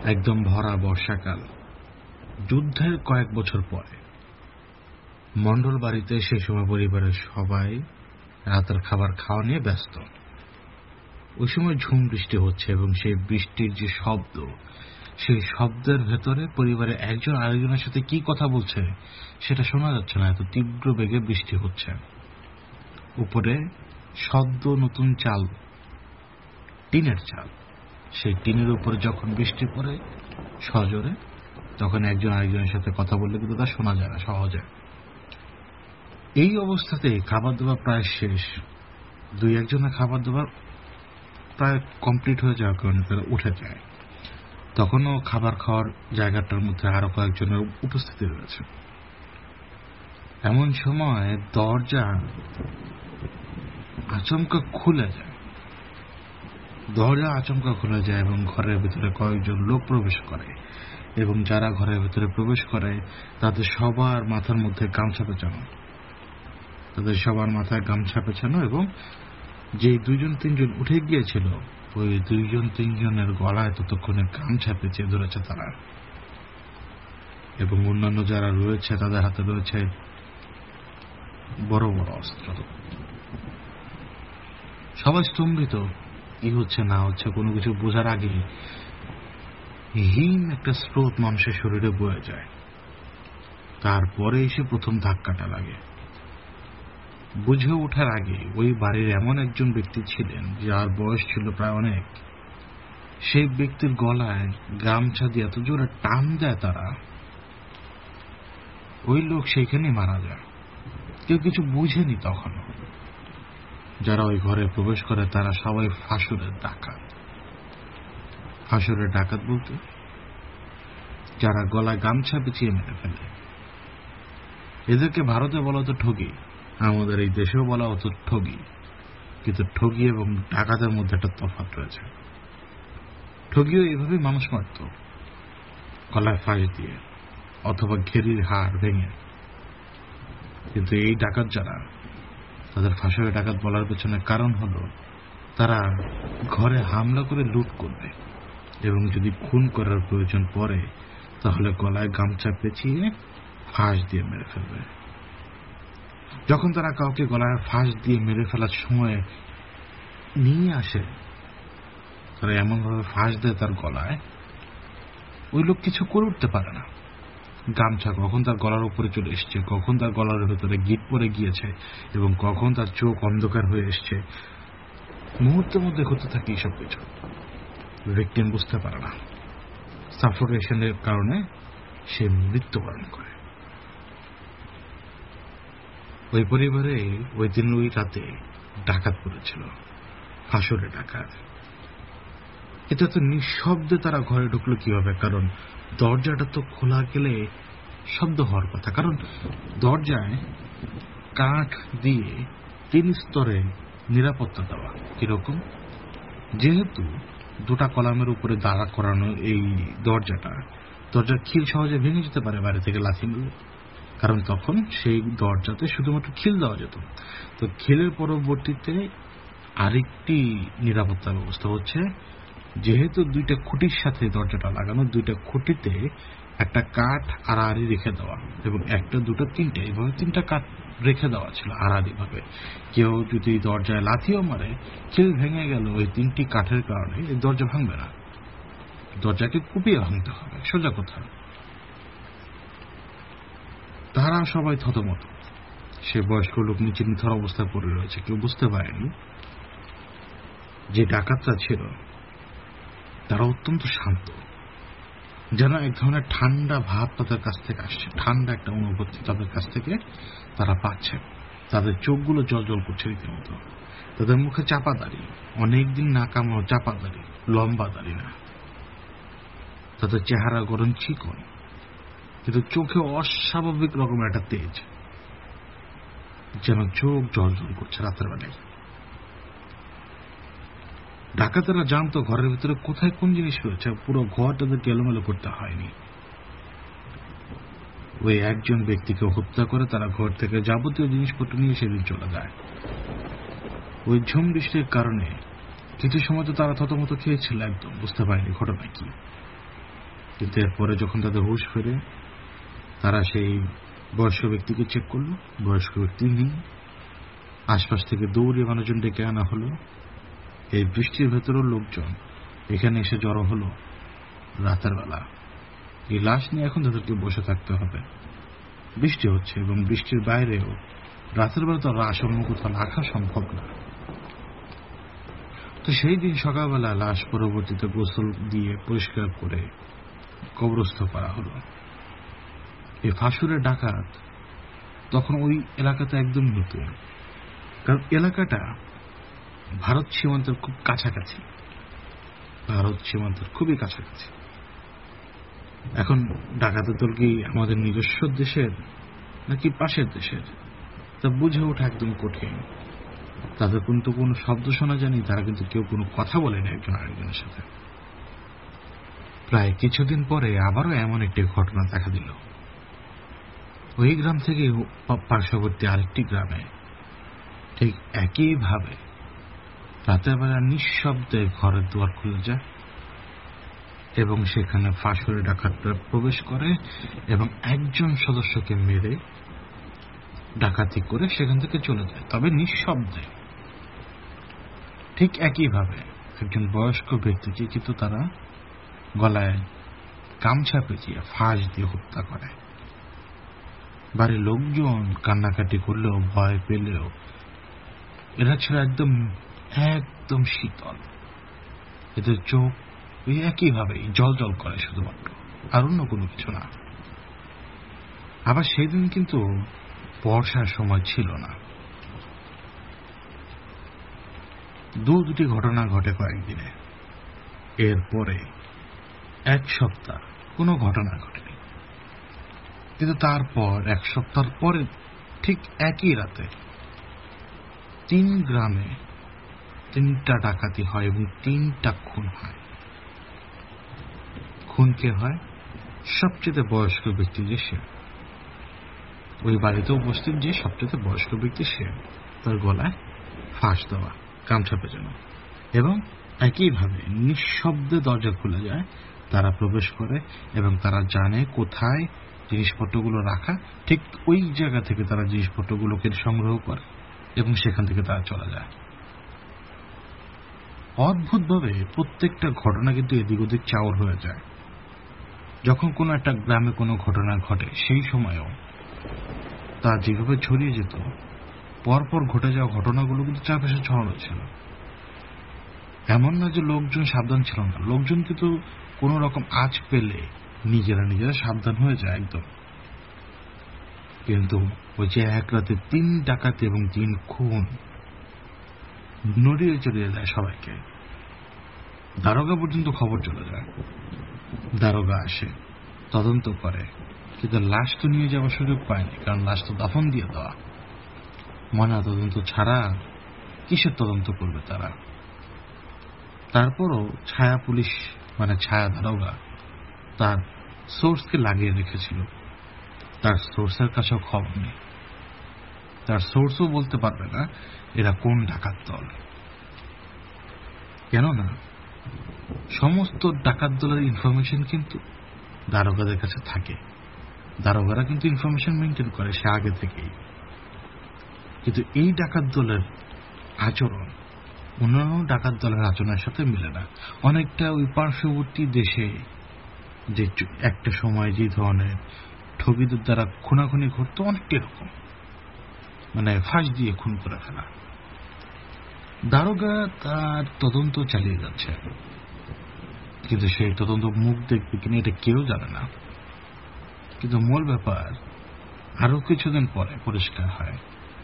একদম ভরা বর্ষাকাল, যুদ্ধের কয়েক বছর পরে মণ্ডল বাড়িতে সেই সময় পরিবারের সবাই রাতের খাবার খাওয়া নিয়ে ব্যস্ত। ওই সময় ঝুম বৃষ্টি হচ্ছে এবং সেই বৃষ্টির যে শব্দ, সেই শব্দের ভেতরে পরিবারে একজন আরেকজনের সাথে কি কথা বলছে সেটা শোনা যাচ্ছে না, এত তীব্র বেগে বৃষ্টি হচ্ছে। উপরে সদ্য নতুন চাল, টিনের চাল, সেই টিনের উপরে যখন বৃষ্টি পড়ে সজোরে, তখন একজন আরেকজনের সাথে কথা বললে কিন্তু তা শোনা যায় না সহজে। এই অবস্থাতে খাবার দাবার প্রায় শেষ, দুই একজনের খাবার দাবার প্রায় কমপ্লিট হয়ে যাওয়ার কারণে তারা উঠে যায়। তখনও খাবার খাওয়ার জায়গাটার মধ্যে আরো কয়েকজনের উপস্থিতি রয়েছে। এমন সময় দরজা আচমকা খুলে যায়, এবং ঘরের ভিতরে কয়েকজন লোক প্রবেশ করে, এবং যারা ঘরের ভিতরে প্রবেশ করে তাদের সবার মাথার মধ্যে গামছা পেঁচানো, এবং যে দুইজন তিনজন উঠে গিয়েছিল ওই দুইজন তিনজনের গলায় ততক্ষণে গামছা পেঁচিয়ে ধরেছে তারা, এবং অন্যান্য যারা রয়েছে তাদের হাতে রয়েছে বড় বড় অস্ত্র। সবাই স্তম্ভিত, কি হচ্ছে না হচ্ছে কোনো কিছু বোঝার আগে হিম একটা স্রোত মানুষের শরীরে বয়ে যায়। তারপরে এসে প্রথম ধাক্কাটা লাগে। বুঝে ওঠার আগে ওই বাড়ির এমন একজন ব্যক্তি ছিলেন যার বয়স ছিল প্রায় অনেক। সেই ব্যক্তির গলায় গামছা দিয়ে এত জোরে টান দেয় তারা, ওই লোক সেইখানে মারা যায়। কেউ কিছু বুঝেনি তখন। যারা ওই ঘরে প্রবেশ করে তারা সবাই ফাঁসুরের ডাকাত বলতে যারা গলায় গামছা পেঁচিয়ে মেরে ফেলে। এদেরকে ভারতে বলা হতো ঠগি, আমাদের এই দেশেও বলা হতো ঠগি। কিন্তু ঠগি এবং ডাকাতের মধ্যে একটা তফাৎ রয়েছে। ঠগিও এইভাবেই মানুষ মারত, গলায় ফাঁস দিয়ে অথবা ঘেরির হাড় ভেঙে। কিন্তু এই ডাকাত যারা, তাদের ফাঁসুরের ডাকাত বলার পেছনে কারণ হলো তারা ঘরে হামলা করে লুট করবে, এবং যদি খুন করার প্রয়োজন পড়ে তাহলে গলায় গামছা পেঁচিয়ে ফাঁস দিয়ে মেরে ফেলবে। যখন তারা কাউকে গলায় ফাঁস দিয়ে মেরে ফেলার সময় নিয়ে আসে, তারা এমনভাবে ফাঁস দেয় তার গলায়, ওই লোক কিছু করে উঠতে পারে না। গামছা কখন তার গলার উপরে চলে এসছে, কখন তার গলার ভেতরে গিট পড়ে গিয়েছে, এবং কখন তার চোখ অন্ধকার হয়ে এসছে, মুহূর্তের মধ্যে হতে থাকে এইসব কিছু। ভিকটিম বুঝতে পারে না, সাফোকেশনের কারণে সে মৃত্যুবরণ করে। ওই পরিবারে ওই দিন ওই রাতে ডাকাত পড়েছিল, ফাঁসুরে ডাকাত। এটা তো নিঃশব্দে তারা ঘরে ঢুকলো কিভাবে? কারণ দরজাটা তো খোলা গেলে শব্দ হওয়ার কথা, কারণ দরজায় কাঠ দিয়ে 3 স্তরে নিরাপত্তা দেওয়া। কিরকম? যেহেতু দুটা কলামের উপরে দাঁড়া করানো এই দরজার খিল সহজে ভেঙে যেতে পারে বাইরে থেকে লাথি মেরে, কারণ তখন সেই দরজাতে শুধুমাত্র খিল দেওয়া যেত। তো খিলের পরবর্তীতে আরেকটি নিরাপত্তা ব্যবস্থা হচ্ছে, যেহেতু 2টা খুঁটির সাথে দরজাটা লাগানো, 2টা খুঁটিতে একটা কাঠ আড়াআড়ি রেখে দেওয়া, এবং 1টা 2টা 3টে এইভাবে 3টা কাঠ রেখে দেওয়া ছিল আড়াআড়ি ভাবে। কেউ যদি দরজায় লাথিও মারে, খিল ভেঙে গেল ওই 3টি কাঠের কারণে, এই দরজা ভাঙবে না, দরজাকে কুপিয়ে ভাঙতে হবে, সোজা কথা। তারা সবাই থতমত। সে বয়স্ক লোক নিচে নিথর অবস্থায় পড়ে রয়েছে। কেউ বুঝতে পারেনি যে ডাকাতরা ছিল তারা অত্যন্ত শান্ত, যেন এক ধরনের ঠান্ডা ভাব তাদের কাছ থেকে আসছে, ঠান্ডা একটা অনুভূতি তাদের কাছ থেকে তারা পাচ্ছে। তাদের চোখগুলো জল জল করছে রীতিমতো। তাদের মুখে চাপা দাড়ি, অনেকদিন না কামানো চাপা দাড়ি, লম্বা দাড়ি না। তাদের চেহারা গরম চিকন, কিন্তু চোখে অস্বাভাবিক রকমের একটা তেজ, যেন চোখ জল জল করছে রাতের বেলায়। ডাকাতেরা জানতো ঘরের ভিতরে কোথায় কোন জিনিস রয়েছে, পুরো ঘর তাদেরকে এলোমেলো করতে হয়নি। ওই একজন ব্যক্তিকে হত্যা করে তারা ঘর থেকে যাবতীয় জিনিসপত্র নিয়ে সেদিন চলে যায়। ওই ঝুম বৃষ্টির কারণে কিছু সময় তো তারা থতমত খেয়েছিল, একদম বুঝতে পারেনি ঘটনা কি। কিন্তু এরপরে যখন তাদের হুঁশ ফেরে, তারা সেই বয়স্ক ব্যক্তিকে চেক করলো, বয়স্ক ব্যক্তি নেই। আশপাশ থেকে দৌড়ে মানুষজন ডেকে আনা হলো। এই বৃষ্টির ভেতরেও লোকজন এখানে এসে জড়ো হলো রাতের বেলা। এই লাশ নিয়ে এখন তাদেরকে বসে থাকতে হবে। বৃষ্টি হচ্ছে এবং বৃষ্টির বাইরেও রাতের বেলা তো লাশ অন্য কোথাও রাখা সম্ভব না। তো সেই দিন সকালবেলা লাশ পরবর্তীতে গোসল দিয়ে পরিষ্কার করে কবরস্থ করা হলো। এই ফাঁসুরের ডাকাত তখন ওই এলাকাতে একদম নতুন, কারণ এলাকাটা ভারত সীমান্তের খুব কাছাকাছি, ভারত সীমান্তের খুবই কাছাকাছি। এখন ডাকাতের দল কি আমাদের নিজস্ব দেশের নাকি পাশের দেশের, তা বুঝে ওঠা একদম কঠিন। তাদের কিন্তু কোনো শব্দ শোনা যায়নি, তারা কিন্তু কেউ কোনো কথা বলেনি একজন আরেকজনের সাথে। প্রায় কিছুদিন পরে আবারও এমন একটি ঘটনা দেখা দিল। ওই গ্রাম থেকে পার্শ্ববর্তী আরেকটি গ্রামে ঠিক একইভাবে রাতের বেলা নিঃশব্দে ঘরের দুয়ার খুলে যায় এবং সেখানে ফাঁসুরে ডাকাতরা প্রবেশ করে এবং একজন সদস্যকে মেরে ডাকাতি করে সেখান থেকে চলে যায়, তবে নিঃশব্দে। ঠিক একইভাবে একজন বয়স্ক ব্যক্তিকে কিন্তু তারা গলায় গামছা পেঁচিয়ে ফাঁস দিয়ে হত্যা করে। বাড়ির লোকজন কান্নাকাটি করলেও, ভয় পেলেও এরা ছিল একদম একদম শীতল। এদের চোখ ওই একইভাবেই জল জল করে শুধুমাত্র, আর অন্য কোনো কিছু না। আবার সেদিন কিন্তু বর্ষার সময় ছিল না। দুটি ঘটনা ঘটে কয়েকদিনে। এরপরে এক সপ্তাহ কোনো ঘটনা ঘটেনি, কিন্তু তারপর এক সপ্তাহ পরে ঠিক একই রাতে 3 গ্রামে 3টা ডাকাতি হয় এবং 3টা খুন হয়। খুন কে হয়? সবচেয়ে বয়স্ক ব্যক্তি যে সে, ওই বাড়িতে উপস্থিত যে সবচেয়ে বয়স্ক ব্যক্তি সে, তার গলায় ফাঁস দেওয়া, গামছা পেঁচানো। এবং একইভাবে নিঃশব্দে দরজা খুলে যায়, তারা প্রবেশ করে এবং তারা জানে কোথায় জিনিসপত্রগুলো রাখা। ঠিক ওই জায়গা থেকে তারা জিনিসপত্রগুলোকে সংগ্রহ করে এবং সেখান থেকে তারা চলে যায়। অদ্ভুতভাবে প্রত্যেকটা ঘটনা কিন্তু এদিক ওদিক চাউর হয়ে যায়। যখন কোনো একটা গ্রামে কোনো ঘটনা ঘটে, সেই সময়েও তা যেভাবে ছড়িয়ে যেত, পরপর ঘটে যাওয়া ঘটনাগুলো কিন্তু চারপাশে ছড়ানো ছিল। এমন না যে লোকজন সাবধান ছিল না, লোকজন কিন্তু কোনো রকম আঁচ পেলে নিজেরা নিজেরা সাবধান হয়ে যায় একদম। কিন্তু ওই যে এক রাতে 3 ডাকাতি এবং 3 খুন নড়িয়ে চড়িয়ে দেয় সবাইকে। দারোগা পর্যন্ত খবর চলে যায়। দারোগা আসে, তদন্ত করে, কিন্তু লাশ তো নিয়ে যাওয়ার সুযোগ পায়নি, কারণ লাশ তো দাফন দিয়ে দেওয়া। ময়না তদন্ত ছাড়া কিসের তদন্ত করবে তারা? তারপরও ছায়া পুলিশ মানে ছায়া দারোগা তার সোর্সকে লাগিয়ে রেখেছিল। তার সোর্সের কাছেও খবর নেই, তার সোর্সও বলতে পারবে না এরা কোন ডাকাত দল। কেননা সমস্ত ডাকাত দলের ইনফরমেশন কিন্তু দারোগাদের কাছে থাকে। দারোগারা কিন্তু ইনফরমেশন মেনটেন করে সে আগে থেকেই। কিন্তু এই ডাকাত দলের আচরণ অন্যান্য ডাকাত দলের আচরণের সাথে মিলে না। অনেকটা ওই পার্শ্ববর্তী দেশে যে একটা সময় যে ধরনের ঠগীদের দ্বারা খুনাখুনি ঘটতো, অনেকটা এরকম, মানে ফাঁস দিয়ে খুন করে ফেলা। দারোগা তার তদন্ত চালিয়ে যাচ্ছে, কিন্তু সেই তদন্ত মুখ দেখবে কিনা এটা কেউ জানে না। কিন্তু মূল ব্যাপার আরো কিছুদিন পরে পরিষ্কার হয়।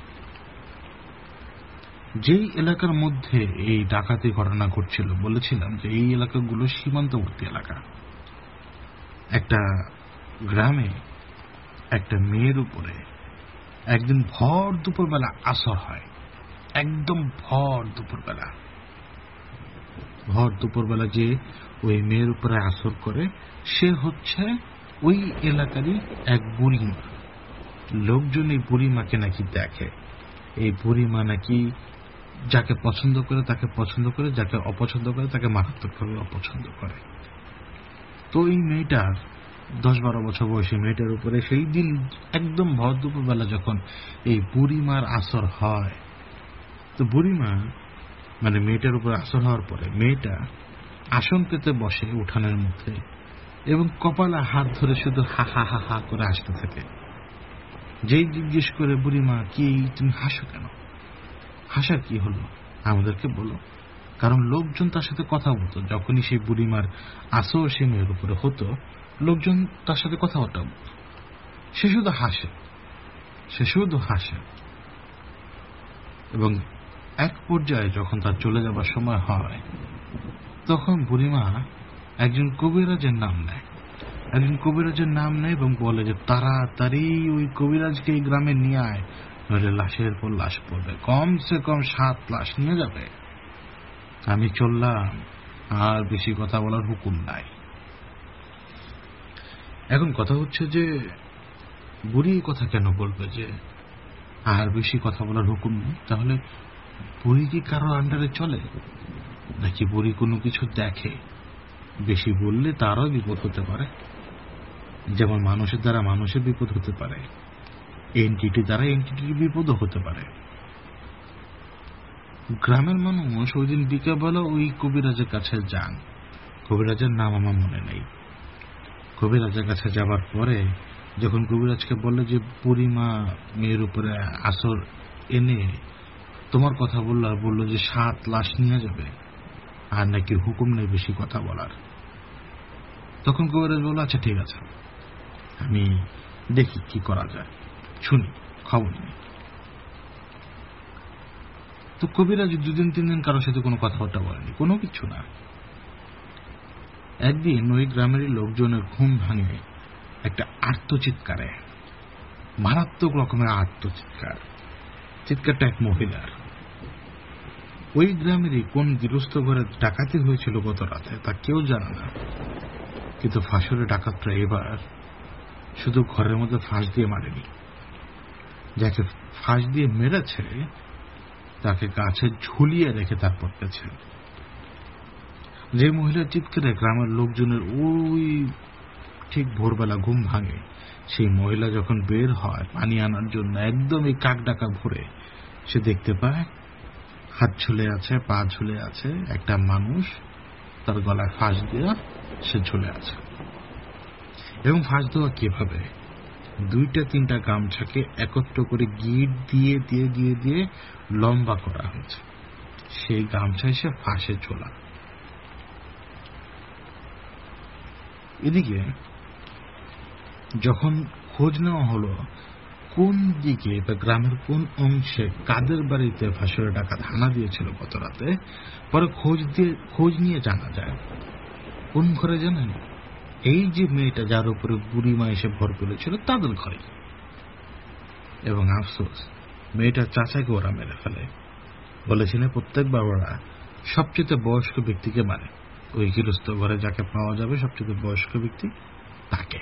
যেই এলাকার মধ্যে এই ডাকাতি ঘটনা ঘটছিল, বলেছিলাম যে এই এলাকাগুলো সীমান্তবর্তী এলাকা। একটা গ্রামে একটা মেয়ের উপরে একদিন ভর দুপুরবেলা আসর হয়, একদম ভর দুপুরবেলা যে ওই মেয়ের উপরে আসর করে, সে হচ্ছে ওই এলাকারই এক বুড়িমা। লোকজন এই বুড়িমাকে নাকি দেখে। এই বুড়িমা নাকি যাকে পছন্দ করে তাকে পছন্দ করে, যাকে অপছন্দ করে তাকে মারাত্মকভাবে অপছন্দ করে। তো এই মেয়েটার 10-12 বছর বয়সী মেয়েটার উপরে সেই দিন একদম ভর দুপুরবেলা যখন এই বুড়িমার আসর হয়, তো বুড়িমা মানে মেয়েটার উপর আসর হওয়ার পরে মেয়েটা আসন পেতে বসে উঠানের মধ্যে এবং কপালে হাত ধরে শুধু হা হা হা হা করে হাসতে থাকে। যেই জিজ্ঞেস করে, বুড়িমা কি তুমি হাসো কেন, হাসার কি হলো আমাদেরকে বলো। কারণ লোকজন তার সাথে কথা বলতো, যখনই সেই বুড়িমার আসর সে মেয়ের উপরে হতো লোকজন তার সাথে কথাবার্তা বলত, সে শুধু হাসে, সে শুধু হাসে। এবং এক পর্যায়ে যখন তার চলে যাবার সময় হয় তখন বুড়িমা একজন কবিরাজের নাম নেয়, এবং বলে যে তাড়াতাড়ি ওই কবিরাজকে এই গ্রামে নিয়ে আয়, নইলে লাশের পর লাশ পড়বে, কমসে কম 7 লাশ নিয়ে যাবে। আমি চললাম, আর বেশি কথা বলার হুকুম নাই। এখন কথা হচ্ছে যে বুড়ি কথা কেন বলবে যে আর বেশি কথা বলার হুকুম নেই? তাহলে বুড়ি কি কারো আন্ডারে চলে, নাকি বুড়ি কোনো কিছু দেখে? বেশি বললে তারও বিপদ হতে পারে, যেমন মানুষের দ্বারা মানুষের বিপদ হতে পারে, এনটিটি দ্বারা এনটিটির বিপদও হতে পারে। গ্রামের মানুষ ওই দিন বিকেলবেলা ওই কবিরাজের কাছে যান, কবিরাজের নাম আমার মনে নেই। কবিরাজের কাছে যাবার পরে যখন কবিরাজকে বললে যে বুড়িমা মেয়ের উপরে আসর এনে তোমার কথা বললো, আর বললো যে 7 লাশ নিয়ে যাবে, আর নাকি হুকুম নেই বেশি কথা বলার, তখন কবিরাজ বলল আচ্ছা ঠিক আছে, আমি দেখি কি করা যায়, শুনি, খবর নেই। তো কবিরাজ 2-3 দিন কারোর সাথে কোনো কথাবার্তা বলেনি, কোনো কিছু না। একদিন ওই গ্রামেরই লোকজনের ঘুম ভাঙে একটা আর্তচিৎকারে, মারাত্মক রকমের চিৎকারটা এক মহিলার। ওই গ্রামেরই কোন গৃহস্থ ঘরে ডাকাতি হয়েছিল গত রাতে তা কেউ জানে না, কিন্তু ফাঁসরে ডাকাতরা এবার শুধু ঘরের মধ্যে ফাঁস দিয়ে মারেনি, যাকে ফাঁস দিয়ে মেরেছে তাকে গাছে ঝুলিয়ে রেখে তারপর গেছে। যে মহিলার চিৎকারে গ্রামের লোকজনের ওই ঠিক ভোরবেলা ঘুম ভাঙে, সেই মহিলা যখন বের হয় পানি আনার জন্য একদম এই কাক ডাকা ভরে, সে দেখতে পায় হাত ঝুলে আছে, পা ঝুলে আছে, একটা মানুষ তার গলায় ফাঁস দিয়ে সে ঝুলে আছে। এবং ফাঁস দেওয়া কিভাবে, 2-3টা গামছাকে একত্র করে গিট দিয়ে দিয়ে দিয়ে দিয়ে লম্বা করা হয়েছে, সেই গামছায় সে ফাঁসে ঝোলা। এদিকে যখন খোঁজ নেওয়া হলো কোন দিকে বা গ্রামের কোন অংশে কাদের বাড়িতে ফাঁসরে ডাকাত হানা দিয়েছিল গত রাতে, পরে খোঁজ নিয়ে জানা যায় কোন ঘরে জানেন, এই যে মেয়েটা যার উপরে বুড়িমা এসে ভর করেছিল তাদের ঘরে। এবং আফসোস, মেয়েটার চাচাকে ওরা মেরে ফেলে। বলেছিলেন প্রত্যেক বাবারা সবচেয়ে বয়স্ক ব্যক্তিকে মানে, ওই গৃহস্থ ঘরে যাকে পাওয়া যাবে সবচেয়ে বয়স্ক ব্যক্তি তাকে।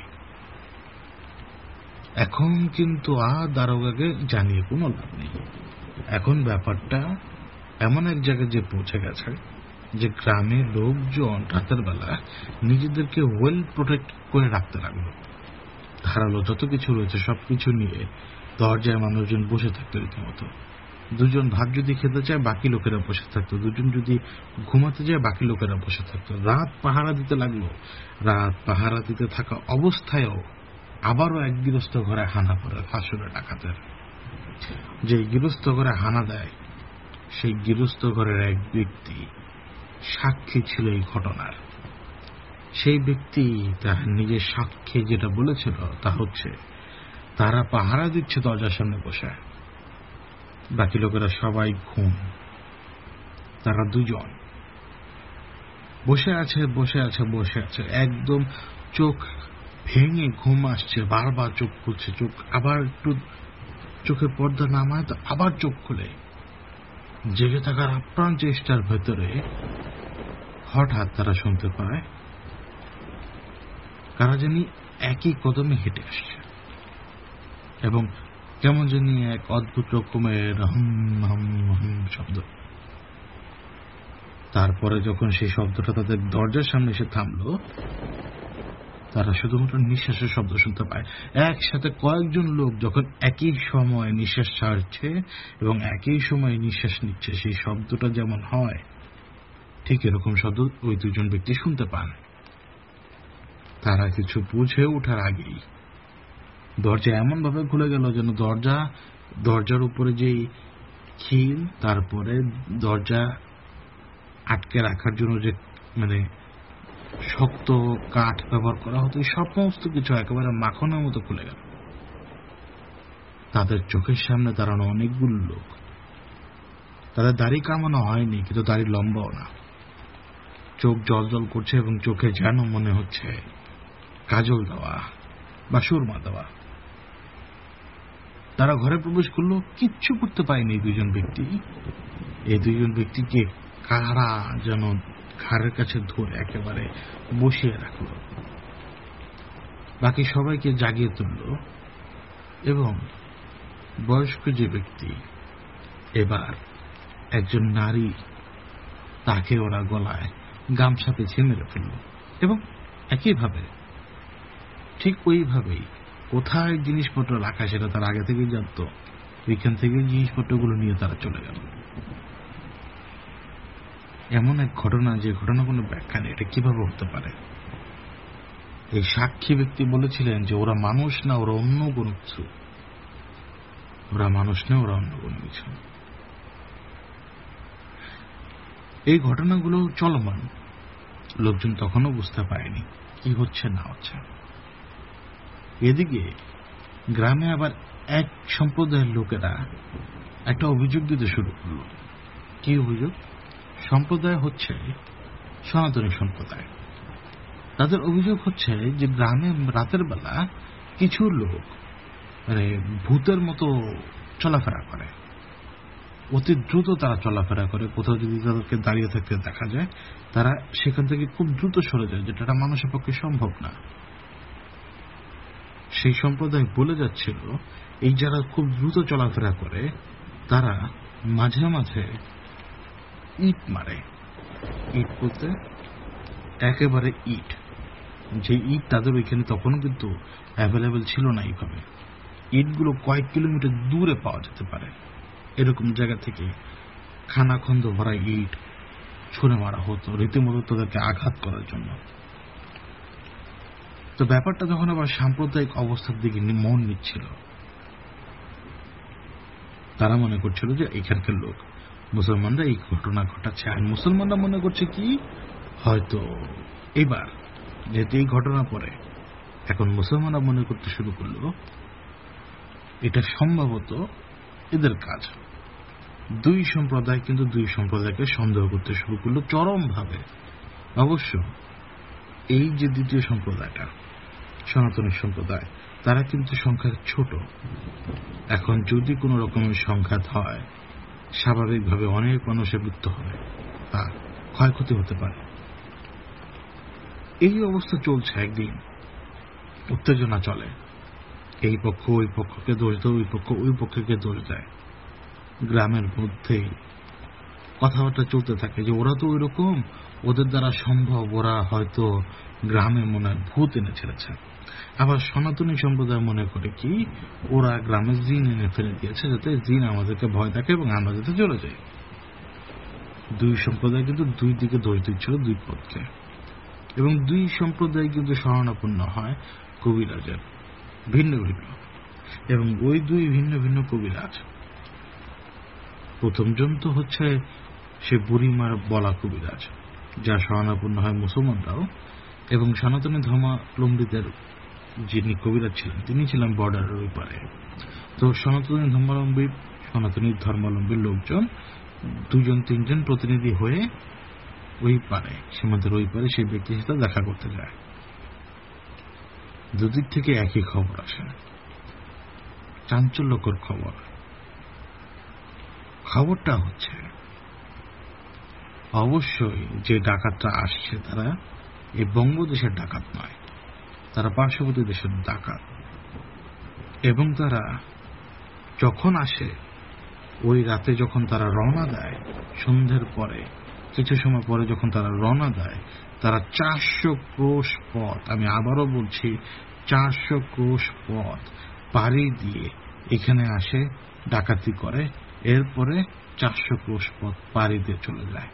এখন কিন্তু আর দারোগাকে জানিয়ে কোনো লাভ নেই। এখন ব্যাপারটা এমন এক জায়গায় যে পৌঁছে গেছে যে গ্রামের লোকজন রাতের বেলা নিজেদেরকে ওয়েল প্রোটেক্ট করে রাখতে লাগলো। ধারালো যত কিছু রয়েছে সবকিছু নিয়ে দরজায় মানুষজন বসে থাকতো রীতিমতো। 2জন ভাত যদি খেতে চায় বাকি লোকেরা বসে থাকতো, 2জন যদি ঘুমাতে যায় বাকি লোকেরা বসে থাকতো। রাত পাহারা দিতে লাগলো। রাত পাহারা দিতে থাকা অবস্থায়ও আবারও এক গৃহস্থ ঘরে হানা পড়ে ফাঁসুরে ডাকাতের। যে গৃহস্থ ঘরে হানা দেয় সেই গৃহস্থ ঘরের এক ব্যক্তি সাক্ষী ছিল এই ঘটনার। সেই ব্যক্তি তার নিজের সাক্ষী যেটা বলেছিল তা হচ্ছে তারা পাহারা দিচ্ছে দরজার সামনে বসে, বাকি লোকেরা সবাই ঘুম, তারা 2জন বসে আছে, একদম চোখ ভেঙে ঘুম আসছে, বারবার চোখ খুলছে, চোখ আবার একটু চোখের পর্দা নামায় তো আবার চোখ খুলে। জেগে থাকার আপ্রাণ চেষ্টার ভেতরে হঠাৎ তারা শুনতে পায় কারা জানি একই কদমে হেঁটে আসছে এবং কেমন জানি এক অদ্ভুত রকমের হম হম হম শব্দ। তারপরে যখন সেই শব্দটা তাদের দরজার সামনে এসে থামলো তারা শুধুমাত্র নিঃশ্বাসের শব্দ শুনতে পায়। একসাথে কয়েকজন লোক যখন একই সময় নিঃশ্বাস ছাড়ছে এবং একই সময় নিঃশ্বাস নিচ্ছে, সেই শব্দটা যেমন হয় ঠিক এরকম শব্দ ওই দুজন ব্যক্তি শুনতে পান। তারা কিছু বুঝে ওঠার আগেই দরজা এমন ভাবে খুলে গেল যেন দরজার উপরে যেই খিল, তারপরে দরজা আটকে রাখার জন্য যে শক্ত কাঠ ব্যবহার করা হতো, এই সমস্ত কিছু একেবারে মাখনের মতো খুলে গেল। তাদের চোখের সামনে দাঁড়ানো অনেকগুলো লোক। তাদের দাড়ি কামানো হয়নি, কিন্তু দাড়ি লম্বাও না। চোখ জল করছে এবং চোখে যেন মনে হচ্ছে কাজল দেওয়া বা সুরমা দেওয়া। তারা ঘরে প্রবেশ করলো, কিচ্ছু করতে পারেনি এই দুজন ব্যক্তি। এই দুজন ব্যক্তিকে কারা যেন ঘাড়ের কাছে ধরে একেবারে বসিয়ে রাখল, বাকি সবাইকে জাগিয়ে তুলল এবং বয়স্ক যে ব্যক্তি, এবার একজন নারী, তাকে ওরা গলায় গামছা পেঁচিয়ে মেরে ফেলল। এবং একইভাবে ঠিক ওইভাবেই কোথায় জিনিসপত্র রাখা সেটা তারা আগে থেকেই জানত, ওইখান থেকে জিনিসপত্রগুলো নিয়ে তারা চলে গেল। এমন এক ঘটনা, যে ঘটনা কোনো ব্যাখ্যা নেই, এটা কিভাবে হতে পারে? এই সাক্ষী ব্যক্তি বলেছিলেন যে ওরা মানুষ না, ওরা অন্য কোনো কিছু। ওরা মানুষ না, ওরা অন্য কোনো কিছু। এই ঘটনাগুলো চলমান, লোকজন তখনও বুঝতে পারেনি কি হচ্ছে না হচ্ছে। এদিকে গ্রামে আবার এক সম্প্রদায়ের লোকেরা একটা অভিযোগ দিতে শুরু করল। কি অভিযোগ? সম্প্রদায় হচ্ছে সনাতনী সম্প্রদায়। তাদের অভিযোগ হচ্ছে যে গ্রামে রাতের বেলা কিছু লোক ভূতের মতো চলাফেরা করে, অতি দ্রুত তারা চলাফেরা করে। কোথাও যদি তাদেরকে দাঁড়িয়ে থাকতে দেখা যায়, তারা সেখান থেকে খুব দ্রুত সরে যায়, যেটা মানুষের পক্ষে সম্ভব না। সেই সম্প্রদায় বলে যাচ্ছিল, এই যারা খুব দ্রুত চলাফেরা করে, তারা মাঝে মাঝে ইট মারে। ইট বলতে একেবারে ইট, যে ইট তাদের ওইখানে তখনও কিন্তু অ্যাভেলেবেল ছিল না। এইভাবে ইটগুলো কয়েক কিলোমিটার দূরে পাওয়া যেতে পারে, এরকম জায়গা থেকে খানাখন্দ ভরা ইট ছুঁড়ে মারা হতো রীতিমতো তাদেরকে আঘাত করার জন্য। তো ব্যাপারটা যখন আবার সাম্প্রদায়িক অবস্থার দিকে মন নিচ্ছিল, তারা মনে করছিল যে এখানকার লোক মুসলমানরা এই ঘটনা ঘটাচ্ছে। আর মুসলমানরা মনে করছে কি, হয়তো এবার যেহেতু এই ঘটনা পরে, এখন মুসলমানরা মনে করতে শুরু করলো এটা সম্ভবত এদের কাজ। দুই সম্প্রদায় কিন্তু দুই সম্প্রদায়কে সন্দেহ করতে শুরু করলো চরমভাবে। অবশ্য এই যে দ্বিতীয় সম্প্রদায়টা, সনাতনী সম্প্রদায়, তারা কিন্তু সংখ্যা ছোট। এখন যদি কোনো রকমের সংঘাত হয়, স্বাভাবিকভাবে অনেক মানুষের মৃত্যু হবে, তা ক্ষয়ক্ষতি হতে পারে। এই অবস্থা চলছে। একদিন উত্তেজনা চলে, এই পক্ষ ওই পক্ষকে দোষ দেয়, ওই পক্ষ ওই পক্ষকে দোষ দেয়। গ্রামের মধ্যে কথাবার্তা চলতে থাকে যে ওরা তো ওই রকম, ওদের দ্বারা সম্ভব, ওরা হয়তো গ্রামে মনে হয় ভূত এনে ছেড়েছে। আবার সনাতনী সম্প্রদায় মনে করে কি, ওরা গ্রামে জিন এনে ফেলে দিয়েছে, যাতে জিন আমাদেরকে ভয় দেখে এবং আমরা যাতে চলে যাই। দুই সম্প্রদায় কিন্তু দুই দিকে দোষ দিচ্ছিল, দুই পক্ষে। এবং দুই সম্প্রদায় কিন্তু শরণাপন্ন হয় কবিরাজের, ভিন্ন ভিন্ন। এবং ওই দুই ভিন্ন ভিন্ন কবিরাজ, প্রথমজন তো হচ্ছে সে বুড়িমার বলা কবিরাজ, যা শরণাপন্ন হয় মুসলমানরাও। এবং সনাতনী ধর্মাবলম্বীদের যিনি কবিরাজ ছিলেন, তিনি ছিলেন বর্ডারের ওই পারে। তো সনাতনী ধর্মাবলম্বীর লোকজন দুজন তিনজন প্রতিনিধি হয়ে ওই পারে, সীমান্তের ওই পারে সেই ব্যক্তির সাথে দেখা করতে যায়। দুদিক থেকে একই খবর আসে, চাঞ্চল্যকর খবর। খবরটা হচ্ছে অবশ্যই যে ডাকাতরা আসছে, তারা এই বঙ্গদেশের ডাকাত নয়, তারা পার্শ্ববর্তী দেশের ডাকাত। এবং তারা যখন আসে, ওই রাতে যখন তারা রওনা দেয়, সন্ধ্যের পরে কিছু সময় পরে যখন তারা রওনা দেয়, তারা 400 ক্রোশ পথ, আমি আবারও বলছি 400 ক্রোশ পথ পাড়ি দিয়ে এখানে আসে, ডাকাতি করে, এরপরে 400 ক্রোশ পথ পাড়ি দিয়ে চলে যায়।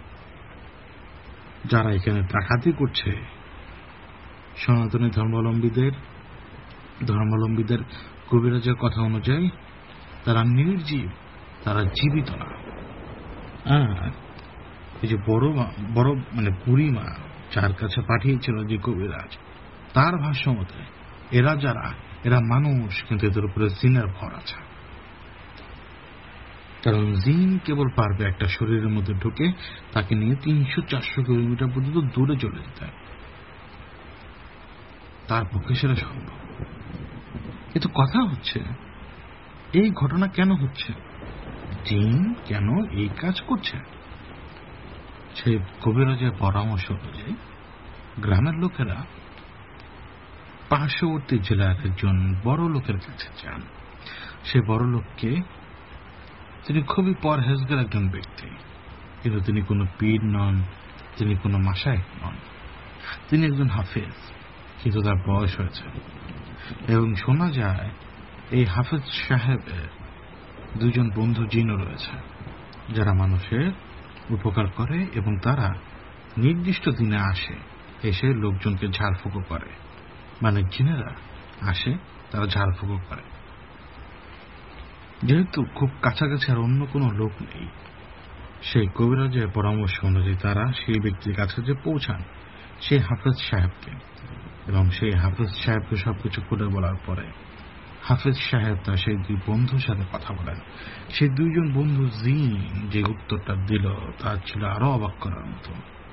যারা এখানে ডাকাতি করছে সনাতনী ধর্মাবলম্বীদের কবিরাজের কথা অনুযায়ী তারা নির্জীব, তারা জীবিত না। আর এই যে বড় মানে বুড়িমা যার কাছে পাঠিয়েছিল যে কবিরাজ, তার ভাষ্য মতে এরা মানুষ, কিন্তু এদের উপরে জিনের ভর আছে। কারণ জিন কেবল পারবে একটা শরীরের মধ্যে ঢুকে তাকে নিয়ে 300-400 কিলোমিটার পর্যন্ত দূরে চলে যেতে, তার পক্ষে সেটা সম্ভব। কিন্তু কথা হচ্ছে এই ঘটনা কেন হচ্ছে, জিন কেন এই কাজ করছে? সেই কবিরাজের পরামর্শ অনুযায়ী গ্রামের লোকেরা পার্শ্ববর্তী জেলার একজন বড় লোকের কাছে যান। সে বড় লোককে, তিনি খুবই পরহেজগার একজন ব্যক্তি, কিন্তু তিনি কোনো পীর নন, তিনি কোনো মাশায়েখ নন, তিনি একজন হাফেজ, কিন্তু তার বয়স হয়েছে। এবং শোনা যায় এই হাফেজ সাহেবের 2 জন বন্ধু জিনও রয়েছে, যারা মানুষের উপকার করে এবং তারা নির্দিষ্ট দিনে আসে, এসে লোকজনকে ঝাড়ফুঁকো করে। মানে জিনেরা আসে, তারা ঝাড়ফুঁকো করে। যেহেতু খুব কাছাকাছি আর অন্য কোনো লোক নেই, সেই কবিরাজের পরামর্শ অনুযায়ী তারা সেই ব্যক্তির কাছে যে পৌঁছান, সেই হাফেজ সাহেবকে, এবং সেই হাফেজ সাহেবকে সবকিছু খুলে বলার পরে হাফেজ সাহেব তার সেই 2 বন্ধুর সাথে কথা বলেন। সেই 2 জন বন্ধু জিন যে উত্তরটা দিল তা ছিল আরো অবাক করার মতো।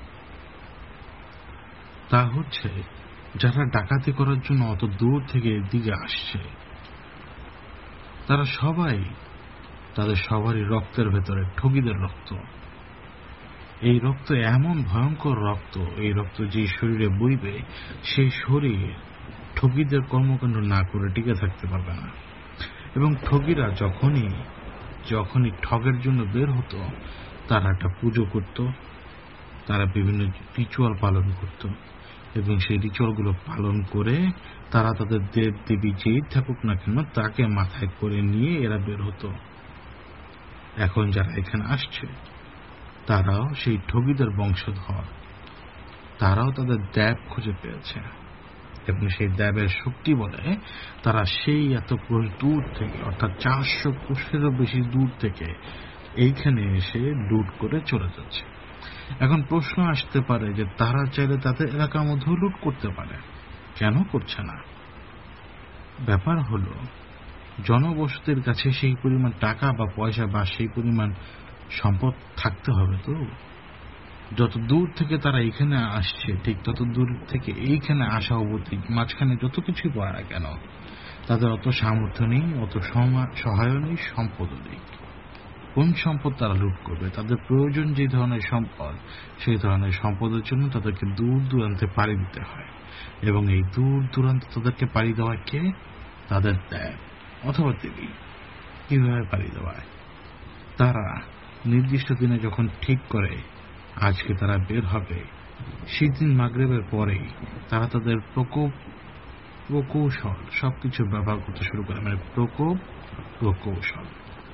তা হচ্ছে, যারা ডাকাতি করার জন্য অত দূর থেকে এদিকে আসছে, তারা সবাই, তাদের সবারই রক্তের ভেতরে ঠগীদের রক্ত। এই রক্ত এমন ভয়ঙ্কর রক্ত, এই রক্ত যে শরীরে বইবে, সেই শরীর ঠগীদের কর্মকাণ্ড না করে টিকে থাকতে পারবে না। এবং ঠগীরা যখনই ঠগের জন্য বের হতো, তারা একটা পুজো করত, তারা বিভিন্ন রিচুয়াল পালন করত, এবং সেই রিচুয়ালগুলো পালন করে তারা তাদের দেব দেবী যেই থাকুক না কেন তাকে মাথায় করে নিয়ে এরা বের হতো। এখন যারা এখানে আসছে তারাও সেই ঠগীদের বংশধর, তারাও তাদের দেব খুঁজে পেয়েছে, এবং সেই দেবের শক্তি বলে তারা সেই এত ক্রোশ দূর থেকে, অর্থাৎ 400 ক্রোশেরও বেশি দূর থেকে এইখানে এসে লুট করে চলে যাচ্ছে। এখন প্রশ্ন আসতে পারে যে তারা চাইলে তাদের এলাকার মধ্যেও লুট করতে পারে, কেন করছে না? ব্যাপার হলো, জনবসতির কাছে সেই পরিমাণ টাকা বা পয়সা বা সেই পরিমাণ সম্পদ থাকতে হবে। তো যত দূর থেকে তারা এখানে আসছে, ঠিক তত দূর থেকে এইখানে আসা অবধি মাঝখানে যত কিছুই পায় না কেন, তাদের অত সামর্থ্য নেই, অত সহায় নেই, সম্পদও নেই। কোন সম্পদ তারা লুট করবে? তাদের প্রয়োজন যে ধরনের সম্পদ, সেই ধরনের সম্পদের জন্য তাদেরকে দূর দূরান্তে পাড়ি দিতে হয়, এবং এই দূর দূরান্তে তাদেরকে পাড়ি দেওয়া কে? তাদের দেব অথবা দেবী। কিভাবে পাড়ি দেওয়ায়? তারা নির্দিষ্ট দিনে যখন ঠিক করে আজকে তারা বের হবে, সেই দিন মাগরিবের পরেই তারা তাদের প্রকৌশল সবকিছু ব্যবহার করতে শুরু করে। মানে প্রকৌশল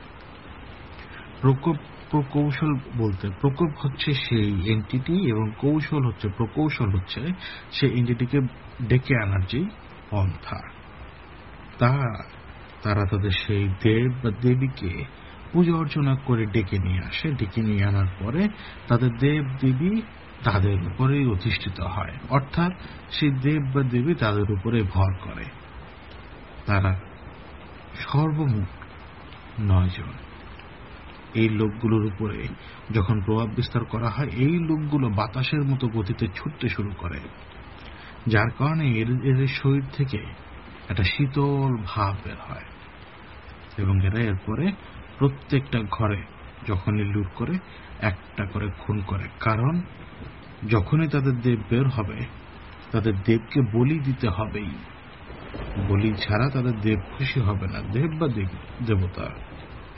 বলতে, প্রকোপ হচ্ছে সেই এন্টিটি, এবং প্রকৌশল হচ্ছে সেই এন্টিটিকে ডেকে আনার যে পন্থা। তারা তাদের সেই দেব বা দেবীকে পূজা অর্চনা করে ডেকে নিয়ে আসে। ডেকে নিয়ে আনার পরে তাদের দেব দেবী তাদের উপরেই অধিষ্ঠিত হয়, অর্থাৎ সেই দেব বা দেবী তাদের উপরে ভর করে। তারা সর্বমোট 9 জন। এই লোকগুলোর উপরে যখন প্রভাব বিস্তার করা হয়, এই লোকগুলো বাতাসের মতো গতিতে ছুটতে শুরু করে, যার কারণে এদের শরীর থেকে একটা শীতল ভাব বের হয়, এবং এরা এরপরে প্রত্যেকটা ঘরে যখনই লুট করে একটা করে খুন করে। কারণ যখনই তাদের দেব বের হবে, তাদের দেবকে বলি দিতে হবেই। বলি ছাড়া তাদের দেব খুশি হবে না। দেব বা দেবতা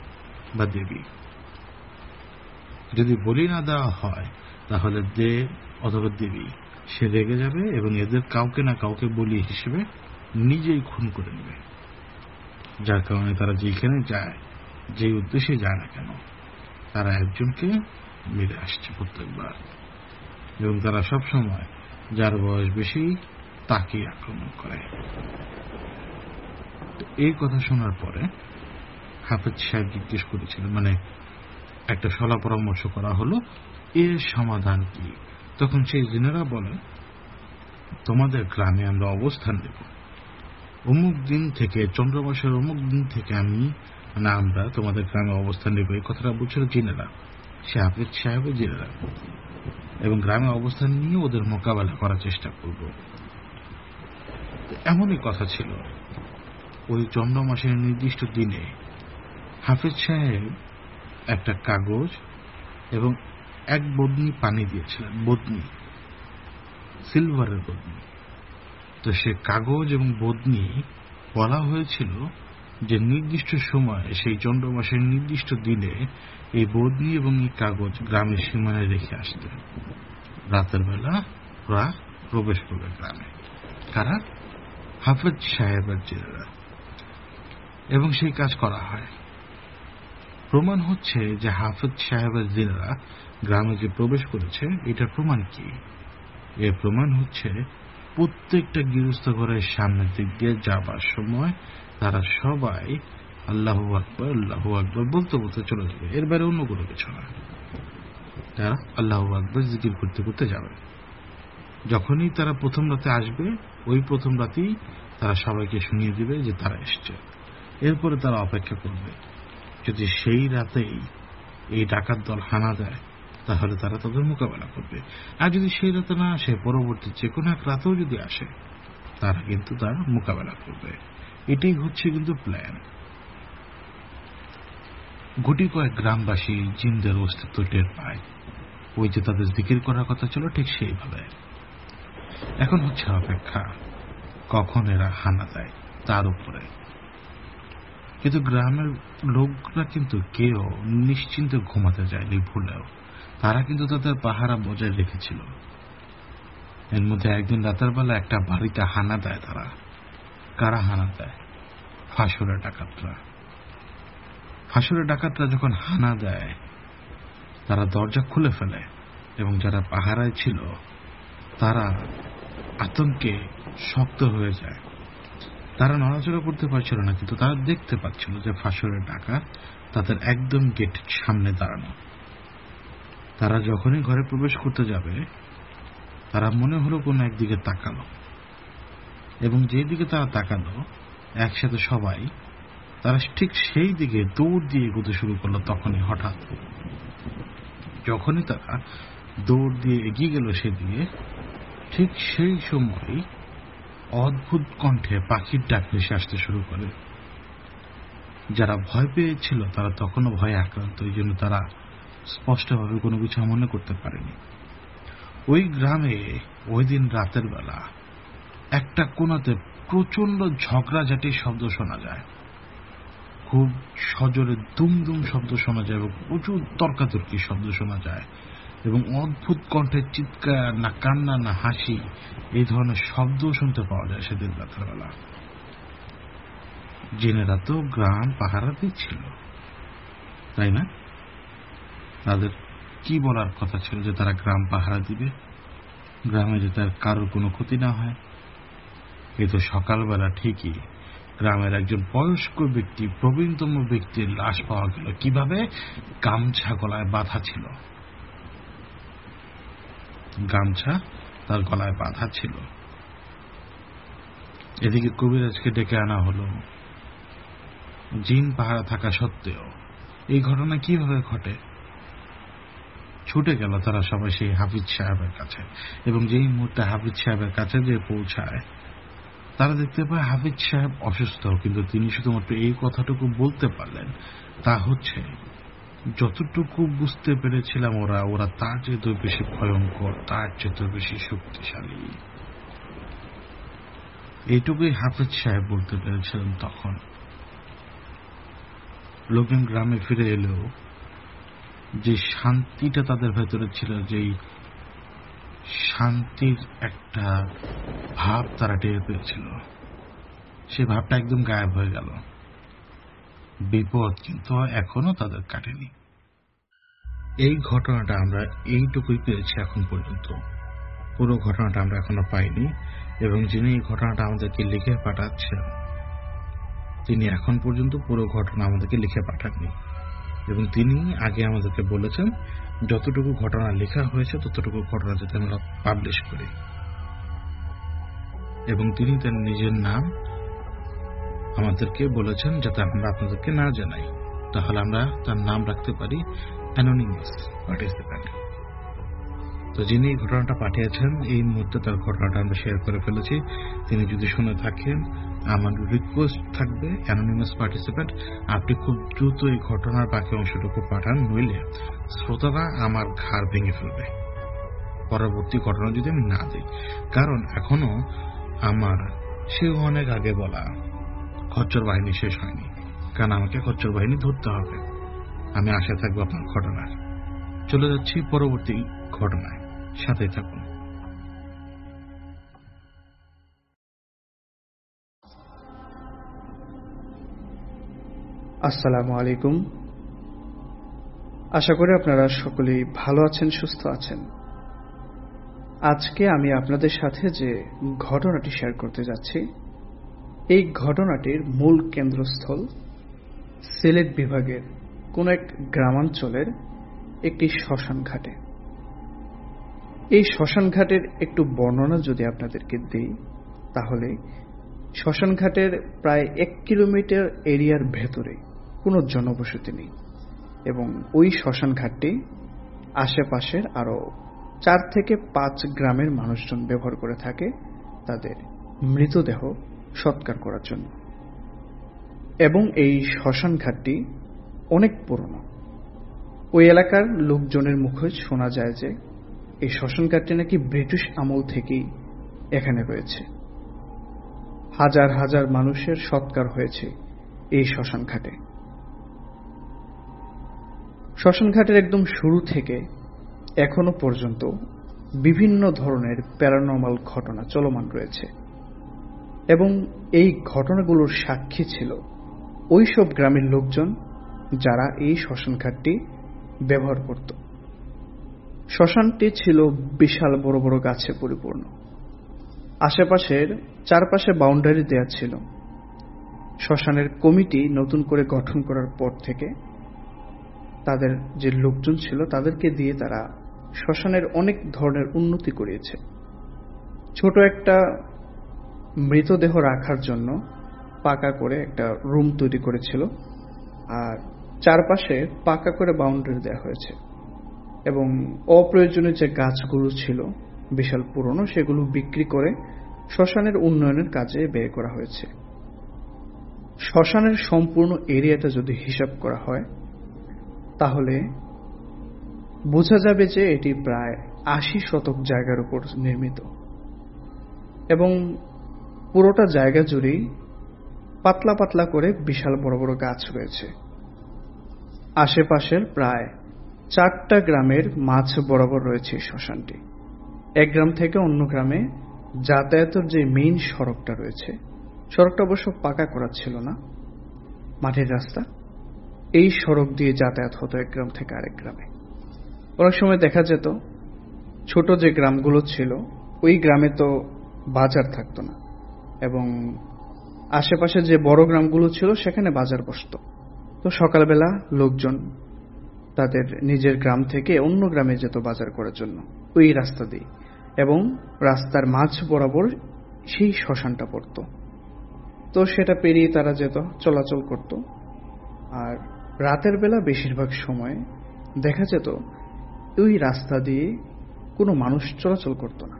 বা দেবী যদি বলি না দেওয়া হয়, তাহলে দেব অথবা দেবী, সে রেগে যাবে এবং এদের কাউকে না কাউকে বলি হিসেবে নিজেই খুন করে নেবে। যার কারণে তারা যেখানে যায়, যে উদ্দেশ্যে যায় না কেন, তারা একজনকে মেরে আসছে প্রত্যেকবার, এবং তারা সবসময় যার বয়স বেশি তাকেই আক্রমণ করে। এই কথা শোনার পরে হাফেজ সাহেব জিজ্ঞেস করেছিলেন, মানে একটা সলা পরামর্শ করা হলো, এর সমাধান কি? তখন সেই জিনেরা বলে, তোমাদের গ্রামে আমরা অবস্থান নেব, অমুক দিন থেকে, চন্দ্রমাসের অমুক দিন থেকে আমরা তোমাদের গ্রামে অবস্থান নেব। এই কথাটা বলছিল জিনেরা, সে হাফেজ সাহেবের জিনেরা, এবং গ্রামে অবস্থান নিয়ে ওদের মোকাবেলা করার চেষ্টা করব। এমনই কথা ছিল। ওই চন্দ্রমাসের নির্দিষ্ট দিনে হাফেজ সাহেব একটা কাগজ এবং এক বদনি পানি দিয়েছিলেন, বদনি, সিলভারের বদনি। তো সে কাগজ এবং বদনি বলা হয়েছিল যে নির্দিষ্ট সময়ে, সেই চন্দ্রমাসের নির্দিষ্ট দিনে এই বদনি এবং এই কাগজ গ্রামের সীমানায় রেখে আসতে, রাতের বেলা ওরা প্রবেশ করবে গ্রামে। কারা? হাফেজ সাহেবের জেলেরা। এবং সেই কাজ করা হয়। প্রমাণ হচ্ছে যে হাফেজ সাহেবের জেলেরা গ্রামে যে প্রবেশ করেছে, এটার প্রমাণ কি? এর প্রমাণ হচ্ছে প্রত্যেকটা গৃহস্থ ঘরের সামনের দিক দিয়ে যাবার সময় তারা সবাই আল্লাহু আকবার আল্লাহু আকবার বলতে বলতে চলে যাবে। এর বাইরে অন্য কোনো কিছু না। তারা আল্লাহু আকবার জিকির করতে করতে যাবে। যখনই তারা প্রথম রাতে আসবে, ওই প্রথম রাতেই তারা সবাইকে শুনিয়ে দিবে যে তারা এসছে। এরপরে তারা অপেক্ষা করবে, যদি সেই রাতেই এই ডাকাত দল হানা দেয় তাহলে তারা তাদের মোকাবেলা করবে। আর যদি সেই রাতে না আসে, পরবর্তী যে কোনো এক রাতেও যদি আসে, তারা কিন্তু তার মোকাবেলা করবে। এটাই হচ্ছে কিন্তু প্ল্যান। গুটি কয়েক গ্রামবাসী জিনদের অস্তিত্ব টের পায়। ওই যে তাদের জিকির করার কথা ছিল, ঠিক সেইভাবে। এখন হচ্ছে অপেক্ষা, কখন এরা হানা দেয় তার উপরে। কিন্তু গ্রামের লোকরা কিন্তু কেউ নিশ্চিন্তে ঘুমাতে যায়নি ভুলেও। তারা কিন্তু তাদের পাহারা বজায় রেখেছিল। এর মধ্যে একদিন রাতের বেলা একটা বাড়িতে হানা দেয় তারা। কারা হানা দেয়? ফাঁসুরের ডাকাতরা। ফাঁসুরের ডাকাতরা যখন হানা দেয়, তারা দরজা খুলে ফেলে, এবং যারা পাহারায় ছিল তারা আতঙ্কে শক্ত হয়ে যায়। তারা নড়াচড়া করতে পারছিল না, কিন্তু তারা দেখতে পাচ্ছিল যে ফাঁসুরের ডাকাত তাদের একদম গেট সামনে দাঁড়ানো। তারা যখনই ঘরে প্রবেশ করতে যাবে, তারা মনে হলো কোনো একদিকে তাকালো, এবং যেই দিকে তারা তাকালো একসাথে সবাই, তারা ঠিক সেই দিকে দৌড় দিয়ে এগোতে শুরু করলো। তখনই হঠাৎ যখনই তারা দৌড় দিয়ে এগিয়ে গেল সেদিকে, ঠিক সেই সময় অদ্ভুত কণ্ঠে পাখির ডাক ভেসে আসতে শুরু করে। যারা ভয় পেয়েছিল তারা তখনও ভয়ে আক্রান্ত, এই জন্য তারা স্পষ্টভাবে কোনো কিছু মনে করতে পারেনি। ওই গ্রামে ওই দিন রাতের বেলা একটা কোণাতে প্রচন্ড ঝগড়াঝাটির শব্দ শোনা যায়। খুব সজোরে দুমদুম শব্দ শোনা যায়, এবং প্রচুর তর্কাতর্কির শব্দ শোনা যায়, এবং অদ্ভুত কণ্ঠের চিৎকার, না কান্না না হাসি, এই ধরনের শব্দ শুনতে পাওয়া যায় সেদিন রাতের বেলা। জিনেরা তো গ্রাম পাহারা দিচ্ছিল, তাই না? তাদের কি বলার কথা ছিল যে তারা গ্রাম পাহারা দিবে, গ্রামে যাতে আর কারোর কোনো ক্ষতি না হয়। এই তো সকালবেলা ঠিকই গ্রামের একজন বয়স্ক ব্যক্তি, প্রবীণতম ব্যক্তির লাশ পাওয়া গেল। কিভাবে? গামছা গলায় বাঁধা ছিল। গামছা তার গলায় বাঁধা ছিল। এদিকে কবিরাজকে ডেকে আনা হলো। জিন পাহারা থাকা সত্ত্বেও এই ঘটনা কিভাবে ঘটে? ছুটে গেল তারা সবাই সেই হাফিজ সাহেবের কাছে, এবং যেই মুহূর্তে হাফিজ সাহেবের কাছে যে পৌঁছায়, তারা দেখতে পায় হাফিজ সাহেব অসুস্থ, কিন্তু তিনি শুধুমাত্র এই কথাটুকু বলতে পারলেন, তা হচ্ছে, যতটুকু বুঝতে পেরেছিলাম ওরা তার চেয়ে বেশি ভয়ঙ্কর, তার চেয়ে বেশি শক্তিশালী। এইটুকুই হাফিজ সাহেব বলতে পেরেছিলেন। তখন লোকজন গ্রামে ফিরে এলেও যে শান্তিটা তাদের ভেতরে ছিল, যেই শান্তির একটা ভাব তারা টের পেয়েছিল। সে ভাবটা একদম গায়েব হয়ে গেল। বিপদ কিন্তু এখনো তাদের কাটেনি। এই ঘটনাটা আমরা এইটুকুই পেয়েছি এখন পর্যন্ত। পুরো ঘটনাটা আমরা এখনো পাইনি, এবং যিনি এই ঘটনাটা আমাদেরকে লিখে পাঠাচ্ছেন তিনি এখন পর্যন্ত পুরো ঘটনা আমাদেরকে লিখে পাঠাননি। এবং তিনি আগে আমাদেরকে বলেছেন যতটুকু ঘটনা লেখা হয়েছে ততটুকু ঘটনা যাতে আমরা পাবলিশ করি, এবং তিনি তার নিজের নাম আমাদেরকে বলেছেন যাতে আমরা আপনাদেরকে না জানাই, তাহলে আমরা তার নাম রাখতে পারি অ্যানোনিমাস পার্টিসিপ্যান্ট। তো যিনি এই ঘটনাটা পাঠিয়েছেন এই মুহূর্তে তার ঘটনাটা আমরা শেয়ার করে ফেলেছি। তিনি যদি শুনে থাকেন, আমার রিকোয়েস্ট থাকবে অ্যানোনিমাস পার্টিসিপ্যান্ট আপনি খুব দ্রুত এই ঘটনার বাকি অংশটুকু পাঠান, নইলে শ্রোতারা আমার ঘাড় ভেঙে ফেলবে পরবর্তী ঘটনা যদি আমি না দিই। কারণ এখনো আমার সে অনেক আগে বলা খচ্চর বাহিনী শেষ হয়নি, কারণ আমাকে খচ্চর বাহিনী ধরতে হবে। আমি আশা থাকবো আপনার ঘটনার। চলে যাচ্ছি পরবর্তী ঘটনায়, সাথে থাকুন। আসসালামু আলাইকুম। আশা করি আপনারা সকলেই ভালো আছেন, সুস্থ আছেন। আজকে আমি আপনাদের সাথে যে ঘটনাটি শেয়ার করতে যাচ্ছি, এই ঘটনাটির মূল কেন্দ্রস্থল সিলেট বিভাগের কোন এক গ্রামাঞ্চলের একটি শ্মশান ঘাটে। এই শ্মশান ঘাটের একটু বর্ণনা যদি আপনাদেরকে দিই, তাহলে শ্মশান ঘাটের প্রায় 1 কিলোমিটার এরিয়ার ভেতরে কোনো জনবসতি নেই, এবং ওই শ্মশান ঘাটটি আশেপাশের আরো 4 থেকে 5 গ্রামের মানুষজন ব্যবহার করে থাকে তাদের মৃতদেহ সৎকার করার জন্য। এবং এই শ্মশান ঘাটটি অনেক পুরনো। ওই এলাকার লোকজনের মুখে শোনা যায় যে এই শ্মশান ঘাটটি নাকি ব্রিটিশ আমল থেকেই এখানে রয়েছে। হাজার হাজার মানুষের সৎকার হয়েছে এই শ্মশান ঘাটে। শ্মশান ঘাটের একদম শুরু থেকে এখনো পর্যন্ত বিভিন্ন ধরনের প্যারানর্মাল ঘটনা চলমান রয়েছে, এবং এই ঘটনাগুলোর সাক্ষী ছিল ওই সব গ্রামের লোকজন যারা এই শ্মশান ঘাটটি ব্যবহার করত। শ্মশানটি ছিল বিশাল বড় বড় গাছে পরিপূর্ণ। আশেপাশের চারপাশে বাউন্ডারি দেয়া ছিল। শ্মশানের কমিটি নতুন করে গঠন করার পর থেকে তাদের যে লোকজন ছিল তাদেরকে দিয়ে তারা শ্মশানের অনেক ধরনের উন্নতি করিয়েছে। ছোট একটা মৃতদেহ রাখার জন্য পাকা করে একটা রুম তৈরি করেছিল, আর চারপাশে পাকা করে বাউন্ডারি দেওয়া হয়েছে, এবং অপ্রয়োজনীয় যে গাছগুলো ছিল বিশাল পুরনো সেগুলো বিক্রি করে শ্মশানের উন্নয়নের কাজে ব্যয় করা হয়েছে। শ্মশানের সম্পূর্ণ এরিয়াটা যদি হিসাব করা হয় তাহলে বোঝা যাবে যে এটি প্রায় 80 শতক জায়গার উপর নির্মিত, এবং পুরোটা জায়গা জুড়েই পাতলা পাতলা করে বিশাল বড় বড় গাছ রয়েছে। আশেপাশের প্রায় 4টা গ্রামের মাঝ বরাবর রয়েছে শ্মশানটি। এক গ্রাম থেকে অন্য গ্রামে যাতায়াতের যে মেইন সড়কটা রয়েছে, সড়কটা অবশ্য পাকা করা ছিল না, মাটির রাস্তা, এই সড়ক দিয়ে যাতায়াত হতো এক গ্রাম থেকে আরেক গ্রামে। অনেক সময় দেখা যেত ছোট যে গ্রামগুলো ছিল ওই গ্রামে তো বাজার থাকতো না, এবং আশেপাশে যে বড় গ্রামগুলো ছিল সেখানে বাজার বসতো। তো সকালবেলা লোকজন তাদের নিজের গ্রাম থেকে অন্য গ্রামে যেত বাজার করার জন্য ওই রাস্তা দিয়ে, এবং রাস্তার মাঝ বরাবর সেই শ্মশানটা পড়ত। তো সেটা পেরিয়ে তারা যেত, চলাচল করত। আর রাতের বেলা বেশিরভাগ সময় দেখা যেত ওই রাস্তা দিয়ে কোনো মানুষ চলাচল করত না।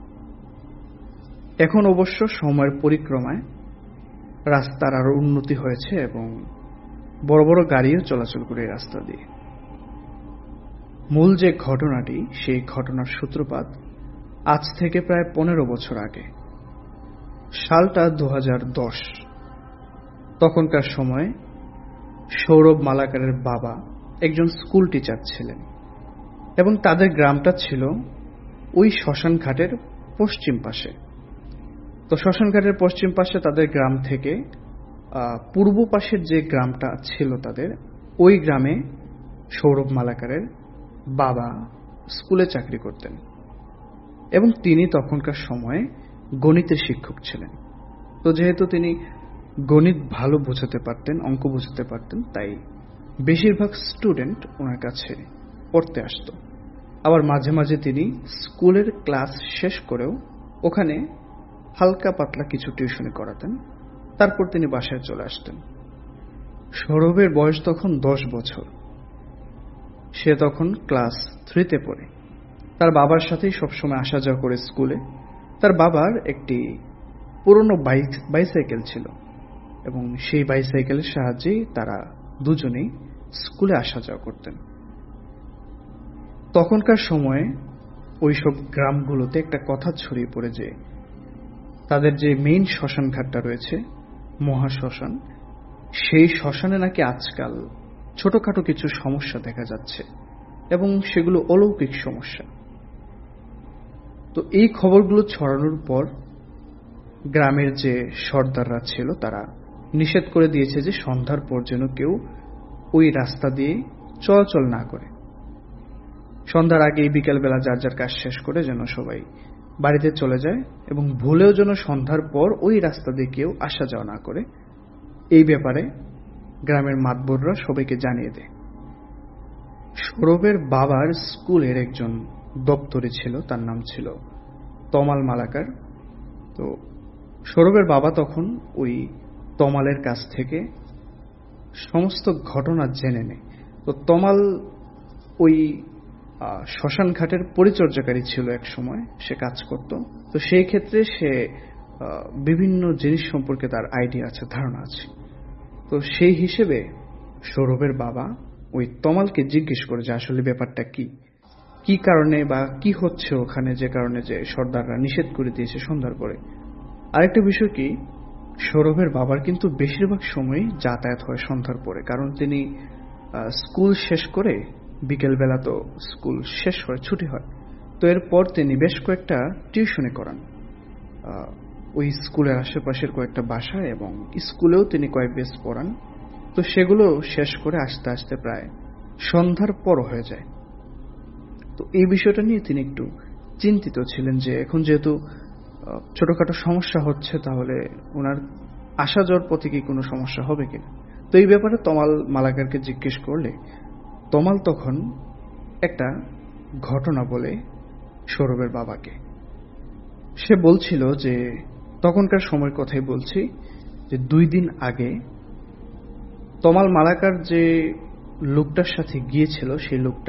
এখন অবশ্য সময়ের পরিক্রমায় রাস্তার আরো উন্নতি হয়েছে, এবং বড় বড় গাড়িও চলাচল করে এই রাস্তা দিয়ে। মূল যে ঘটনাটি, সেই ঘটনার সূত্রপাত আজ থেকে প্রায় 15 বছর আগে। সালটা 2010। তখনকার সময় সৌরভ মালাকারের বাবা একজন স্কুল টিচার ছিলেন, এবং তাদের গ্রামটা ছিল ওই শ্মশান ঘাটের পশ্চিম পাশে। তো শ্মশান ঘাটের পশ্চিম পাশে তাদের গ্রাম থেকে পূর্ব পাশের যে গ্রামটা ছিল তাদের, ওই গ্রামে সৌরভ মালাকারের বাবা স্কুলে চাকরি করতেন এবং তিনি তখনকার সময়ে গণিতের শিক্ষক ছিলেন। তো যেহেতু তিনি গণিত ভালো বোঝাতে পারতেন, অঙ্ক বোঝাতে পারতেন, তাই বেশিরভাগ স্টুডেন্ট ওনার কাছে পড়তে আসতো। আবার মাঝে মাঝে তিনি স্কুলের ক্লাস শেষ করেও ওখানে হালকা পাতলা কিছু টিউশনি করাতেন, তারপর তিনি বাসায় চলে আসতেন। সৌরভের বয়স তখন 10 বছর। সে তখন ক্লাস 3-তে পড়ে। তার বাবার সাথেই সবসময় আসা যাওয়া করে স্কুলে। তার বাবার একটি পুরনো বাইসাইকেল ছিল এবং সেই বাইসাইকেলের সাহায্যেই তারা দুজনেই স্কুলে আসা যাওয়া করতেন। তখনকার সময়ে ওইসব গ্রামগুলোতে একটা কথা ছড়িয়ে পড়ে যে তাদের যে মেইন শ্মশান ঘাটটা রয়েছে, মহাশ্মশান, সেই শ্মশানে নাকি আজকাল ছোটখাটো কিছু সমস্যা দেখা যাচ্ছে এবং সেগুলো অলৌকিক সমস্যা। তো এই খবরগুলো ছড়ানোর পর গ্রামের যে সর্দাররা ছিল তারা নিষেধ করে দিয়েছে যে সন্ধ্যার পর যেন কেউ ওই রাস্তা দিয়ে চলাচল না করে। সন্ধ্যার আগেই বিকেলবেলা যার যার কাজ শেষ করে যেন সবাই বাড়িতে চলে যায় এবং ভুলেও যেন সন্ধ্যার পর ওই রাস্তা দিয়ে কেউ আসা যাওয়া না করে, এই ব্যাপারে গ্রামের মাতবররা সবাইকে জানিয়ে দেয়। সৌরভের বাবার স্কুলের একজন দপ্তরি ছিল, তার নাম ছিল তমাল মালাকার। তো সৌরভের বাবা তখন ওই তমালের কাছ থেকে সমস্ত ঘটনা জেনে নেয়। তো তমাল ওই শ্মশান ঘাটের পরিচর্যাকারী ছিল এক সময়, সে কাজ করত। তো সেই ক্ষেত্রে সে বিভিন্ন জিনিস সম্পর্কে তার আইডিয়া আছে, ধারণা আছে। তো সেই হিসেবে সৌরভের বাবা ওই তমালকে জিজ্ঞেস করে যে আসলে ব্যাপারটা কি কারণে বা কি হচ্ছে ওখানে, যে কারণে যে সর্দাররা নিষেধ করে দিয়েছে সন্ধ্যার পরে। আরেকটা বিষয় কি, সৌরভের বাবার কিন্তু বেশিরভাগ সময়ই যাতায়াত হয় সন্ধ্যার পরে, কারণ তিনি স্কুল শেষ করে বিকেলবেলা তো স্কুল শেষ হয়, ছুটি হয়, তো এরপর তিনি বেশ কয়েকটা টিউশনি করান ওই স্কুলের আশেপাশের কয়েকটা বাসায় এবং স্কুলেও তিনি কয়েক বেস পড়ান। তো সেগুলো শেষ করে আসতে আসতে প্রায় সন্ধ্যার পর হয়ে যায়। তো এই বিষয়টা নিয়ে তিনি একটু চিন্তিত ছিলেন যে এখন যেহেতু ছোটখাটো সমস্যা হচ্ছে, তাহলে ওনার আসা যাওয়ার পথে কি কোনো সমস্যা হবে কিনা। তো এই ব্যাপারে তমাল মালাকারকে জিজ্ঞেস করলে তমাল তখন একটা ঘটনা বলে সৌরভের বাবাকে। সে বলছিল যে তখনকার সময়ের কথাই বলছি, যে 2 দিন আগে তমাল মালাকার যে লোকটার সাথে গিয়েছিল, সেই লোকটা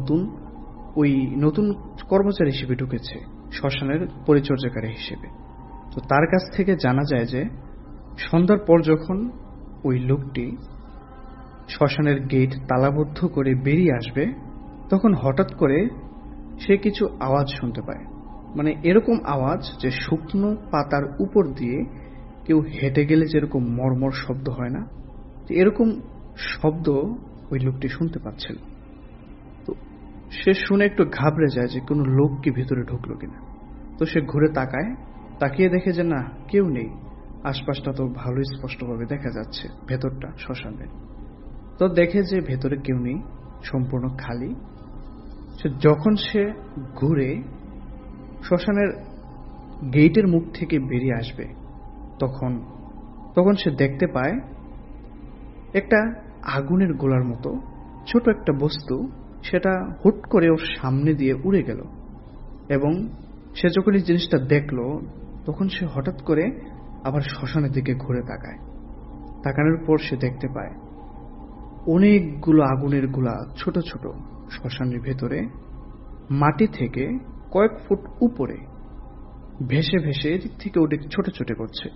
নতুন কর্মচারী হিসেবে ঢুকেছে, শ্মশানের পরিচর্যাকারী হিসেবে। তো তার কাছ থেকে জানা যায় যে সন্ধ্যার পর যখন ওই লোকটি শ্মশানের গেট তালাবদ্ধ করে বেরিয়ে আসবে, তখন হঠাৎ করে সে কিছু আওয়াজ শুনতে পায়। মানে এরকম আওয়াজ যে শুকনো পাতার উপর দিয়ে কেউ হেঁটে গেলে যেরকম মর্মর শব্দ হয় না, এরকম শব্দ ওই লোকটি শুনতে পাচ্ছিল। তো সে শুনে একটু ঘাবড়ে যায় যে কোনো লোক কি ভিতরে ঢুকলো কিনা। তো সে ঘুরে তাকিয়ে দেখে যে না, কেউ নেই, আশপাশটা তো ভালোই স্পষ্টভাবে দেখা যাচ্ছে, ভেতরটা শ্মশানের। তো দেখে যে ভেতরে কেউ নেই, সম্পূর্ণ খালি। যখন সে ঘুরে শ্মশানের গেটের মুখ থেকে বেরিয়ে আসবে, তখন সে দেখতে পায় একটা আগুনের গোলার মতো ছোট একটা বস্তু, সেটা হুট করে ওর সামনে দিয়ে উড়ে গেল। এবং সে যখন এই জিনিসটা দেখল, তখন সে হঠাৎ করে আবার শ্মশানের দিকে ঘুরে তাকানোর পর সে দেখতে পায় অনেকগুলো আগুনের গোলা ছোট ছোট শ্মশানের ভেতরে মাটি থেকে কয়েক ফুট উপরে ভেসে ভেসে এদিক থেকে ওদিক ছোট ছোট করছে।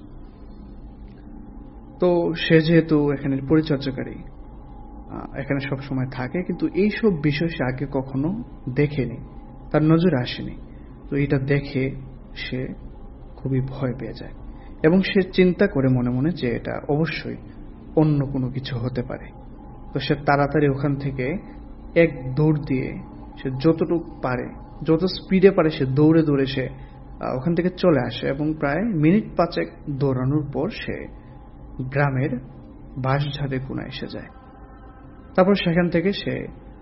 তো সে যেহেতু এখানের পরিচর্যাকারী, এখানে সব সময় থাকে, কিন্তু এইসব বিষয় সে আগে কখনো দেখেনি, তার নজরে আসেনি। তো এটা দেখে সে খুবই ভয় পেয়ে যায় এবং সে চিন্তা করে মনে মনে যে এটা অবশ্যই অন্য কোনো কিছু হতে পারে। তো সে তাড়াতাড়ি ওখান থেকে এক দৌড় দিয়ে সে যতটুকু পারে যত স্পিডে পারে সে দৌড়ে দৌড়ে সে ওখান থেকে চলে আসে এবং প্রায় মিনিট 5 দৌড়ানোর পর সে গ্রামের বাঁশঝাড়ে কোণায় এসে যায়। তারপর সেখান থেকে সে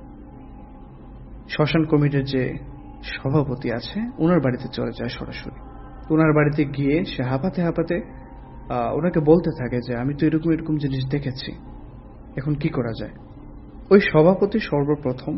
শ্মশান কমিটির যে সভাপতি আছে ওনার বাড়িতে চলে যায় সরাসরি। ওনার বাড়িতে গিয়ে সে হাঁপাতে হাঁপাতে ওনাকে বলতে থাকে যে আমি তো এরকম এরকম জিনিস দেখেছি, এখন কি করা যায়। ওই সভাপতি সর্বপ্রথম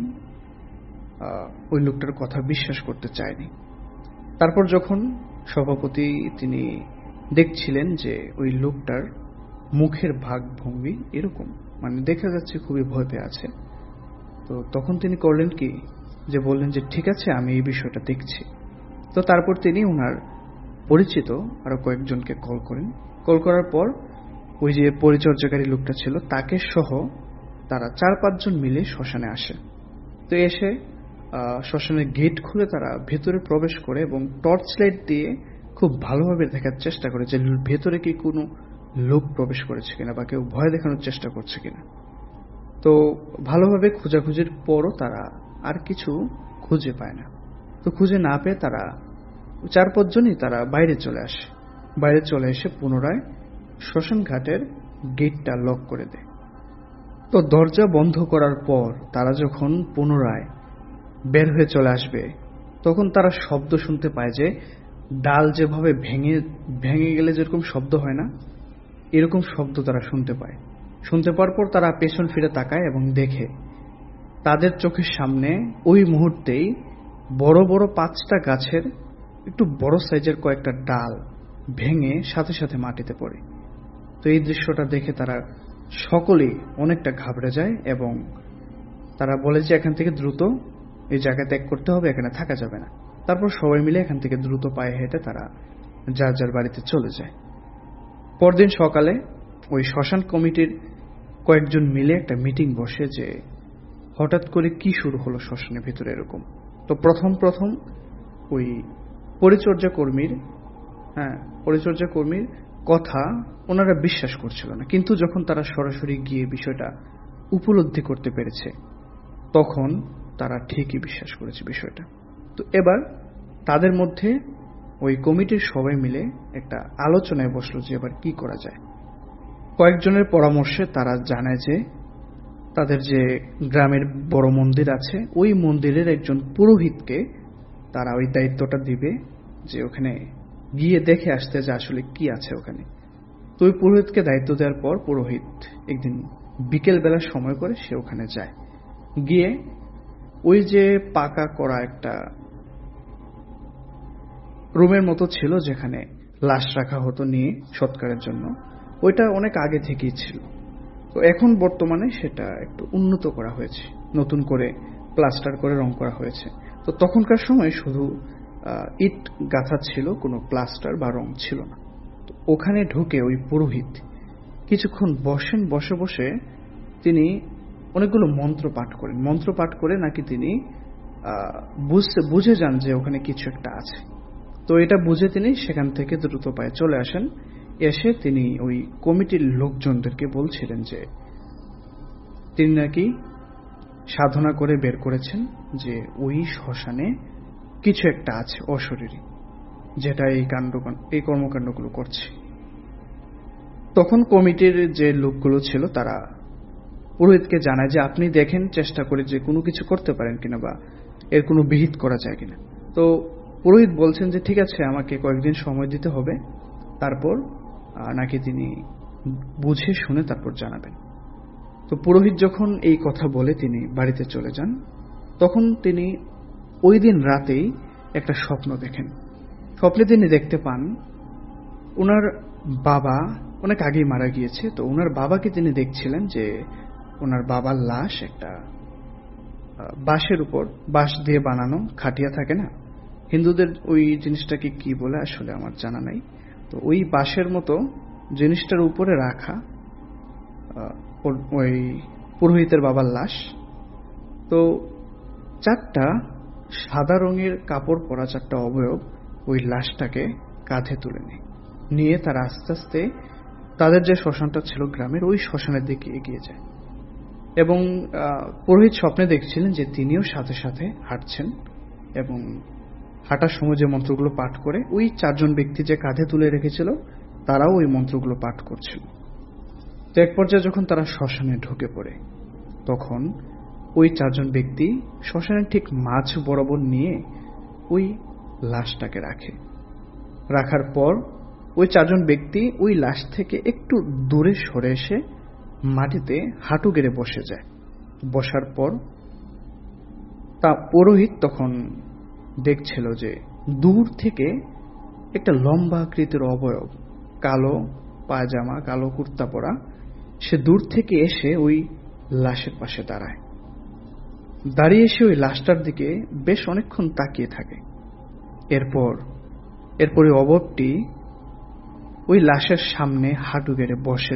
ওই লোকটার কথা বিশ্বাস করতে চায়নি। তারপর যখন সভাপতি তিনি দেখছিলেন যে ওই লোকটার মুখের ভাগ ভঙ্গি এরকম, মানে দেখা যাচ্ছে খুবই ভয় পেয়ে আছে, তো তখন তিনি করলেন কি যে বললেন যে ঠিক আছে আমি এই বিষয়টা দেখছি। তো তারপর তিনি ওনার পরিচিত আরো কয়েকজনকে কল করেন। কল করার পর ওই যে পরিচর্যাকারী লোকটা ছিল তাকে সহ তারা 4-5 জন মিলে শ্মশানে আসে। তো এসে শ্মশানের গেট খুলে তারা ভেতরে প্রবেশ করে এবং টর্চ লাইট দিয়ে খুব ভালোভাবে দেখার চেষ্টা করে যে ভেতরে কি কোনো লোক প্রবেশ করেছে কিনা বা কেউ ভয় দেখানোর চেষ্টা করছে কিনা। তো ভালোভাবে খোঁজাখুঁজির পরও তারা আর কিছু খুঁজে পায় না। তো খুঁজে না পেয়ে তারা 4-5 জনই তারা বাইরে চলে আসে। বাইরে চলে এসে পুনরায় শ্মশান ঘাটের গেটটা লক করে দেয়। তো দরজা বন্ধ করার পর তারা যখন পুনরায় বের হয়ে চলে আসবে তখন তারা শব্দ শুনতে পায় যে ডাল যেভাবে ভেঙে গেলে যেরকম শব্দ হয় না, এরকম শব্দ তারা শুনতে পায়। শুনতে পাওয়ার পর তারা পেছন ফিরে তাকায় এবং দেখে তাদের চোখের সামনে ওই মুহূর্তেই বড় বড় 5টা গাছের একটু বড় সাইজের কয়েকটা ডাল ভেঙে সাথে সাথে মাটিতে পড়ে। তো এই দৃশ্যটা দেখে তারা সকলেই অনেকটা ঘাবড়ে যায় এবং তারা বলে যে এখান থেকে দ্রুত এই জায়গা ত্যাগ করতে হবে, এখানে থাকা যাবে না। তারপর সবাই মিলে এখান থেকে দ্রুত পায়ে হেঁটে তারা যার যার বাড়িতে চলে যায়। পরদিন সকালে ওই শ্মশান কমিটির কয়েকজন মিলে একটা মিটিং বসে যে হঠাৎ করে কি শুরু হলো শ্মশানের ভিতরে এরকম। তো প্রথম ওই পরিচর্যা কর্মীর কথা ওনারা বিশ্বাস করছিল না, কিন্তু যখন তারা সরাসরি গিয়ে বিষয়টা উপলব্ধি করতে পেরেছে তখন তারা ঠিকই বিশ্বাস করেছে বিষয়টা। তো এবার তাদের মধ্যে ওই কমিটির সবাই মিলে একটা আলোচনায় বসলো যে এবার কি করা যায়। কয়েকজনের পরামর্শে তারা জানায় যে তাদের যে গ্রামের বড় মন্দির আছে ওই মন্দিরের একজন পুরোহিতকে তারা ওই দায়িত্বটা দিবে যে ওখানে গিয়ে দেখে আসতে যে আসলে কি আছে ওখানে। তো ওই পুরোহিতকে দায়িত্ব দেওয়ার পর পুরোহিত একদিন বিকেল বেলার সময় করে সে ওখানে যায়। গিয়ে ওই যে পাকা করা একটা রুমের মতো ছিল যেখানে লাশ রাখা হতো নিয়ে সৎকারের জন্য, ওইটা অনেক আগে থেকেই ছিল। তো এখন বর্তমানে সেটা একটু উন্নত করা হয়েছে, নতুন করে প্লাস্টার করে রং করা হয়েছে। তো তখনকার সময় শুধু ইট গাঁথা ছিল, কোনো প্লাস্টার বা রং ছিল না। তো ওখানে ঢুকে ওই পুরোহিত কিছুক্ষণ বসে বসে তিনি অনেকগুলো মন্ত্র পাঠ করেন। মন্ত্র পাঠ করে নাকি তিনি বুঝে যান যে ওখানে কিছু একটা আছে। তো এটা বুঝে তিনি সেখান থেকে দ্রুত পায়ে চলে আসেন। এসে তিনি ওই কমিটির লোকজনদেরকে বলছিলেন যে তিনি নাকি সাধনা করে বের করেছেন যে ওই শ্মশানে কিছু একটা আছে অশরীরী, যেটা এই কর্মকাণ্ডগুলো করছে। তখন কমিটির যে লোকগুলো ছিল তারা পুরোহিতকে জানায় যে আপনি দেখেন চেষ্টা করে যে কোনো কিছু করতে পারেন কিনা বা এর কোনো বিহিত করা যায় কিনা। তো পুরোহিত বলছেন যে ঠিক আছে, আমাকে কয়েকদিন সময় দিতে হবে, তারপর নাকি তিনি বুঝে শুনে তারপর জানাবেন। তো পুরোহিত যখন এই কথা বলে তিনি বাড়িতে চলে যান, তখন তিনি ওই দিন রাতেই একটা স্বপ্ন দেখেন। স্বপ্নে তিনি দেখতে পান ওনার বাবা অনেক আগেই মারা গিয়েছে। তো ওনার বাবাকে তিনি দেখছিলেন যে ওনার বাবার লাশ একটা বাঁশের উপর, বাঁশ দিয়ে বানানো খাটিয়া থাকে না, হিন্দুদের ওই জিনিসটাকে কি বলে আসলে আমার জানা নাই। তো ওই বাঁশের মতো জিনিসটার উপরে রাখা ওই পুরোহিতের বাবার লাশ। তো 4টা সাদা রঙের কাপড় পরা 4টা অবয়ব ওই লাশটাকে কাঁধে তুলে নিয়ে তারা আস্তে আস্তে তাদের যে শ্মশানটা ছিল গ্রামের ওই শ্মশানের দিকে এগিয়ে যায়। এবং পুরোহিত স্বপ্নে দেখছিলেন যে তিনিও সাথে সাথে হাঁটছেন এবং হাঁটার সময় যে মন্ত্রগুলো পাঠ করে ওই 4 জন ব্যক্তি যে কাঁধে তুলে রেখেছিল তারাও ওই মন্ত্রগুলো পাঠ করছিল। তো এক পর্যায়ে যখন তারা শ্মশানে ঢুকে পড়ে তখন ওই 4 জন ব্যক্তি শ্মশানের ঠিক মাঝ বরাবর নিয়ে ওই লাশটাকে রাখার পর ওই 4 জন ব্যক্তি ওই লাশ থেকে একটু দূরে সরে এসে মাটিতে হাঁটু গেড়ে বসে যায়। বসার পর তা পুরোহিত তখন দেখছিল যে দূর থেকে একটা লম্বা আকৃতির অবয়ব, কালো পায়জামা, কালো কুর্তা পরা, সে দূর থেকে এসে ওই লাশের পাশে দাঁড়িয়ে এসে ওই লাশটার দিকে বেশ অনেকক্ষণ তাকিয়ে থাকে। এরপর ওই অবয়বটি ওই লাশের সামনে হাঁটু গেড়ে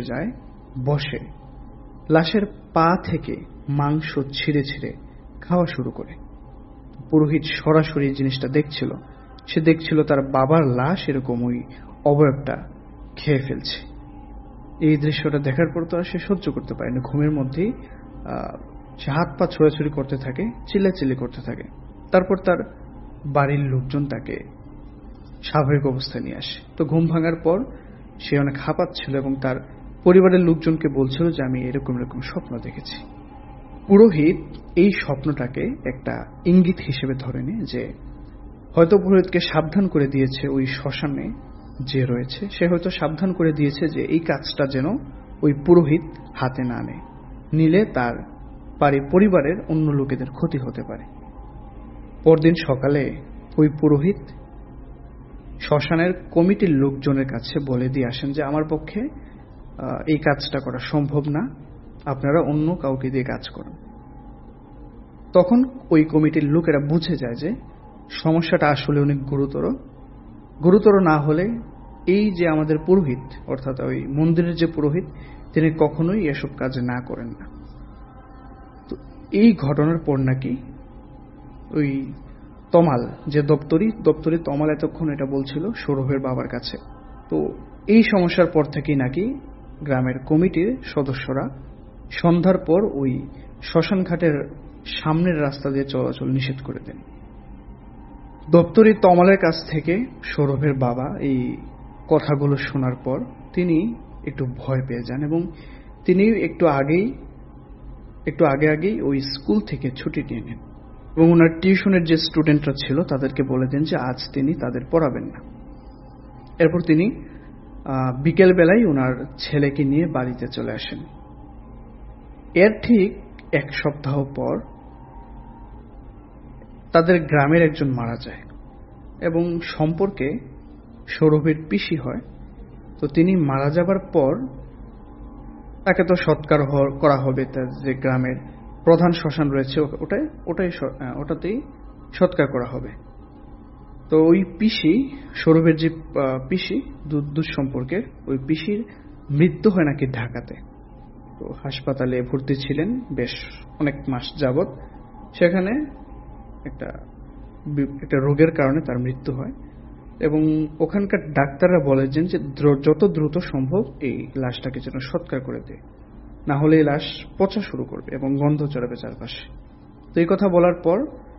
বসে লাশের পা থেকে মাংস ছিঁড়ে খাওয়া শুরু করে। পুরোহিত সরাসরি জিনিসটা দেখছিল। সে দেখছিল তার বাবার লাশ এরকম ওই অবয়বটা খেয়ে ফেলছে। এই দৃশ্যটা দেখার পর তো আর সে সহ্য করতে পারেনি। ঘুমের মধ্যেই সে হাত পা ছোড়াছুড়ি করতে থাকে, চিল্লাচিল্লি করতে থাকে। তারপর তার বাড়ির লোকজন তাকে স্বাভাবিক অবস্থায় নিয়ে আসে। তো ঘুম ভাঙার পর সে অনেক হাঁপাচ্ছিল এবং তার পরিবারের লোকজনকে বলছিল যে আমি এরকম স্বপ্ন দেখেছি। পুরোহিত এই স্বপ্নটাকে একটা ইঙ্গিত হিসেবে ধরে নেয় যে হয়তো পুরোহিতকে সাবধান করে দিয়েছে ওই শ্মশানে যে রয়েছে, সে হয়তো সাবধান করে দিয়েছে যে এই কাজটা যেন ওই পুরোহিত হাতে না নেয়, নিলে তার পরিবারের অন্য লোকেদের ক্ষতি হতে পারে। পরদিন সকালে ওই পুরোহিত শ্মশানের কমিটির লোকজনের কাছে বলে দিয়ে আসেন যে আমার পক্ষে এই কাজটা করা সম্ভব না, আপনারা অন্য কাউকে দিয়ে কাজ করুন। তখন ওই কমিটির লোকেরা বুঝে যায় যে সমস্যাটা আসলে অনেক গুরুতর না হলে এই যে আমাদের পুরোহিত, অর্থাৎ ওই মন্দিরের যে পুরোহিত, তিনি কখনোই এসব কাজ না করেন না। তো এই ঘটনার পর নাকি ওই তমাল যে দপ্তরি তমাল এতক্ষণ এটা বলছিল সৌরভের বাবার কাছে। তো এই সমস্যার পর থেকেই নাকি গ্রামের কমিটির সদস্যরা সন্ধ্যার পর ওই শ্মশান ঘাটের সামনের রাস্তা দিয়ে চলাচল নিষেধ করে দেন। দপ্তরি তমালের কাছ থেকে সৌরভের বাবা এই কথাগুলো শোনার পর তিনি একটু ভয় পেয়ে যান এবং তিনি একটু আগেই ওই স্কুল থেকে ছুটি নিয়ে নেন এবং ওনার টিউশনের যে স্টুডেন্টরা ছিল তাদেরকে বলে দেন যে আজ তিনি তাদের পড়াবেন না। এরপর তিনি বিকেল বেলায় ওনার ছেলেকে নিয়ে বাড়িতে চলে আসেন। এর ঠিক 1 সপ্তাহ পর তাদের গ্রামের একজন মারা যায় এবং সম্পর্কে সৌরভের পিসি হয়। তো তিনি মারা যাবার পর তাকে তো সৎকার করা হবে, তার যে গ্রামের প্রধান শ্মশান রয়েছে ওটাতেই সৎকার করা হবে। তো ওই পিসি, সৌরভের যে পিসি দূর সম্পর্কের, ওই পিসির মৃত্যু হয় নাকি ঢাকাতে। তো হাসপাতালে ভর্তি ছিলেন বেশ অনেক মাস যাবৎ। সেখানে একটা রোগের কারণে তার মৃত্যু হয় এবং ওখানকার ডাক্তাররা বলেছেন যে যত দ্রুত সম্ভব এই লাশটাকে যেন সৎকার করে দেয়, না হলে এই লাশ পচা শুরু করবে এবং গন্ধ চড়াবে চারপাশে। তো এই কথা বলার পর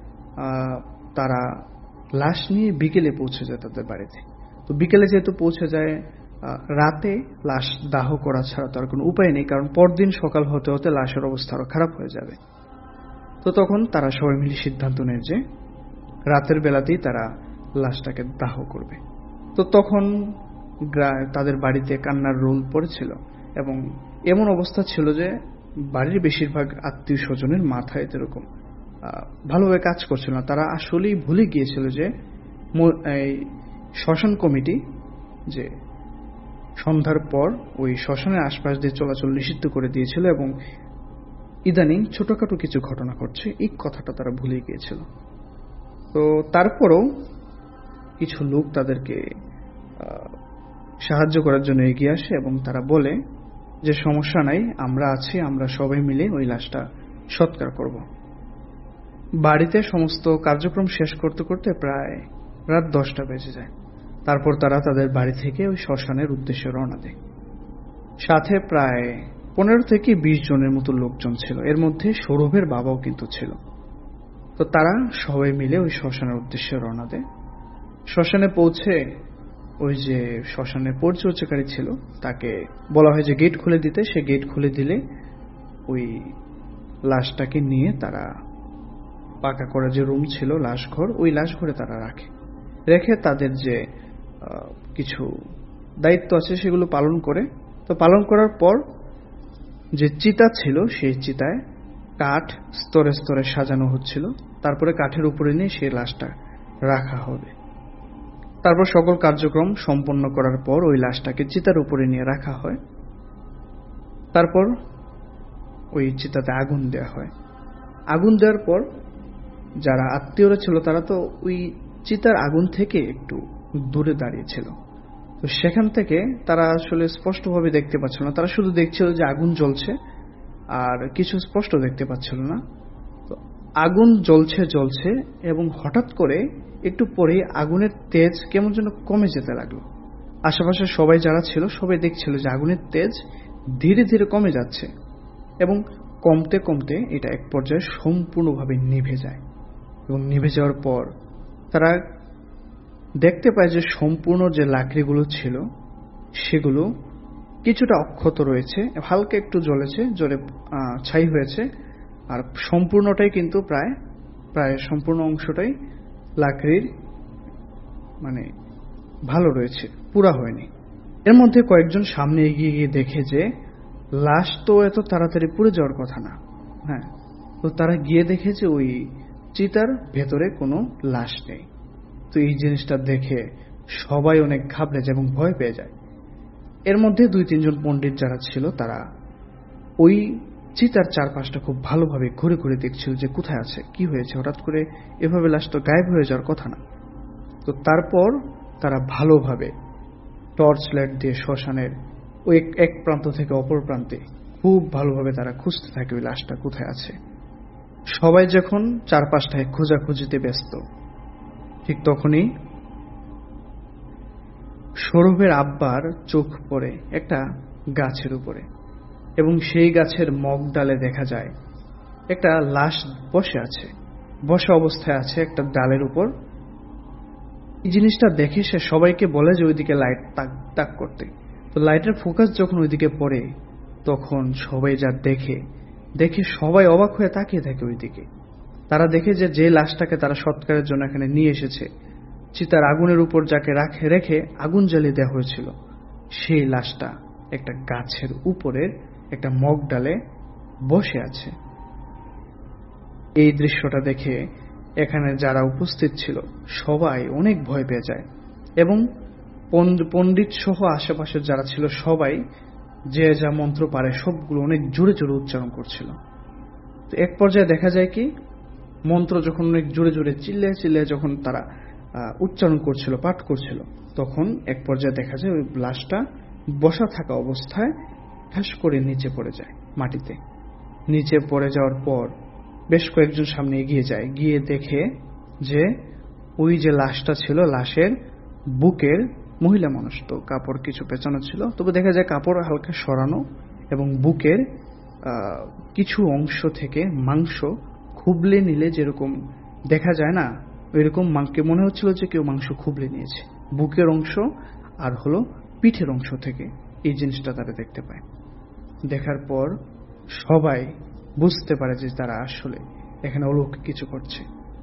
তারা লাশ নিয়ে বিকেলে পৌঁছে যায় তাদের বাড়িতে। তো বিকেলে যেহেতু পৌঁছে যায়, রাতে লাশ দাহ করা ছাড়া তার কোনো উপায় নেই, কারণ পরদিন সকাল হতে হতে লাশের অবস্থা আরো খারাপ হয়ে যাবে। তো তখন তারা সবাই মিলে সিদ্ধান্ত নেয় যে রাতের বেলাতেই তারা লাশটাকে দাহ করবে। তো তখন তাদের বাড়িতে কান্নার রোল পড়েছিল এবং এমন অবস্থা ছিল যে বাড়ির বেশিরভাগ আত্মীয় স্বজনের মাথায় এরকম ভালোভাবে কাজ করছিল না। তারা আসলেই ভুলে গিয়েছিল যে এই শ্মশান কমিটি যে সন্ধ্যার পর ওই শ্মশানের আশপাশ দিয়ে চলাচল নিষিদ্ধ করে দিয়েছিল এবং ইদানিং ছোটখাটো কিছু ঘটনা ঘটছে, এই কথাটা তারা ভুলে গিয়েছিল। তো তারপরও কিছু লোক তাদেরকে সাহায্য করার জন্য এগিয়ে আসে এবং তারা বলে যে সমস্যা নাই, আমরা আছি, আমরা সবাই মিলে ওই লাশটা সৎকার করব। বাড়িতে সমস্ত কার্যক্রম শেষ করতে করতে প্রায় রাত 10টা বেজে যায়। তারপর তারা তাদের বাড়ি থেকে ওই শ্মশানের উদ্দেশ্যে রওনা দেয়। সাথে প্রায় 15 থেকে 20 জনের মতো লোকজন ছিল। এর মধ্যে সৌরভের বাবাও কিন্তু ছিল। তো তারা সবাই মিলে ওই শ্মশানের উদ্দেশ্যে রওনা দেয়। শ্মশানে পৌঁছে ওই যে শ্মশানের পরিচর্যাকারী ছিল তাকে বলা হয় যে গেট খুলে দিতে। সে গেট খুলে দিলে ওই লাশটাকে নিয়ে তারা পাকা করা যে রুম ছিল লাশ ঘর, ওই লাশ ঘরে তারা রেখে তাদের যে কিছু দায়িত্ব আছে সেগুলো পালন করে। তো পালন করার পর যে চিতা ছিল সেই চিতায় কাঠ স্তরে স্তরে সাজানো হচ্ছিল। তারপরে কাঠের উপরে নিয়ে সেই লাশটা রাখা হবে। তারপর সকল কার্যক্রম সম্পন্ন করার পর ওই লাশটাকে চিতার উপরে নিয়ে রাখা হয়। তারপর ওই চিতাতে আগুন দেওয়া হয়। আগুন দেওয়ার পর যারা আত্মীয়রা ছিল তারা তো ওই চিতার আগুন থেকে একটু দূরে দাঁড়িয়েছিল। তো সেখান থেকে তারা আসলে স্পষ্টভাবে দেখতে পাচ্ছিল না, তারা শুধু দেখছিল যে আগুন জ্বলছে আর কিছু স্পষ্ট দেখতে পাচ্ছিল না। তো আগুন জ্বলছে এবং হঠাৎ করে একটু পরে আগুনের তেজ কেমন যেন কমে যেতে লাগলো। আশেপাশে সবাই যারা ছিল সবাই দেখছিল যে আগুনের তেজ ধীরে ধীরে কমে যাচ্ছে এবং কমতে কমতে এটা এক পর্যায়ে সম্পূর্ণভাবে নিভে যায়। এবং নিভে যাওয়ার পর তারা দেখতে পায় যে সম্পূর্ণ যে লাকড়িগুলো ছিল সেগুলো কিছুটা অক্ষত রয়েছে, হালকা একটু জ্বলেছে, জ্বলে ছাই হয়েছে। আর সম্পূর্ণটাই কিন্তু প্রায় সম্পূর্ণ অংশটাই লাকড়ির মানে ভালো রয়েছে, পুরা হয়নি। এর মধ্যে কয়েকজন সামনে এগিয়ে গিয়ে দেখে যে লাশ তো এত তাড়াতাড়ি পুড়ে যাওয়ার কথা না। হ্যাঁ, তো তারা গিয়ে দেখে যে ওই চিতার ভেতরে কোনো লাশ নেই। তো এই জিনিসটা দেখে সবাই অনেক ঘাবড়ে যায় এবং ভয় পেয়ে যায়। এর মধ্যে 2-3 জন পণ্ডিত যারা ছিল তারা ওই চিতার চারপাশটা খুব ভালোভাবে ঘুরে ঘুরে দেখছিল যে কোথায় আছে, কি হয়েছে, হঠাৎ করে এভাবে লাশ তো গায়েব হয়ে যাওয়ার কথা না। তো তারপর তারা ভালোভাবে টর্চ লাইট দিয়ে শ্মশানের ওই এক প্রান্ত থেকে অপর প্রান্তে খুব ভালোভাবে তারা খুঁজতে থাকে ওই লাশটা কোথায় আছে। সবাই যখন চারপাশটায় খোঁজাখুঁজিতে ব্যস্ত, ঠিক তখনই সৌরভের আব্বার চোখ পড়ে একটা গাছের উপরে এবং সেই গাছের মগ ডালে দেখা যায় একটা লাশ বসা অবস্থায় আছে একটা ডালের উপর। এই জিনিসটা দেখে সে সবাইকে বলে যে ওইদিকে লাইট তাক করতে। তো লাইটের ফোকাস যখন ওইদিকে পড়ে তখন সবাই যা দেখে সবাই অবাক হয়ে তাকিয়ে থাকে ওইদিকে। তারা দেখে যে লাশটাকে তারা সৎকারের জন্য এখানে নিয়ে এসেছে, চিতার আগুনের উপর যাকে রেখে আগুন জ্বালিয়ে দেওয়া হয়েছিল, সেই লাশটা একটা গাছের উপরের একটা মগ ডালে বসে আছে। এই দৃশ্যটা দেখে এখানে যারা উপস্থিত ছিল সবাই অনেক ভয় পেয়ে যায় এবং পণ্ডিত সহ আশেপাশের যারা ছিল সবাই যে যা মন্ত্র পারে সবগুলো অনেক জোরে জোরে উচ্চারণ করছিল। তো এক পর্যায়ে দেখা যায় কি, মন্ত্র যখন অনেক জোরে জোরে চিল্লায় যখন তারা উচ্চারণ করছিল, পাঠ করছিল, তখন এক পর্যায়ে দেখা যায় ওই লাশটা বসা থাকা অবস্থায় ঠাস করে নিচে পড়ে যায় মাটিতে। নিচে পড়ে যাওয়ার পর বেশ কয়েকজন সামনে এগিয়ে যায়, গিয়ে দেখে যে ওই যে লাশটা ছিল লাশের বুকের, মহিলা মানুষ তো কাপড় কিছু পেঁচানো ছিল, তবে দেখা যায় কাপড় হালকা সরানো এবং বুকের কিছু অংশ থেকে মাংস খুবলে নিলে যেরকম দেখা যায় না, ওইরকম মনে হচ্ছিল যে কেউ মাংস খুবলে নিয়েছে বুকের অংশ আর হলো পিঠের অংশ থেকে। এই জিনিসটা তারা দেখতে পায়। দেখার পর সবাই বুঝতে পারে যে তারা আসলে এখানে অলৌকিক কিছু করছে।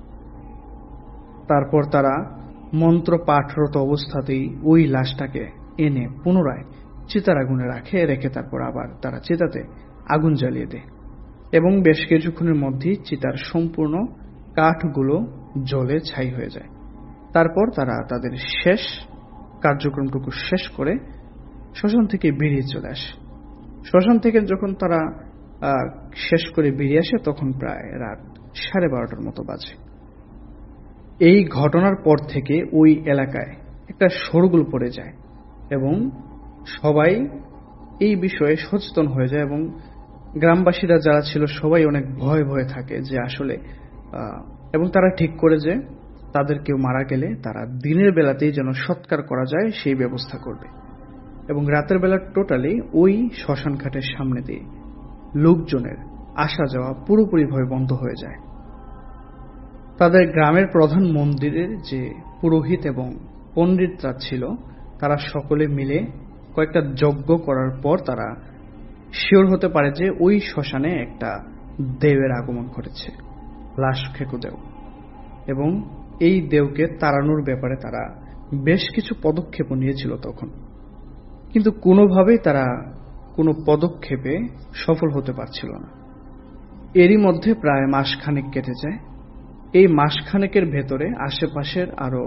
তারপর তারা মন্ত্র পাঠরত অবস্থাতেই ওই লাশটাকে এনে পুনরায় চিতার আগুনে রেখে তারপর আবার তারা চিতাতে আগুন জ্বালিয়ে দেয় এবং বেশ কিছুক্ষণের মধ্যেই চিতার সম্পূর্ণ কাঠগুলো জ্বলে ছাই হয়ে যায়। তারপর তারা তাদের শেষ কার্যক্রমটুকু শেষ করে শ্মশান থেকে বেরিয়ে চলে আসে। শ্মশান থেকে যখন তারা শেষ করে বেরিয়ে আসে তখন প্রায় রাত 12:30টার মতো বাজে। এই ঘটনার পর থেকে ওই এলাকায় একটা শোরগোল পড়ে যায় এবং সবাই এই বিষয়ে সচেতন হয়ে যায় এবং গ্রামবাসীরা যারা ছিল সবাই অনেক ভয়ে থাকে যে আসলে, এবং তারা ঠিক করে যে তাদের কেউ মারা গেলে তারা দিনের বেলাতেই যেন সৎকার করা যায় সেই ব্যবস্থা করবে এবং রাতের বেলা টোটালি ওই শ্মশান ঘাটের সামনে দিয়ে লোকজনের আসা যাওয়া পুরোপুরিভাবে বন্ধ হয়ে যায়। তাদের গ্রামের প্রধান মন্দিরের যে পুরোহিত এবং পণ্ডিতরা ছিল তারা সকলে মিলে কয়েকটা যজ্ঞ করার পর তারা শিওর হতে পারে যে ওই শ্মশানে একটা দেবের আগমন ঘটেছে, লাশখেকো দেব। এবং এই দেবকে তাড়ানোর ব্যাপারে তারা বেশ কিছু পদক্ষেপ নিয়েছিল তখন, কিন্তু কোনোভাবেই তারা কোনো পদক্ষেপে সফল হতে পারছিল না। এরই মধ্যে প্রায় মাসখানেক কেটে যায়। এই মাসখানেকের ভেতরে আশেপাশের আরো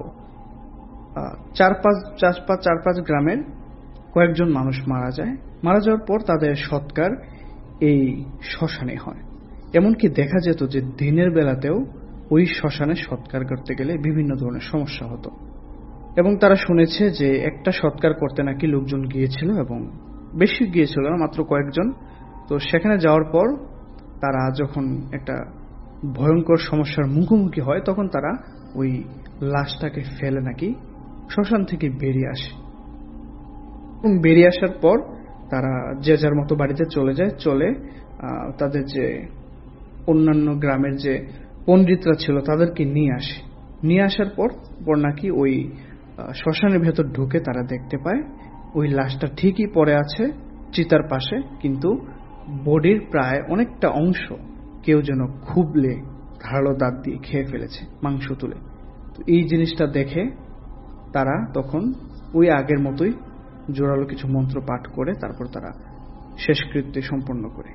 4-5 গ্রামের কয়েকজন মানুষ মারা যায়। মারা যাওয়ার পর তাদের সৎকার এই শ্মশানে হয়। এমনকি দেখা যেত যে দিনের বেলাতেও ওই শ্মশানে সৎকার করতে গেলে বিভিন্ন ধরনের সমস্যা হতো। এবং তারা শুনেছে যে একটা সৎকার করতে নাকি লোকজন গিয়েছিল, এবং বেশি গিয়েছিল না, মাত্র কয়েকজন। তো সেখানে যাওয়ার পর তারা যখন একটা ভয়ঙ্কর সমস্যার মুখোমুখি হয় তখন তারা ওই লাশটাকে ফেলে নাকি শ্মশান থেকে বেরিয়ে আসে। এবং বেরিয়ে আসার পর তারা যে যার মতো বাড়িতে চলে যায়। চলে তাদের যে অন্যান্য গ্রামের যে পণ্ডিতরা ছিল তাদেরকে নিয়ে আসে। নিয়ে আসার পর নাকি ওই শ্মশানের ভেতর ঢুকে তারা দেখতে পায় ওই লাশটা ঠিকই পড়ে আছে চিতার পাশে, কিন্তু বডির প্রায় অনেকটা অংশ কেউ যেন খুবলে ধারালো দাঁত দিয়ে খেয়ে ফেলেছে মাংস তুলে। তো এই জিনিসটা দেখে তারা তখন ওই আগের মতোই জোরালো কিছু মন্ত্র পাঠ করে তারপর তারা শেষকৃত্য সম্পন্ন করে।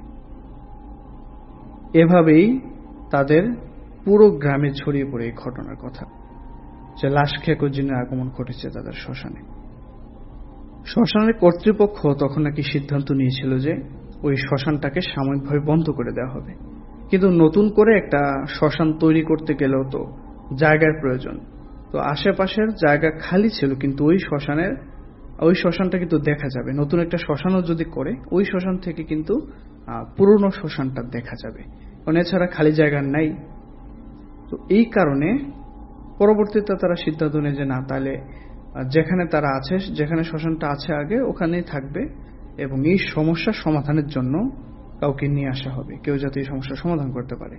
এভাবেই তাদের পুরো গ্রামে ছড়িয়ে পড়ে এই ঘটনার কথা যে লাশখেকো জিনের আগমন ঘটেছে তাদের শ্মশানে। শ্মশানের কর্তৃপক্ষ তখন নাকি সিদ্ধান্ত নিয়েছিল যে ওই শ্মশানটাকে সাময়িকভাবে বন্ধ করে দেওয়া হবে, কিন্তু নতুন করে একটা শ্মশান তৈরি করতে গেলেও তো জায়গার প্রয়োজন। তো আশেপাশের জায়গা খালি ছিল, কিন্তু ওই শ্মশানটা কিন্তু দেখা যাবে। নতুন একটা শ্মশানও যদি করে ওই শ্মশান থেকে কিন্তু পুরনো শ্মশানটা দেখা যাবে, কারণ এছাড়া খালি জায়গা নাই। তো এই কারণে পরবর্তীতে তারা সিদ্ধান্ত নেয় যে না, তাহলে যেখানে তারা আছে, যেখানে শ্মশানটা আছে আগে ওখানেই থাকবে, এবং এই সমস্যার সমাধানের জন্য কাউকে নিয়ে আসা হবে, কেউ যাতে এই সমস্যার সমাধান করতে পারে।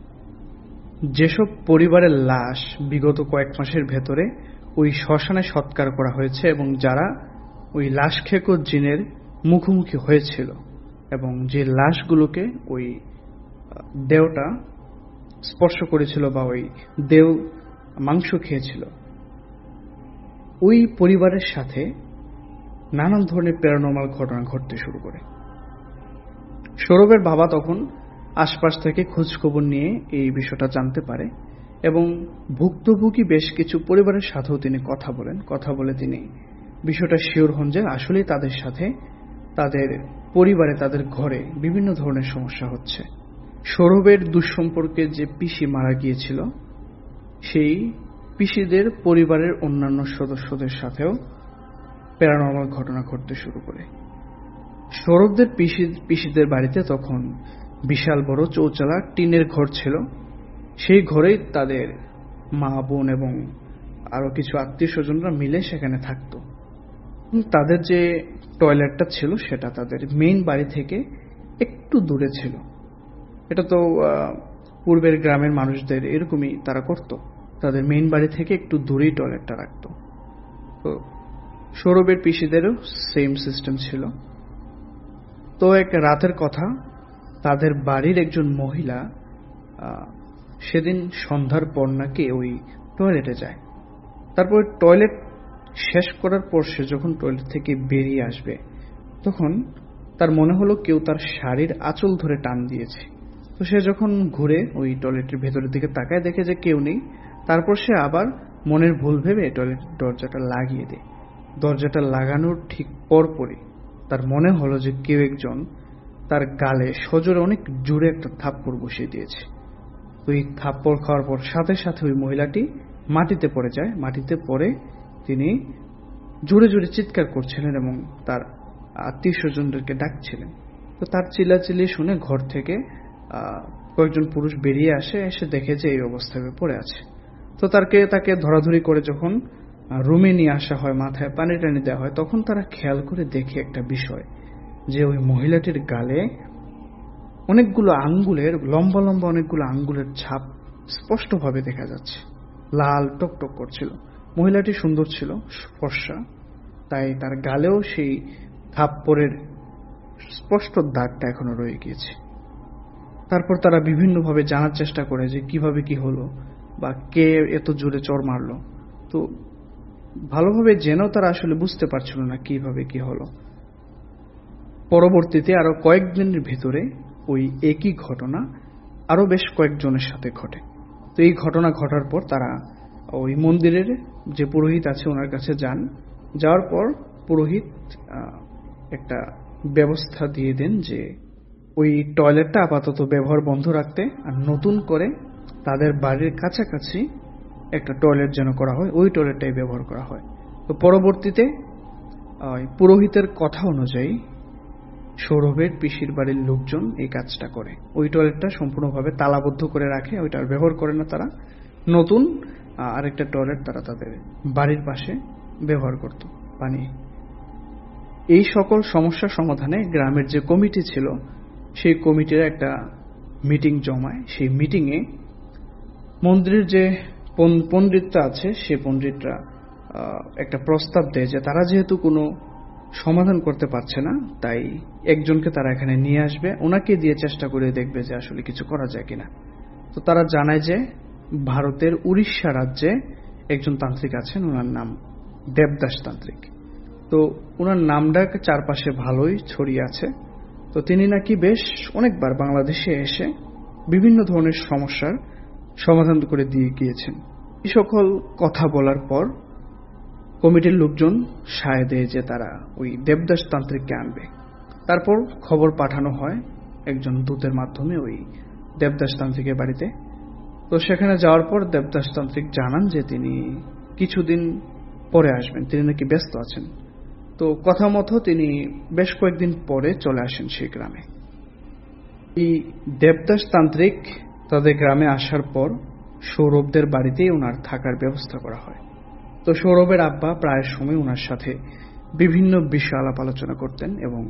যেসব পরিবারের লাশ বিগত কয়েক মাসের ভেতরে ওই শ্মশানে সৎকার করা হয়েছে এবং যারা ওই লাশখেকো জিনের মুখোমুখি হয়েছিল এবং যে লাশগুলোকে ওই দেওটা স্পর্শ করেছিল বা ওই দেও মাংস খেয়েছিল, ওই পরিবারের সাথে নানান ধরনের প্যারানর্মাল ঘটনা ঘটতে শুরু করে। সৌরভের বাবা তখন আশপাশ থেকে খোঁজখবর নিয়ে এই বিষয়টা জানতে পারে এবং ভুক্তভোগী বেশ কিছু পরিবারের সাথেও তিনি কথা বলে তিনি বিষয়টা শিওর হন যে আসলেই তাদের সাথে তাদের পরিবারে তাদের ঘরে বিভিন্ন ধরনের সমস্যা হচ্ছে। সৌরভের দুঃসম্পর্কে যে পিসি মারা গিয়েছিল সেই পিসিদের পরিবারের অন্যান্য সদস্যদের সাথেও প্যারানর্মাল ঘটনা ঘটতে শুরু করে। সৌরভদের পিসিদের বাড়িতে তখন বিশাল বড় চৌচালা টিনের ঘর ছিল। সেই ঘরেই তাদের মা বোন এবং আরো কিছু আত্মীয় স্বজনরা মিলে সেখানে থাকতো। তাদের যে টয়লেটটা ছিল সেটা তাদের মেইন বাড়ি থেকে একটু দূরে ছিল। এটা তো পূর্বের গ্রামের মানুষদের এরকমই তারা করত, তাদের মেইন বাড়ি থেকে একটু দূরেই টয়লেটটা রাখত। তো সৌরভের পিসিদেরও সেম সিস্টেম ছিল। তো এক রাতের কথা, তাদের বাড়ির একজন মহিলা সেদিন সন্ধ্যার পর নাকি ওই টয়লেটে যায়। তারপর টয়লেট শেষ করার পর সে যখন টয়লেট থেকে বেরিয়ে আসবে তখন তার মনে হলো কেউ তার শাড়ির আঁচল ধরে টান দিয়েছে। তো সে যখন ঘুরে ওই টয়লেটের ভেতরের দিকে তাকায় দেখে যে কেউ নেই। তারপর সে আবার মনের ভুল ভেবে টয়লেটের দরজাটা লাগিয়ে দেয়। দরজাটা লাগানোর ঠিক পরপরই তার মনে হলো যে কেউ একজন তার গালে সজোরে অনেক জোরে একটা থাপ্পড় বসিয়ে দিয়েছে। ওই থাপ্পড় খাওয়ার পর সাথে সাথে ওই মহিলাটি মাটিতে পড়ে যায়। মাটিতে পড়ে তিনি জোরে জোরে চিৎকার করছিলেন এবং তার আত্মীয় স্বজনদেরকে ডাকছিলেন। তো তার চিল্লাচিল্লি শুনে ঘর থেকে কয়েকজন পুরুষ বেরিয়ে আসে, এসে দেখে যে এই অবস্থায় পড়ে আছে। তো তাকে ধরাধরি করে যখন রুমে নিয়ে আসা হয়, মাথায় পানি টানি দেওয়া হয়, তখন তারা খেয়াল করে দেখে একটা বিষয় যে ওই মহিলাটির গালে অনেকগুলো আঙ্গুলের লম্বা লম্বা অনেকগুলো আঙ্গুলের ছাপ স্পষ্টভাবে দেখা যাচ্ছে, লাল টকটক করছিল। মহিলাটি সুন্দর ছিল, ফর্সা, তাই তার গালেও সেই থাপ্পড়ের স্পষ্ট দাগটা এখনো রয়ে গিয়েছে। তারপর তারা বিভিন্নভাবে জানার চেষ্টা করে যে কিভাবে কি হলো বা কে এত জোরে চড় মারলো। তো ভালোভাবে জেনেও তারা আসলে বুঝতে পারছিল না কিভাবে কি হলো। পরবর্তীতে আরো কয়েকদিনের ভিতরে ওই একই ঘটনা আরো বেশ কয়েকজনের সাথে ঘটে। তো এই ঘটনা ঘটার পর তারা ওই মন্দিরের যে পুরোহিত আছে ওনার কাছে যান। যাওয়ার পর পুরোহিত একটা ব্যবস্থা দিয়ে দেন যে ওই টয়লেটটা আপাতত ব্যবহার বন্ধ রাখতে, আর নতুন করে তাদের বাড়ির কাছাকাছি একটা টয়লেট যেন করা হয়, ওই টয়লেটটাই ব্যবহার করা হয়। তো পরবর্তীতে পুরোহিতের কথা অনুযায়ী সৌরভের পিসির বাড়ির লোকজন এই কাজটা করে। ওই টয়লেটটা সম্পূর্ণভাবে তালাবদ্ধ করে রাখে, ওইটা আর ব্যবহার করে না তারা। নতুন আরেকটা টয়লেট তারা তাদের বাড়ির পাশে ব্যবহার করত বানিয়ে। এই সকল সমস্যা সমাধানে গ্রামের যে কমিটি ছিল সেই কমিটির একটা মিটিং জমায়। সেই মিটিংয়ে মন্দিরের যে পণ্ডিতরা আছে সেই পণ্ডিতরা একটা প্রস্তাব দেয় যে তারা যেহেতু কোনো সমাধান করতে পারছে না, তাই একজনকে তারা এখানে নিয়ে আসবে, ওনাকে দিয়ে চেষ্টা করে দেখবে যে আসলে কিছু করা যায় কিনা। তো তারা জানায় যে ভারতের উড়িষ্যা রাজ্যে একজন তান্ত্রিক আছেন, ওনার নাম দেবদাস তান্ত্রিক। তো ওনার নামটা চারপাশে ভালোই ছড়িয়ে আছে। তো তিনি নাকি বেশ অনেকবার বাংলাদেশে এসে বিভিন্ন ধরনের সমস্যার সমাধান করে দিয়ে গিয়েছেন। এই সকল কথা বলার পর কমিটির লোকজন সায় দেয় যে তারা ওই দেবদাস তান্ত্রিককে আনবে। তারপর খবর পাঠানো হয় একজন দূতের মাধ্যমে ওই দেবদাস তান্ত্রিকের বাড়িতে। তো সেখানে যাওয়ার পর দেবদাস তান্ত্রিক জানান যে তিনি কিছুদিন পরে আসবেন, তিনি নাকি ব্যস্ত আছেন। তো কথা মতো তিনি বেশ কয়েকদিন পরে চলে আসেন সেই গ্রামে। এই দেবদাস তান্ত্রিক তাদের গ্রামে আসার পর সৌরভদের বাড়িতেই ওনার থাকার ব্যবস্থা করা হয়। তো সৌরভের আব্বা প্রায় সময় ওনার সাথে বিভিন্ন বিষয় আলাপ আলোচনা করতেন এবং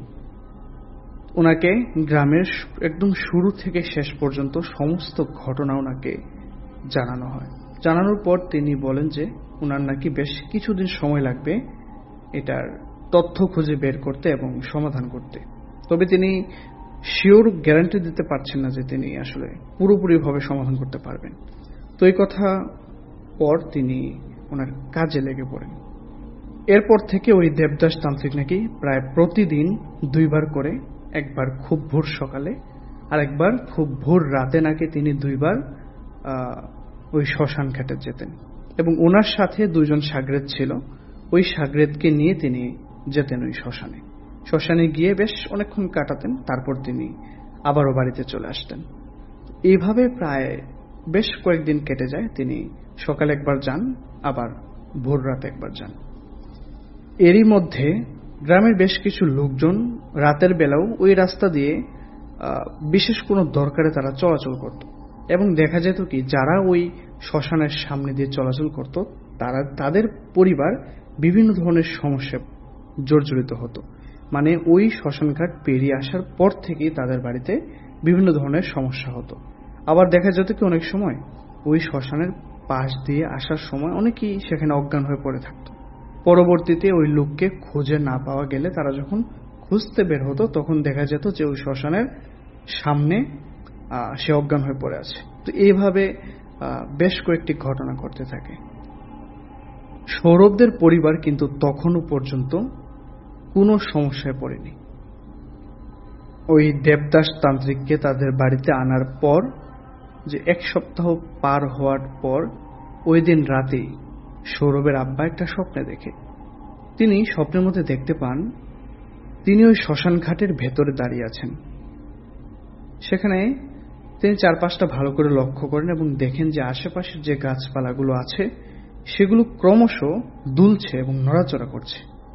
ওনাকে গ্রামের একদম শুরু থেকে শেষ পর্যন্ত সমস্ত ঘটনা ওনাকে জানানো হয়। জানানোর পর তিনি বলেন যে ওনার নাকি বেশ কিছুদিন সময় লাগবে এটার তথ্য খুঁজে বের করতে এবং সমাধান করতে। তবে তিনি শিওর গ্যারান্টি দিতে পারছেন না যে তিনি আসলে পুরোপুরিভাবে সমাধান করতে পারবেন। তো এই কথা পর তিনি ওনার কাজে লেগে পড়েন। এরপর থেকে ওই দেবদাস তান্ত্রিক নাকি প্রায় প্রতিদিন দুইবার করে, একবার খুব ভোর সকালে আর একবার খুব ভোর রাতে নাকি তিনি দুইবার ওই শ্মশান ঘাটে যেতেন এবং ওনার সাথে দুইজন সাগরেদ ছিল। ওই সাগরেদকে নিয়ে তিনি যেতেন ওই শ্মশানে গিয়ে বেশ অনেকক্ষণ কাটাতেন, তারপর তিনি আবারও বাড়িতে চলে আসতেন। এইভাবে প্রায় বেশ কয়েকদিন কেটে যায়। তিনি সকালে একবার যান, আবার ভোর রাতে একবার যান। এরই মধ্যে গ্রামের বেশ কিছু লোকজন রাতের বেলাও ওই রাস্তা দিয়ে বিশেষ কোনো দরকারে তারা চলাচল করত এবং দেখা যেত কি যারা ওই শ্মশানের সামনে দিয়ে চলাচল করত তাদের পরিবার বিভিন্ন ধরনের সমস্যায় জর্জরিত হতো। মানে ওই শ্মশানঘাট পেরিয়ে আসার পর থেকেই তাদের বাড়িতে বিভিন্ন ধরনের সমস্যা হতো। আবার দেখা যেত কি অনেক সময় ওই শ্মশানের পাশ দিয়ে আসার সময় অনেকেই সেখানে অজ্ঞান হয়ে পড়ে থাকত। পরবর্তীতে ওই লোককে খুঁজে না পাওয়া গেলে তারা যখন খুঁজতে বের হতো তখন দেখা যেত যে ওই শ্মশানের সামনে সে অজ্ঞান হয়ে পড়ে আছে। তো এইভাবে বেশ কয়েকটি ঘটনা ঘটতে থাকে। সৌরভদের পরিবার কিন্তু তখনও পর্যন্ত কোনো সমস্যায় পড়েনি। ওই দেবদাস তান্ত্রিককে তাদের বাড়িতে আনার পর যে এক সপ্তাহ পার হওয়ার পর ওই দিন রাতেই সৌরভের আব্বা একটা স্বপ্নে দেখে। তিনি স্বপ্নের মধ্যে দেখতে পান তিনি ওই শ্মশান ঘাটের ভেতরে দাঁড়িয়ে আছেন। সেখানে তিনি চারপাশটা ভালো করে লক্ষ্য করেন এবং দেখেন যে আশেপাশের যে গাছপালাগুলো আছে সেগুলো ক্রমশ দুলছে এবং নড়াচড়া করছে।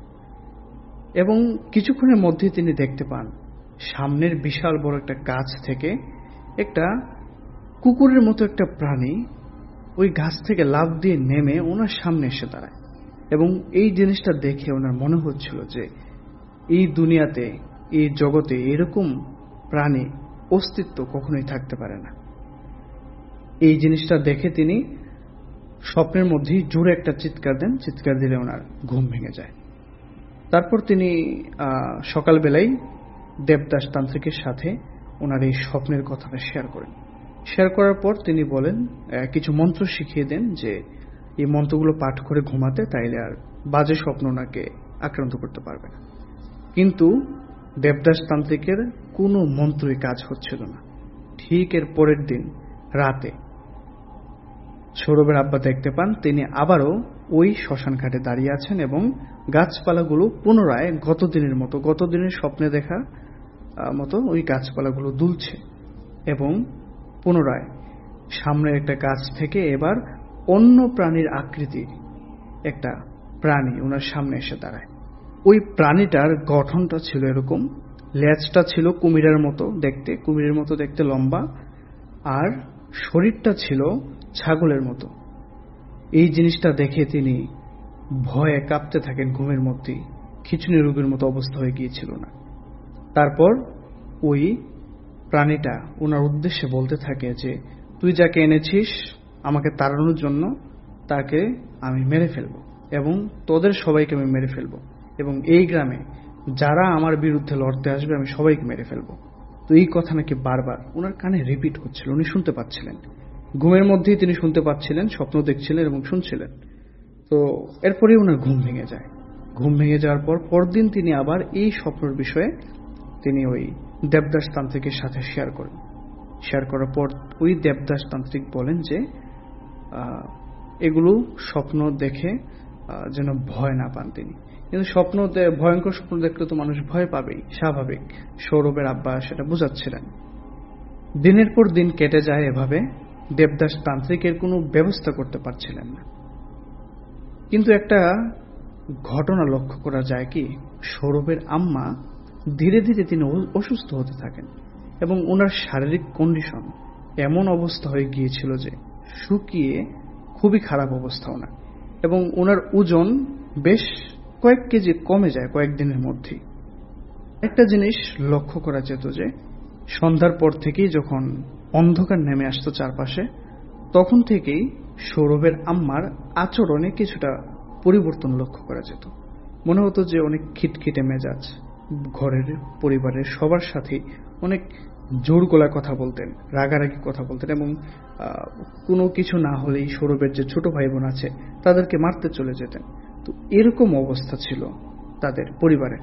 এবং কিছুক্ষণের মধ্যে তিনি দেখতে পান সামনের বিশাল বড় একটা গাছ থেকে একটা কুকুরের মতো একটা প্রাণী ওই গাছ থেকে লাফ দিয়ে নেমে ওনার সামনে এসে দাঁড়ায়। এবং এই জিনিসটা দেখে ওনার মনে হচ্ছিল যে এই দুনিয়াতে, এই জগতে এরকম প্রাণী অস্তিত্ব কখনোই থাকতে পারে না। এই জিনিসটা দেখে তিনি স্বপ্নের মধ্যেই জোরে একটা চিৎকার দেন। চিৎকার দিলে ওনার ঘুম ভেঙে যায়। তারপর তিনি সকালবেলায় দেবদাস তান্ত্রিকের সাথে ওনার এই স্বপ্নের কথাটা শেয়ার করেন। শেয়ার করার পর তিনি বলেন, কিছু মন্ত্র শিখিয়ে দেন যে এই মন্ত্রগুলো পাঠ করে ঘুমাতে, তাইলে আর বাজে স্বপ্ন ওনাকে আক্রান্ত করতে পারবে না। কিন্তু দেবদাস তান্ত্রিকের কোনো মন্ত্রই কাজ হচ্ছিল না। ঠিক এর পরের দিন রাতে সৌরভের আব্বা দেখতে পান তিনি আবারও ওই শ্মশান ঘাটে দাঁড়িয়ে আছেন এবং গাছপালাগুলো পুনরায় গত দিনের স্বপ্নে দেখা মতো ওই গাছপালাগুলো দুলছে এবং পুনরায় সামনের একটা গাছ থেকে এবার অন্য প্রাণীর আকৃতির একটা প্রাণী ওনার সামনে এসে দাঁড়ায়। ওই প্রাণীটার গঠনটা ছিল এরকম, লেজটা ছিল কুমিরের মতো দেখতে লম্বা, আর শরীরটা ছিল ছাগলের মতো। এই জিনিসটা দেখে তিনি ভয়ে কাঁপতে থাকেন। ঘুমের মধ্যেই খিঁচুনি রোগীর মতো অবস্থা হয়ে গিয়েছিল না। তারপর ওই প্রাণীটা ওনার উদ্দেশ্যে বলতে থাকে যে, তুই যাকে এনেছিস আমাকে তাড়ানোর জন্য, তাকে আমি মেরে ফেলবো এবং তোদের সবাইকে আমি মেরে ফেলবো, এবং এই গ্রামে যারা আমার বিরুদ্ধে লড়তে আসবে আমি সবাইকে মেরে ফেলবো। তো এই কথা নাকি বারবার ওনার কানে রিপিট হচ্ছিল, উনি শুনতে পাচ্ছিলেন। ঘুমের মধ্যেই তিনি শুনতে পাচ্ছিলেন, স্বপ্ন দেখছিলেন এবং শুনছিলেন। তো এরপরেই ওনার ঘুম ভেঙে যায়। ঘুম ভেঙে যাওয়ার পর পরদিন তিনি আবার এই স্বপ্নের বিষয়ে তিনি ওই দেবদাস তান্ত্রিকের সাথে শেয়ার করেন। শেয়ার করার পর ওই দেবদাস তান্ত্রিক বলেন যে এগুলো স্বপ্ন দেখে যেন ভয় না পান তিনি। কিন্তু ভয়ঙ্কর স্বপ্ন দেখলে তো মানুষ ভয় পাবেই, স্বাভাবিক। সৌরভের আব্বা সেটা বুঝাচ্ছিলেন। দিনের পর দিন কেটে যায় এভাবে। দেবদাস তান্ত্রিকের কোনো ব্যবস্থা করতে পারছিলেন না। কিন্তু একটা ঘটনা লক্ষ্য করা যায় কি, সৌরভের আম্মা ধীরে ধীরে তিনি অসুস্থ হতে থাকেন এবং ওনার শারীরিক কন্ডিশন এমন অবস্থা হয়ে গিয়েছিল যে শুকিয়ে খুবই খারাপ অবস্থা ওনার, এবং ওনার ওজন বেশ কয়েক কেজি কমে যায় কয়েকদিনের মধ্যেই। একটা জিনিস লক্ষ্য করা যেত যে সন্ধ্যার পর থেকেই যখন অন্ধকার নেমে আসতো চারপাশে, তখন থেকেই সৌরভের আম্মার আচরণে কিছুটা পরিবর্তন লক্ষ্য করা যেত। মনে হতো যে অনেক খিটখিটে মেজাজ, ঘরের পরিবারের সবার সাথে অনেক জোর গলায় কথা বলতেন, রাগারাগি কথা বলতেন, এবং কোনো কিছু না হলেই সৌরভের যে ছোট ভাই বোন আছে তাদেরকে মারতে চলে যেতেন। তো এরকম অবস্থা ছিল তাদের পরিবারে।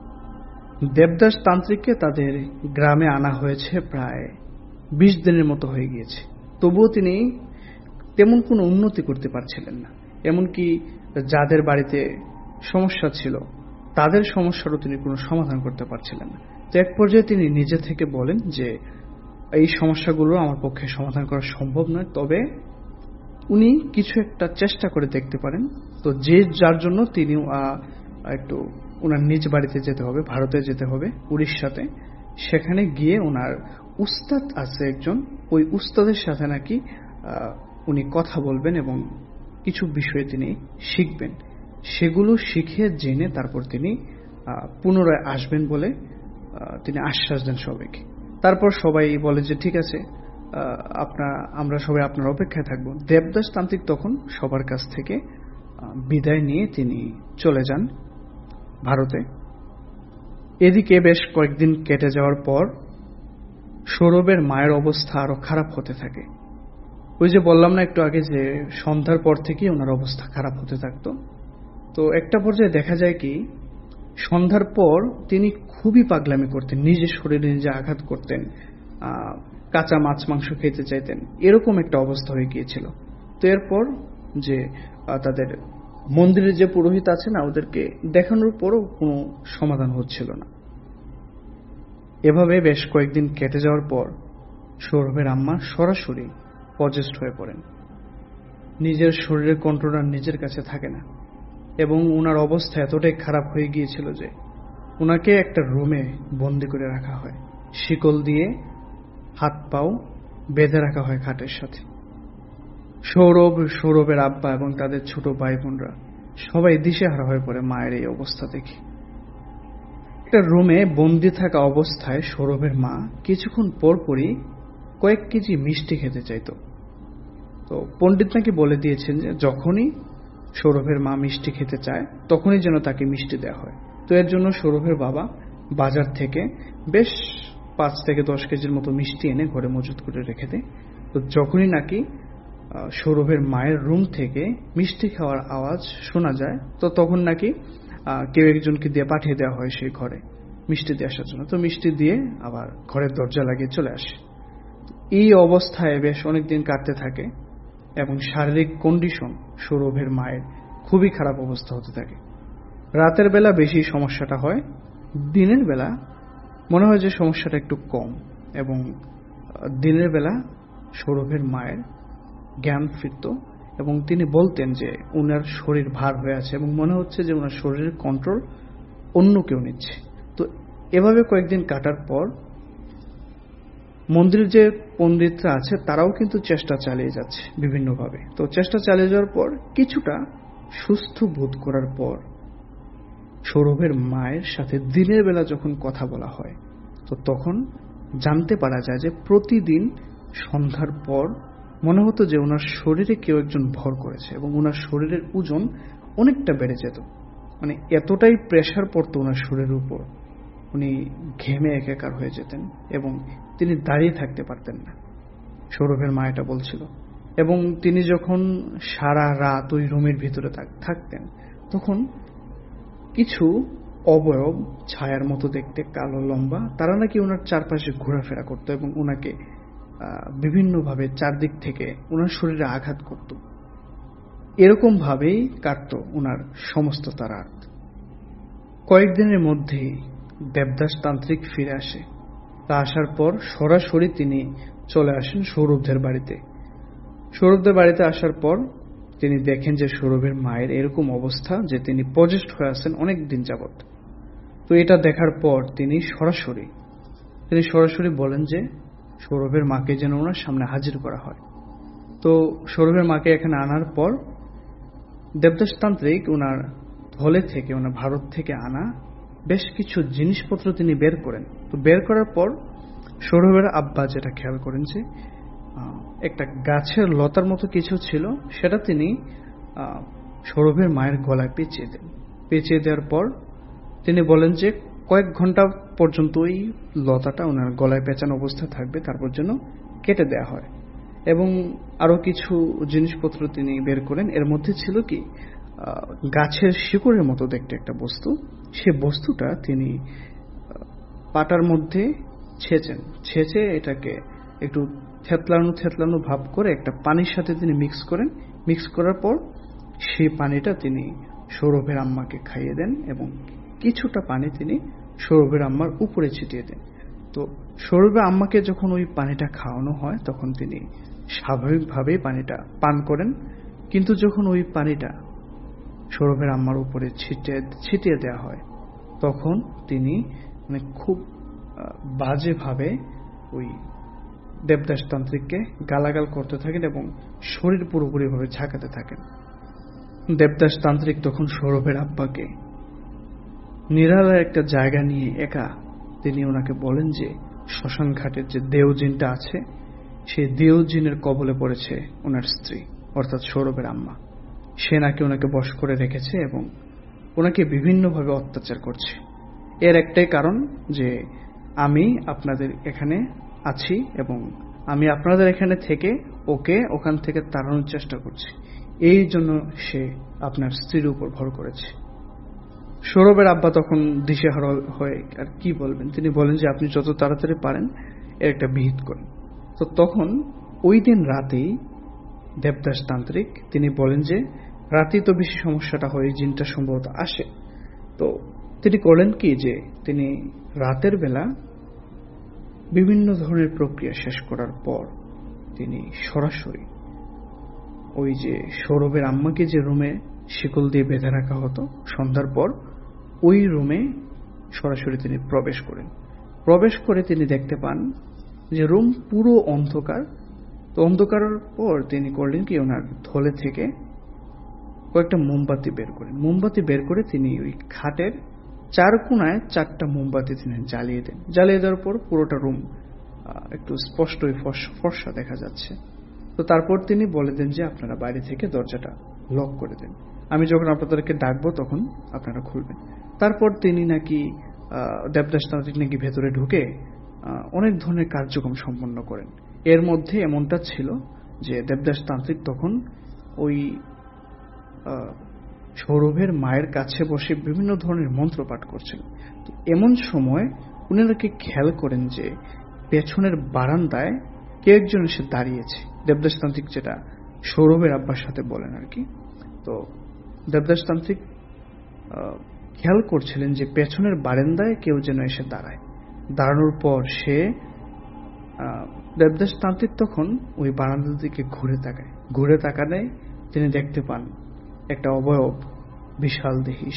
দেবদাস তান্ত্রিককে তাদের গ্রামে আনা হয়েছে প্রায় 20 দিনের মতো হয়ে গিয়েছে। তবুও তিনি তেমন কোনো উন্নতি করতে পারছিলেন না। এমনকি যাদের বাড়িতে সমস্যা ছিল তাদের সমস্যারও তিনি কোনো সমাধান করতে পারছিলেন না। তো এক পর্যায়ে তিনি নিজে থেকে বলেন যে এই সমস্যাগুলো আমার পক্ষে সমাধান করা সম্ভব নয়, তবে উনি কিছু একটা চেষ্টা করে দেখতে পারেন। তো যার জন্য তিনি একটু ওনার নিজ বাড়িতে যেতে হবে, ভারতে যেতে হবে, উড়িষ্যাতে। সেখানে গিয়ে ওনার উস্তাদ আছে একজন, ওই উস্তাদের সাথে নাকি উনি কথা বলবেন এবং কিছু বিষয়ে তিনি শিখবেন। সেগুলো শিখে জেনে তারপর তিনি পুনরায় আসবেন বলে তিনি আশ্বাস দেন সবাইকে। তারপর সবাই বলে যে ঠিক আছে, আমরা সবাই আপনার অপেক্ষায় থাকবো। দেবদাস তান্ত্রিক তখন সবার কাছ থেকে বিদায় নিয়ে তিনি চলে যান ভারতে। এদিকে বেশ কয়েকদিন কেটে যাওয়ার পর সৌরভের মায়ের অবস্থা আরো খারাপ হতে থাকে। ওই যে বললাম না একটু আগে যে সন্ধ্যার পর থেকেই ওনার অবস্থা খারাপ হতে থাকতো। তো একটা পর্যায়ে দেখা যায় কি, সন্ধ্যার পর তিনি খুবই পাগলামি করতেন, নিজের শরীরে নিজে আঘাত করতেন, কাঁচা মাছ মাংস খেতে চাইতেন, এরকম একটা অবস্থা হয়ে গিয়েছিল। তো এরপর যে তাদের মন্দিরের যে পুরোহিত আছে না, ওদেরকে দেখানোর পরও কোনো সমাধান হচ্ছিল না। এভাবে বেশ কয়েকদিন কেটে যাওয়ার পর সৌরভের আম্মা সরাসরি পজেস্ট হয়ে পড়েন। নিজের শরীরের কন্ট্রোল আর নিজের কাছে থাকে না, এবং ওনার অবস্থা এতটাই খারাপ হয়ে গিয়েছিল যে ওনাকে একটা রুমে বন্দি করে রাখা হয়, শিকল দিয়ে হাত পাও বেঁধে রাখা হয় খাটের সাথে। সৌরভের আব্বা এবং তাদের ছোট ভাই বোনরা সবাই দিশেহারা হয়ে পড়ে মায়ের এই অবস্থা দেখে। একটা রুমে বন্দি থাকা অবস্থায় সৌরভের মা কিছুক্ষণ পরপরই কয়েক কেজি মিষ্টি খেতে চাইত, তো পণ্ডিত নাকি বলে দিয়েছেন যে যখনই সৌরভের মা মিষ্টি খেতে চায় তখনই যেন তাকে মিষ্টি দেওয়া হয়। তো এর জন্য সৌরভের বাবা বাজার থেকে বেশ 5 থেকে 10 কেজির মতো মিষ্টি এনে ঘরে মজুত করে রেখে দেয়। তো যখনই নাকি সৌরভের মায়ের রুম থেকে মিষ্টি খাওয়ার আওয়াজ শোনা যায়, তো তখন নাকি কেউ একজনকে দিয়ে পাঠিয়ে দেওয়া হয় সেই ঘরে মিষ্টি দিয়ে আসার জন্য। তো মিষ্টি দিয়ে আবার ঘরের দরজা লাগিয়ে চলে আসে। এই অবস্থায় বেশ অনেকদিন কাটতে থাকে এবং শারীরিক কন্ডিশন সৌরভের মায়ের খুবই খারাপ অবস্থা হতে থাকে। রাতের বেলা বেশি সমস্যাটা হয়, দিনের বেলা মনে হয় যে সমস্যাটা একটু কম, এবং দিনের বেলা সৌরভের মায়ের জ্ঞান ফিরত এবং তিনি বলতেন যে উনার শরীর ভার হয়ে আছে এবং মনে হচ্ছে যে উনার শরীরের কন্ট্রোল অন্য কেউ নিচ্ছে। তো এভাবে কয়েকদিন কাটার পর মন্দিরের যে পণ্ডিতরা আছে তারাও কিন্তু চেষ্টা চালিয়ে যাচ্ছে বিভিন্নভাবে। তো চেষ্টা চালিয়ে যাওয়ার পর কিছুটা সুস্থ বোধ করার পর সৌরভের মায়ের সাথে দিনের বেলা যখন কথা বলা হয়, তো তখন জানতে পারা যায় যে প্রতিদিন সন্ধ্যার পর মনে হতো যে ওনার শরীরে কেউ একজন ভর করেছে এবং ওনার শরীরের ওজন অনেকটা বেড়ে যেত। মানে এতটাই প্রেসার পড়তো ওনার শরীরের উপর, উনি ঘেমে একাকার হয়ে যেতেন এবং তিনি দাঁড়িয়ে থাকতে পারতেন না। সৌরভের মা এটা বলছিল। এবং তিনি যখন সারা রাত ওই রুমের ভিতরে থাকতেন, তখন কিছু অবয়ব ছায়ার মতো দেখতে, কালো লম্বা, তারা নাকি ওনার চারপাশে ঘোরাফেরা করতো এবং ওনাকে বিভিন্নভাবে চারদিক থেকে ওনার শরীরে আঘাত করত। এরকম ভাবেই কাটত ওনার সমস্ত রাত। কয়েকদিনের মধ্যেই দেবদাস তান্ত্রিক ফিরে আসে। তা আসার পর সরাসরি তিনি চলে আসেন সৌরভদের বাড়িতে। সৌরভদের বাড়িতে আসার পর তিনি দেখেন যে সৌরভের মায়ের এরকম অবস্থা যে তিনি পজেস্ট হয়ে আছেন অনেক দিন যাবৎ। তো এটা দেখার পর তিনি সরাসরি বলেন যে সৌরভের মাকে যেন ওনার সামনে হাজির করা হয়। তো সৌরভের মাকে এখানে আনার পর দেবদাস তান্ত্রিক ওনার হলে থেকে, ওনার ভারত থেকে আনা বেশ কিছু জিনিসপত্র তিনি বের করেন। তো বের করার পর সৌরভের আব্বা যেটা খেয়াল করেন যে একটা গাছের লতার মতো কিছু ছিল, সেটা তিনি সৌরভের মায়ের গলায় পেঁচিয়ে দেন। পেঁচিয়ে দেওয়ার পর তিনি বলেন যে কয়েক ঘন্টা পর্যন্ত ওই লতাটা ওনার গলায় পেঁচানো অবস্থায় থাকবে, তারপর যেন কেটে দেওয়া হয়। এবং আরো কিছু জিনিসপত্র তিনি বের করেন। এর মধ্যে ছিল কি গাছের শিকড়ের মতো দেখতে একটা বস্তু। সে বস্তুটা তিনি পাটার মধ্যে ছেঁচে এটাকে একটু থেতলানো ভাব করে একটা পানির সাথে তিনি মিক্স করার পর সেই পানিটা তিনি সৌরভের আম্মাকে খাইয়ে দেন এবং কিছুটা পানি তিনি সৌরভের আম্মার উপরে ছিটিয়ে দেন। তো সৌরভের আম্মাকে যখন ওই পানিটা খাওয়ানো হয় তখন তিনি স্বাভাবিকভাবেই পানিটা পান করেন, কিন্তু যখন ওই পানিটা সৌরভের আম্মার উপরে ছিটিয়ে দেওয়া হয় তখন তিনি খুব বাজেভাবে ওই দেবদাস তান্ত্রিককে গালাগাল করতে থাকেন এবং শরীর পুরোপুরিভাবে ঝাঁকাতে থাকেন। দেবদাস তান্ত্রিক তখন সৌরভের আব্বাকে নিরালার একটা জায়গা নিয়ে একা তিনি ওনাকে বলেন যে শ্মশান ঘাটের যে দেওজিনটা আছে সেই দেওজিনের কবলে পড়েছে ওনার স্ত্রী, অর্থাৎ সৌরভের আম্মা। সে নাকি ওনাকে বশ করে রেখেছে এবং ওনাকে বিভিন্নভাবে অত্যাচার করছে। এর একটাই কারণ যে আমি আপনাদের এখানে আছি এবং আমি আপনাদের এখানে থেকে ওকে ওখান থেকে তাড়ানোর চেষ্টা করছি, এই জন্য সে আপনার স্ত্রীর উপর ভর করেছে। সৌরভের আব্বা তখন দিশেহারা হয়ে আর কি বলবেন, তিনি বলেন যে আপনি যত তাড়াতাড়ি পারেন এর একটা বিহিত করেন। তো তখন ওই দিন রাতেই দেবদাস তান্ত্রিক তিনি বলেন যে রাতেই তো বেশি সমস্যাটা হয়, জিনটা সম্ভবত আসে। তো তিনি করলেন কি যে তিনি রাতের বেলা বিভিন্ন ধরনের প্রক্রিয়া শেষ করার পর তিনি সরাসরি ওই যে সৌরভের আম্মাকে যে রুমে শিকল দিয়ে বেঁধে রাখা হতো সন্ধ্যার পর, ওই রুমে সরাসরি তিনি প্রবেশ করে তিনি দেখতে পান যে রুম পুরো অন্ধকার। তো অন্ধকারের পর তিনি করলেন কি ওনার থলে থেকে কয়েকটা মোমবাতি বের করে তিনি ওই খাটের 4 কোণায় 4টা মোমবাতি তিনি জ্বালিয়ে দেন। জ্বালিয়ে দেওয়ার পর পুরোটা রুম একটু স্পষ্টই ফর্সা দেখা যাচ্ছে। তো তারপর তিনি বলে দেন যে আপনারা বাইরে থেকে দরজাটা লক করে দেন, আমি যখন আপনাদেরকে ডাকবো তখন আপনারা খুলবেন। তারপর তিনি নাকি দেবদাস তান্ত্রিক নাকি ভেতরে ঢুকে অনেক ধরনের কার্যক্রম সম্পন্ন করেন। এর মধ্যে এমনটা ছিল যে দেবদাস তান্ত্রিক তখন ওই সৌরভের মায়ের কাছে বসে বিভিন্ন ধরনের মন্ত্র পাঠ করছেন। তো এমন সময় উনি নাকি খেয়াল করেন যে পেছনের বারান্দায় কেউ একজন এসে দাঁড়িয়েছে। দেবদাস তান্ত্রিক যেটা সৌরভের আব্বার সাথে বলেন আর কি। তো দেবদাস তান্ত্রিক খেয়াল করছিলেন যে পেছনের বারান্দায় কেউ যেন এসে দাঁড়ায়। দাঁড়ানোর পর সে দেবদাস তান্ত্রিক তখন ওই বারান্দার দিকে ঘুরে তাকালে তিনি দেখতে পান একটা অবয়ব বিশাল দেহী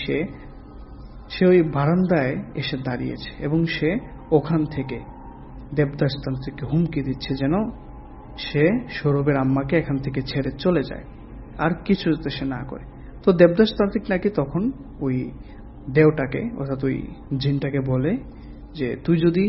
সে ওই বারান্দায় এসে দাঁড়িয়েছে এবং সে ওখান থেকে দেবদাস তান্ত্রিককে হুমকি দিচ্ছে যেন সে সৌরভের আম্মাকে এখান থেকে ছেড়ে চলে যায়, আর কিছু যাতে সে না করে। তো দেবদাস তান্ত্রিক নাকি তখন ওই দেওটাকে অর্থাৎ ওই জিনটাকে বলে যে তুই যদি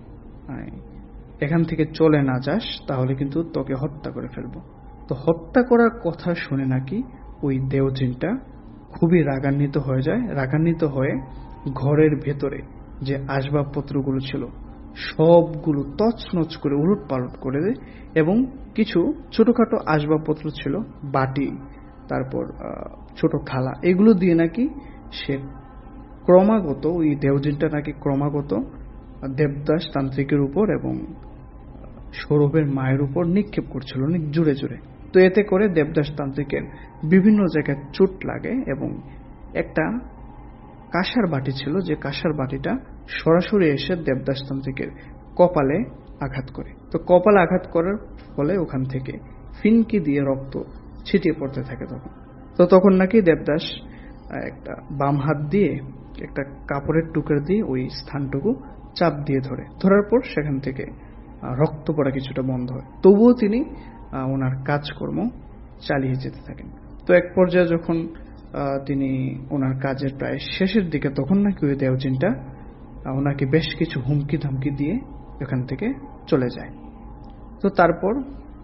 এখান থেকে চলে না যাস তাহলে কিন্তু তোকে হত্যা করে ফেলবো। তো হত্যা করার কথা শুনে নাকি ওই দেও জিনটা খুবই রাগান্বিত হয়ে যায়। রাগান্বিত হয়ে ঘরের ভেতরে যে আসবাবপত্রগুলো ছিল সবগুলো তছনছ করে উলট পালট করে দেয় এবং কিছু ছোটখাটো আসবাবপত্র ছিল, বাটি, তারপর ছোট থালা, এগুলো দিয়ে নাকি সে ক্রমাগত ওই দেওজিনটা নাকি ক্রমাগত দেবদাস তান্ত্রিকের উপর এবং সৌরভের মায়ের উপর নিক্ষেপ করছিল অনেক জোরে জোরে। তো এতে করে দেবদাস তান্ত্রিকের বিভিন্ন জায়গায় চোট লাগে এবং একটা কাঁসার বাটি ছিল যে কাঁসার বাটিটা সরাসরি এসে দেবদাস তান্ত্রিকের কপালে আঘাত করে। তো কপালে আঘাত করার ফলে ওখান থেকে ফিনকি দিয়ে রক্ত ছিটিয়ে পড়তে থাকে। তখন নাকি দেবদাস একটা বাম হাত দিয়ে একটা কাপড়ের টুকরো দিয়ে ওই স্থানটুকু চাপ দিয়ে ধরার পর সেখান থেকে রক্ত পড়া কিছুটা বন্ধ হয়। তবুও তিনি ওনার কাজকর্ম চালিয়ে যেতে থাকেন। তো এক পর্যায়ে যখন তিনি ওনার কাজের প্রায় শেষের দিকে তখন নাকি ওই দেওজিনটা ওনাকে বেশ কিছু হুমকি ধামকি দিয়ে ওখান থেকে চলে যায়। তো তারপর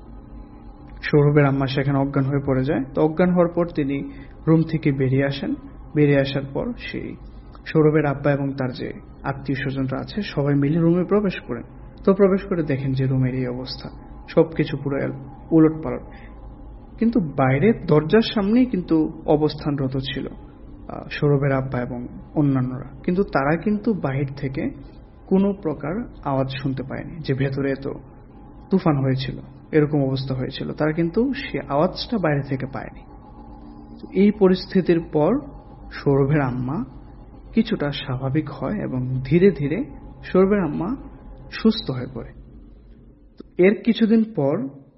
সৌরভের আম্মা সেখানে অজ্ঞান হয়ে পড়ে যায়। তো অজ্ঞান হওয়ার পর তিনি রুম থেকে বেরিয়ে আসেন। বেরিয়ে আসার পর সেই সৌরভের আব্বা এবং তার যে আত্মীয় স্বজনরা আছে সবাই মিলে রুমে প্রবেশ করেন। তো প্রবেশ করে দেখেন যে রুমের এই অবস্থা, সবকিছু পুরো উলট পালট। কিন্তু বাইরের দরজার সামনেই কিন্তু অবস্থানরত ছিল সৌরভের আব্বা এবং অন্যান্যরা, কিন্তু তারা কিন্তু বাহির থেকে কোনো প্রকার আওয়াজ শুনতে পায়নি যে ভেতরে তো তুফান হয়েছিল, এরকম অবস্থা হয়েছিল। তারা কিন্তু সে আওয়াজটা বাইরে থেকে পায়নি। এই পরিস্থিতির পর সৌরভের আম্মা কিছুটা স্বাভাবিক হয় এবং ধীরে ধীরে সৌরভের আম্মা সুস্থ হয়ে পড়ে। এর কিছুদিন পর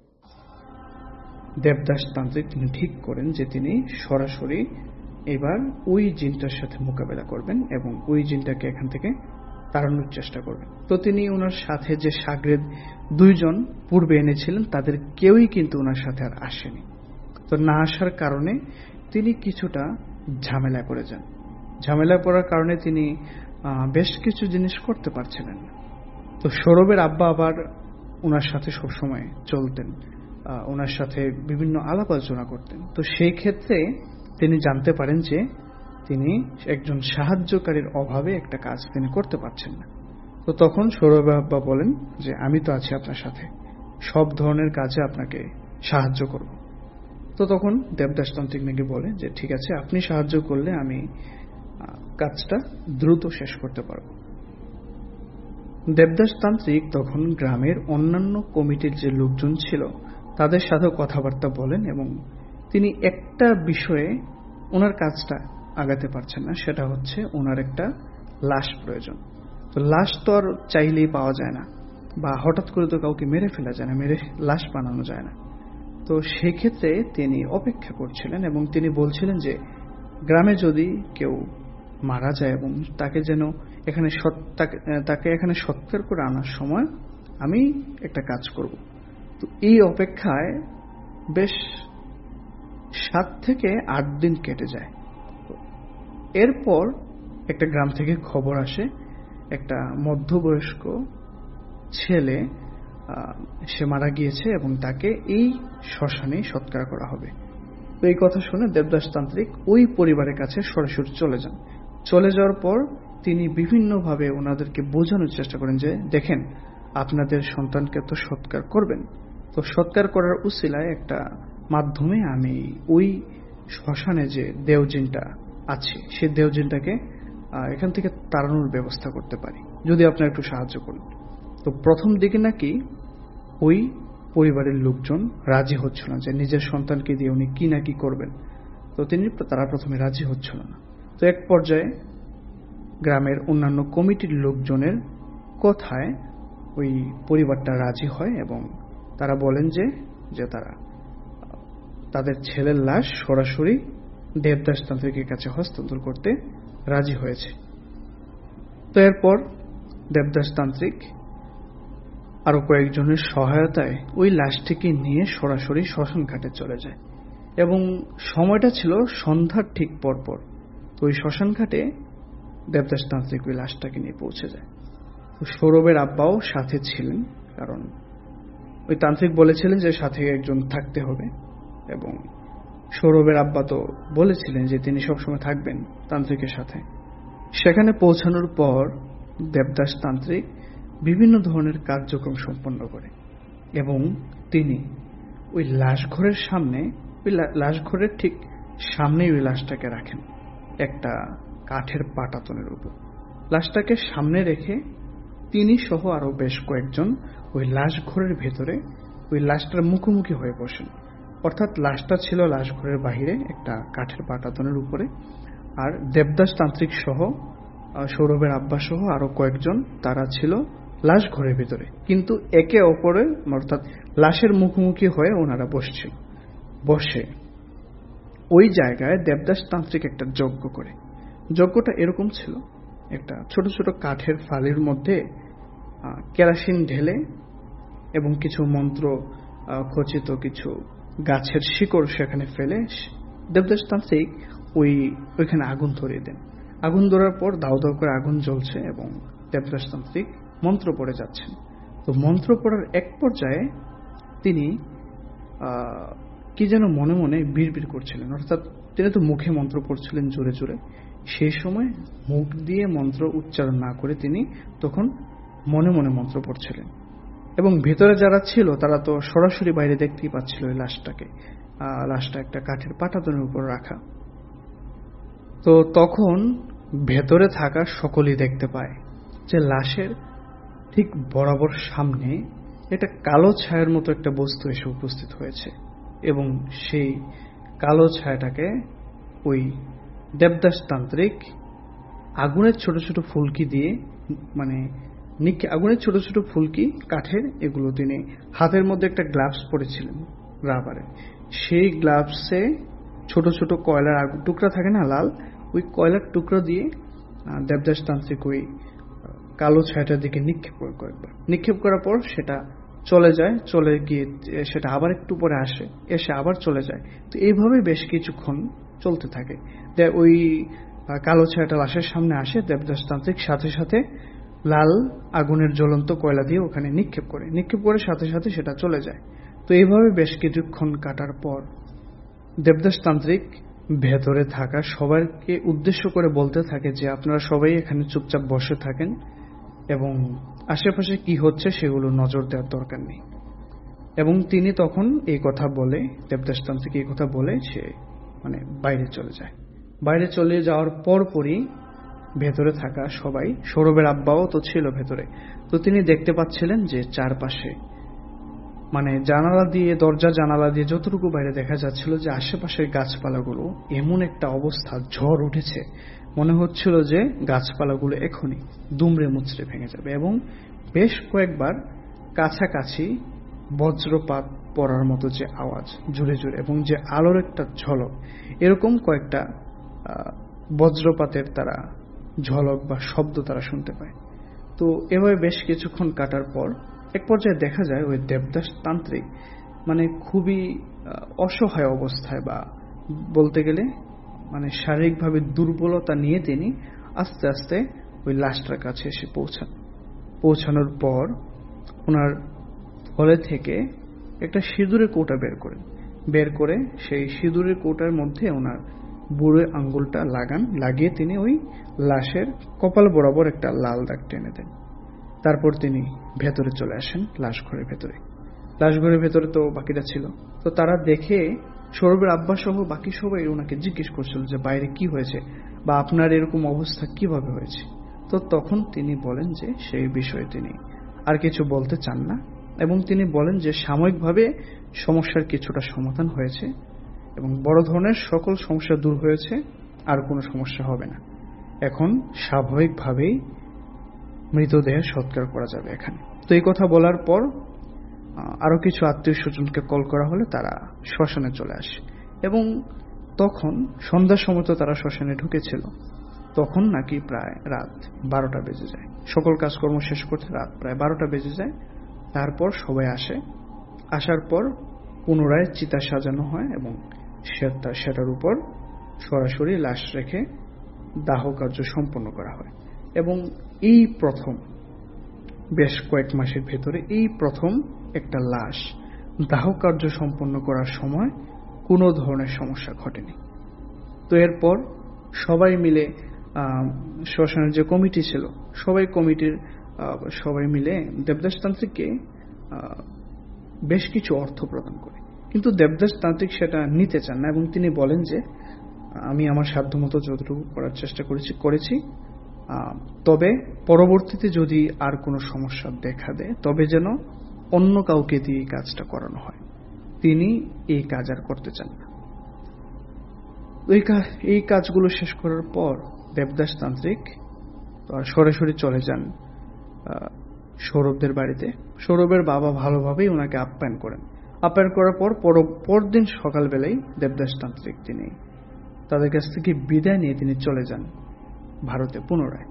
দেবদাস তান্ত্রিক তিনি ঠিক করেন যে তিনি সরাসরি এবার ওই জিনটার সাথে মোকাবেলা করবেন এবং ওই জিনটাকে এখান থেকে তাড়ানোর চেষ্টা করবেন। তো তিনি ওনার সাথে যে শাগরেদ দুইজন পূর্বে এনেছিলেন তাদের কেউই কিন্তু ওনার সাথে আর আসেনি। তো না আসার কারণে তিনি কিছুটা ঝামেলা পড়ে যান। ঝামেলা পড়ার কারণে তিনি বেশ কিছু জিনিস করতে পারছিলেন না। তো সৌরভের আব্বা আবার ওনার সাথে সবসময় চলতেন, ওনার সাথে বিভিন্ন আলাপ আলোচনা করতেন। তো সেই ক্ষেত্রে তিনি জানতে পারেন যে তিনি একজন সাহায্যকারীর অভাবে একটা কাজ তিনি করতে পারছেন না। তো তখন সৌরভের আব্বা বলেন যে আমি তো আছি আপনার সাথে, সব ধরনের কাজে আপনাকে সাহায্য করব। তো তখন দেবদাস তান্ত্রিক নাকি বলে যে ঠিক আছে, আপনি সাহায্য করলে আমি কাজটা দ্রুত শেষ করতে পারব। দেবদাস তান্ত্রিক তখন গ্রামের অন্যান্য কমিটির যে লোকজন ছিল তাদের সাথে কথাবার্তা বলেন এবং তিনি একটা বিষয়ে ওনার কাজটা আগাতে পারছেন না, সেটা হচ্ছে ওনার একটা লাশ প্রয়োজন। তো লাশ তো আর চাইলেই পাওয়া যায় না, বা হঠাৎ করে তো কাউকে মেরে ফেলা যায় না, মেরে লাশ বানানো যায় না। তো সেক্ষেত্রে তিনি অপেক্ষা করছিলেন এবং তিনি বলছিলেন যে গ্রামে যদি কেউ মারা যায় এবং তাকে যেন তাকে এখানে সৎকার করে আনার সময় আমি একটা কাজ করব। তো এই অপেক্ষায় বেশ 7 থেকে 8 দিন কেটে যায়। এরপর একটা গ্রাম থেকে খবর আসে একটা মধ্যবয়স্ক ছেলে সে মারা গিয়েছে এবং তাকে এই শ্মশানে সৎকার করা হবে। তো এই কথা শুনে দেবদাস তান্ত্রিক ওই পরিবারের কাছে সরাসরি চলে যান। চলে যাওয়ার পর তিনি বিভিন্নভাবে ওনাদেরকে বোঝানোর চেষ্টা করেন যে দেখেন, আপনাদের সন্তানকে তো সৎকার করবেন, তো সৎকার করার উসিলায় একটা মাধ্যমে আমি ওই শ্মশানে যে দেওজিনটা আছে সেই দেওজিনটাকে এখান থেকে তাড়ানোর ব্যবস্থা করতে পারি, যদি আপনারা একটু সাহায্য করেন। তো প্রথম দিকে নাকি ওই পরিবারের লোকজন রাজি হচ্ছিল না যে নিজের সন্তানকে দিয়ে উনি কি না কি করবেন। তো তারা প্রথমে রাজি হচ্ছিল না। তো এক পর্যায়ে গ্রামের অন্যান্য কমিটির লোকজনের কথায় ওই পরিবারটা রাজি হয় এবং তারা বলেন যে তারা তাদের ছেলের লাশ সরাসরি দেবদাস তান্ত্রিকের কাছে হস্তান্তর করতে রাজি হয়েছে। তো এরপর দেবদাস তান্ত্রিক আরো কয়েকজনের সহায়তায় ওই লাশটিকে নিয়ে সরাসরি শ্মশান ঘাটে চলে যায় এবং সময়টা ছিল সন্ধ্যার ঠিক পরপর। তো ওই শ্মশান ঘাটে দেবদাস তান্ত্রিক ওই লাশটাকে নিয়ে পৌঁছে যায়। তো সৌরভের আব্বাও সাথে ছিলেন, কারণ ওই তান্ত্রিক বলেছিলেন যে সাথে একজন থাকতে হবে এবং সৌরভের আব্বা তো বলেছিলেন যে তিনি সবসময় থাকবেন তান্ত্রিকের সাথে। সেখানে পৌঁছানোর পর দেবদাস তান্ত্রিক বিভিন্ন ধরনের কার্যক্রম সম্পন্ন করে এবং তিনি ওই লাশঘরের সামনে, ওই লাশঘরের ঠিক সামনেই ওই লাশটাকে রাখেন একটা কাঠের পাটাতনের উপর। লাশটাকে সামনে রেখে তিনি সহ আরো বেশ কয়েকজন ওই লাশঘরের ভেতরে ওই লাশটার মুখোমুখি হয়ে বসেন। অর্থাৎ লাশটা ছিল লাশঘরের বাহিরে একটা কাঠের পাটাতনের উপরে, আর দেবদাস তান্ত্রিক সহ সৌরভের আব্বা সহ আরো কয়েকজন তারা ছিল লাশ ঘরের ভিতরে, কিন্তু একে অপরের অর্থাৎ লাশের মুখোমুখি হয়ে ওনারা বসছিল। বসে ওই জায়গায় দেবদাস তান্ত্রিক একটা যজ্ঞ করে। যজ্ঞটা এরকম ছিল, একটা ছোট ছোট কাঠের ফালির মধ্যে কেরাসিন ঢেলে এবং কিছু মন্ত্র খচিত কিছু গাছের শিকড় সেখানে ফেলে দেবদাস তান্ত্রিক ওইখানে আগুন ধরিয়ে দেন। আগুন ধরার পর দাউ দাউ করে আগুন জ্বলছে এবং দেবদাস তান্ত্রিক মন্ত্র পড়ে যাচ্ছেন। তো মন্ত্র পড়ার এক পর্যায়ে তিনি কি যেন মনে মনে বিড়বিড় করছিলেন, অর্থাৎ তিনি তো মুখে মন্ত্র পড়ছিলেন জোরে জোরে। সেই সময় মুখ দিয়ে মন্ত্র উচ্চারণ না করে তিনি তখন মনে মনে মন্ত্র পড়ছিলেন এবং ভেতরে যারা ছিল তারা তো সরাসরি বাইরে দেখতেই পাচ্ছিল ওই লাশটা একটা কাঠের পাটাতনের উপর রাখা। তো তখন ভেতরে থাকা সকলেই দেখতে পায় যে লাশের ঠিক বরাবর সামনে একটা কালো ছায়ার মতো একটা বস্তু এসে উপস্থিত হয়েছে এবং সেই কালো ছায়াটাকে ওই দেবদাস তান্ত্রিক আগুনের ছোট ছোট ফুলকি দিয়ে, মানে আগুনের ছোট ছোট ফুলকি কাঠের, এগুলো তিনি হাতের মধ্যে একটা গ্লাভস পরেছিলেন রাবারের, সেই গ্লাভসে ছোট ছোট কয়লার টুকরা থাকে না লাল, ওই কয়লার টুকরা দিয়ে দেবদাস তান্ত্রিক ওই কালো ছায়াটার দিকে নিক্ষেপ করে কয়েকবার। নিক্ষেপ করার পর সেটা চলে যায়, চলে গিয়ে সেটা আবার একটু পরে আসে, এসে আবার চলে যায়। তো এইভাবে বেশ কিছুক্ষণ চলতে থাকে। ওই কালো ছায়াটা লাশের সামনে আসে, দেবদাস তান্ত্রিক সাথে সাথে লাল আগুনের জ্বলন্ত কয়লা দিয়ে ওখানে নিক্ষেপ করে সাথে সাথে সেটা চলে যায়। তো এইভাবে বেশ কিছুক্ষণ কাটার পর দেবদাস তান্ত্রিক ভেতরে থাকা সবাইকে উদ্দেশ্য করে বলতে থাকে যে আপনারা সবাই এখানে চুপচাপ বসে থাকেন এবং আশেপাশে কি হচ্ছে সেগুলো নজর দেওয়ার দরকার নেই। এবং তিনি তখন এই কথা বলে, দেবদাস তান্ত্রিক এই কথা বলে সে বাইরে চলে যায়। বাইরে চলে যাওয়ার পরপরই ভেতরে থাকা সবাই, সৌরভের আব্বাও তো ছিল ভেতরে, তো তিনি দেখতে পাচ্ছিলেন যে চারপাশে দরজা জানালা দিয়ে যতটুকু বাইরে দেখা যাচ্ছিল যে আশেপাশের গাছপালাগুলো এমন একটা অবস্থা, ঝড় উঠেছে, মনে হচ্ছিল যে গাছপালাগুলো এখনই দুমড়ে মুচড়ে ভেঙে যাবে। এবং বেশ কয়েকবার কাছাকাছি বজ্রপাত পড়ার মতো যে আওয়াজ জোরে জোরে এবং যে আলোর একটা ঝলক, এরকম কয়েকটা বজ্রপাতের তারা ঝলক বা শব্দ তারা শুনতে পায়। তো এভাবে বেশ কিছুক্ষণ কাটার পর এক পর্যায়ে দেখা যায় ওই দেবদাস তান্ত্রিক খুবই অসহায় অবস্থায়, বা বলতে গেলে শারীরিকভাবে দুর্বলতা নিয়ে তিনি আস্তে আস্তে ওই লাশটার কাছে এসে পৌঁছানোর পর ওনার হলে থেকে একটা সিঁদুরের কৌটা বের করে সেই সিঁদুরের কৌটার মধ্যে ওনার বুড়ো আঙ্গুলটা লাগিয়ে তিনি ওই লাশের কপাল বরাবর একটা লাল দাগ টেনে দেন। তারপর তিনি ভেতরে চলে আসেন, লাশঘরের ভেতরে তো বাকিরা ছিল। তো তারা দেখে সৌরভের আব্বা সহ বাকি সবাই ওনাকে জিজ্ঞেস করছিল যে বাইরে কি হয়েছে বা আপনার এরকম অবস্থা কিভাবে হয়েছে। তো তখন তিনি বলেন যে সেই বিষয়ে তিনি আর কিছু বলতে চান না, এবং তিনি বলেন যে সাময়িকভাবে সমস্যার কিছুটা সমাধান হয়েছে এবং বড় ধরনের সকল সমস্যা দূর হয়েছে, আর কোনো সমস্যা হবে না। এখন স্বাভাবিকভাবেই মৃতদেহ সৎকার করা যাবে এখানে। তো এই কথা বলার পর আরো কিছু আত্মীয় স্বজনকে কল করা হলে তারা শ্মশানে চলে আসে, এবং তখন সন্ধ্যার সময় তো তারা শ্মশানে ঢুকেছিল, তখন নাকি প্রায় রাত 12টা বেজে যায়। সকল কাজকর্ম শেষ করতে রাত প্রায় 12টা বেজে যায়। তারপর সবাই আসার পর পুনরায় চিতা সাজানো হয় এবং সেটার উপর সরাসরি লাশ রেখে দাহ কার্য সম্পন্ন করা হয়। এবং এই প্রথম বেশ কয়েক মাসের ভেতরে এই প্রথম একটা লাশ দাহ কার্য সম্পন্ন করার সময় কোনো ধরনের সমস্যা ঘটেনি। তো এরপর সবাই মিলে শ্মশানের যে কমিটি ছিল সবাই মিলে দেবদাস তান্ত্রিককে বেশ কিছু অর্থ প্রদান করে, কিন্তু দেবদাস তান্ত্রিক সেটা নিতে চান না এবং তিনি বলেন যে আমি আমার সাধ্যমতো যতটুকু করার চেষ্টা করেছি, তবে পরবর্তীতে যদি আর কোনো সমস্যা দেখা দেয় তবে যেন অন্য কাউকে দিয়ে এই কাজটা করানো হয়। তিনি এই কাজ আর করতে চান না। এই কাজগুলো শেষ করার পর দেবদাস তান্ত্রিক সরাসরি চলে যান সৌরভদের বাড়িতে। সৌরভের বাবা ভালোভাবেই ওনাকে আপ্যায়ন করার পর পরদিন সকালবেলায় দেবদাস তান্ত্রিক তিনি তাদের কাছ থেকে বিদায় নিয়ে তিনি চলে যান ভারতে পুনরায়।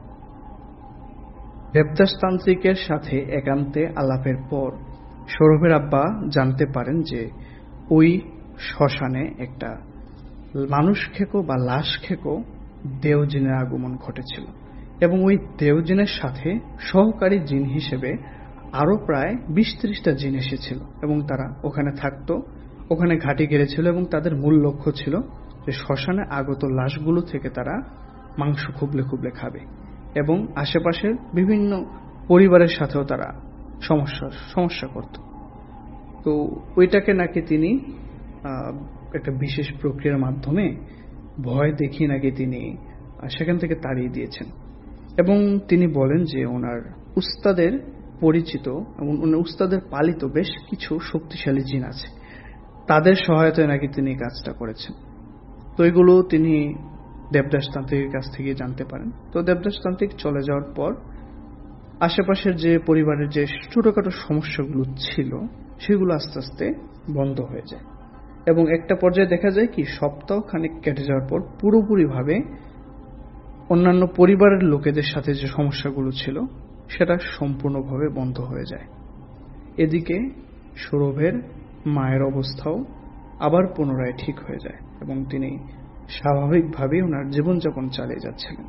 দেবদাস তান্ত্রিকের সাথে একান্তে আলাপের পর সৌরভের আব্বা জানতে পারেন যে ওই শ্মশানে একটা মানুষ খেকো বা লাশ খেকো দেওজিনের আগমন ঘটেছিল, এবং ওই দেওজিনের সাথে সহকারী জিন হিসেবে আরো প্রায় 20-30টা জিন এসেছিল এবং তারা ওখানে থাকতো, ওখানে ঘাঁটি গেড়েছিল এবং তাদের মূল লক্ষ্য ছিল যে শ্মশানে আগত লাশগুলো থেকে তারা মাংস খুবলে খাবে এবং আশেপাশের বিভিন্ন পরিবারের সাথেও তারা সমস্যা করত। তো ওইটাকে নাকি তিনি একটা বিশেষ প্রক্রিয়ার মাধ্যমে ভয় দেখিয়ে নাকি তিনি সেখান থেকে তাড়িয়ে দিয়েছেন, এবং তিনি বলেন যে ওনার উস্তাদের পরিচিত এবং উস্তাদের পালিত বেশ কিছু শক্তিশালী জিন আছে, তাদের সহায়তায় নাকি তিনি কাজটা করেছেন। তো এগুলো তিনি দেবদাস তান্ত্রিকের কাছ থেকে জানতে পারেন। তো দেবদাস তান্ত্রিক চলে যাওয়ার পর আশেপাশের যে পরিবারের যে ছোটখাটো সমস্যাগুলো ছিল সেগুলো আস্তে আস্তে বন্ধ হয়ে যায়, এবং একটা পর্যায়ে দেখা যায় কি সপ্তাহ খানিক কেটে যাওয়ার পর পুরোপুরিভাবে অন্যান্য পরিবারের লোকেদের সাথে যে সমস্যাগুলো ছিল সেটা সম্পূর্ণভাবে বন্ধ হয়ে যায়। এদিকে সৌরভের মায়ের অবস্থাও আবার পুনরায় ঠিক হয়ে যায় এবং তিনি স্বাভাবিকভাবেই ওনার জীবনযাপন চালিয়ে যাচ্ছিলেন।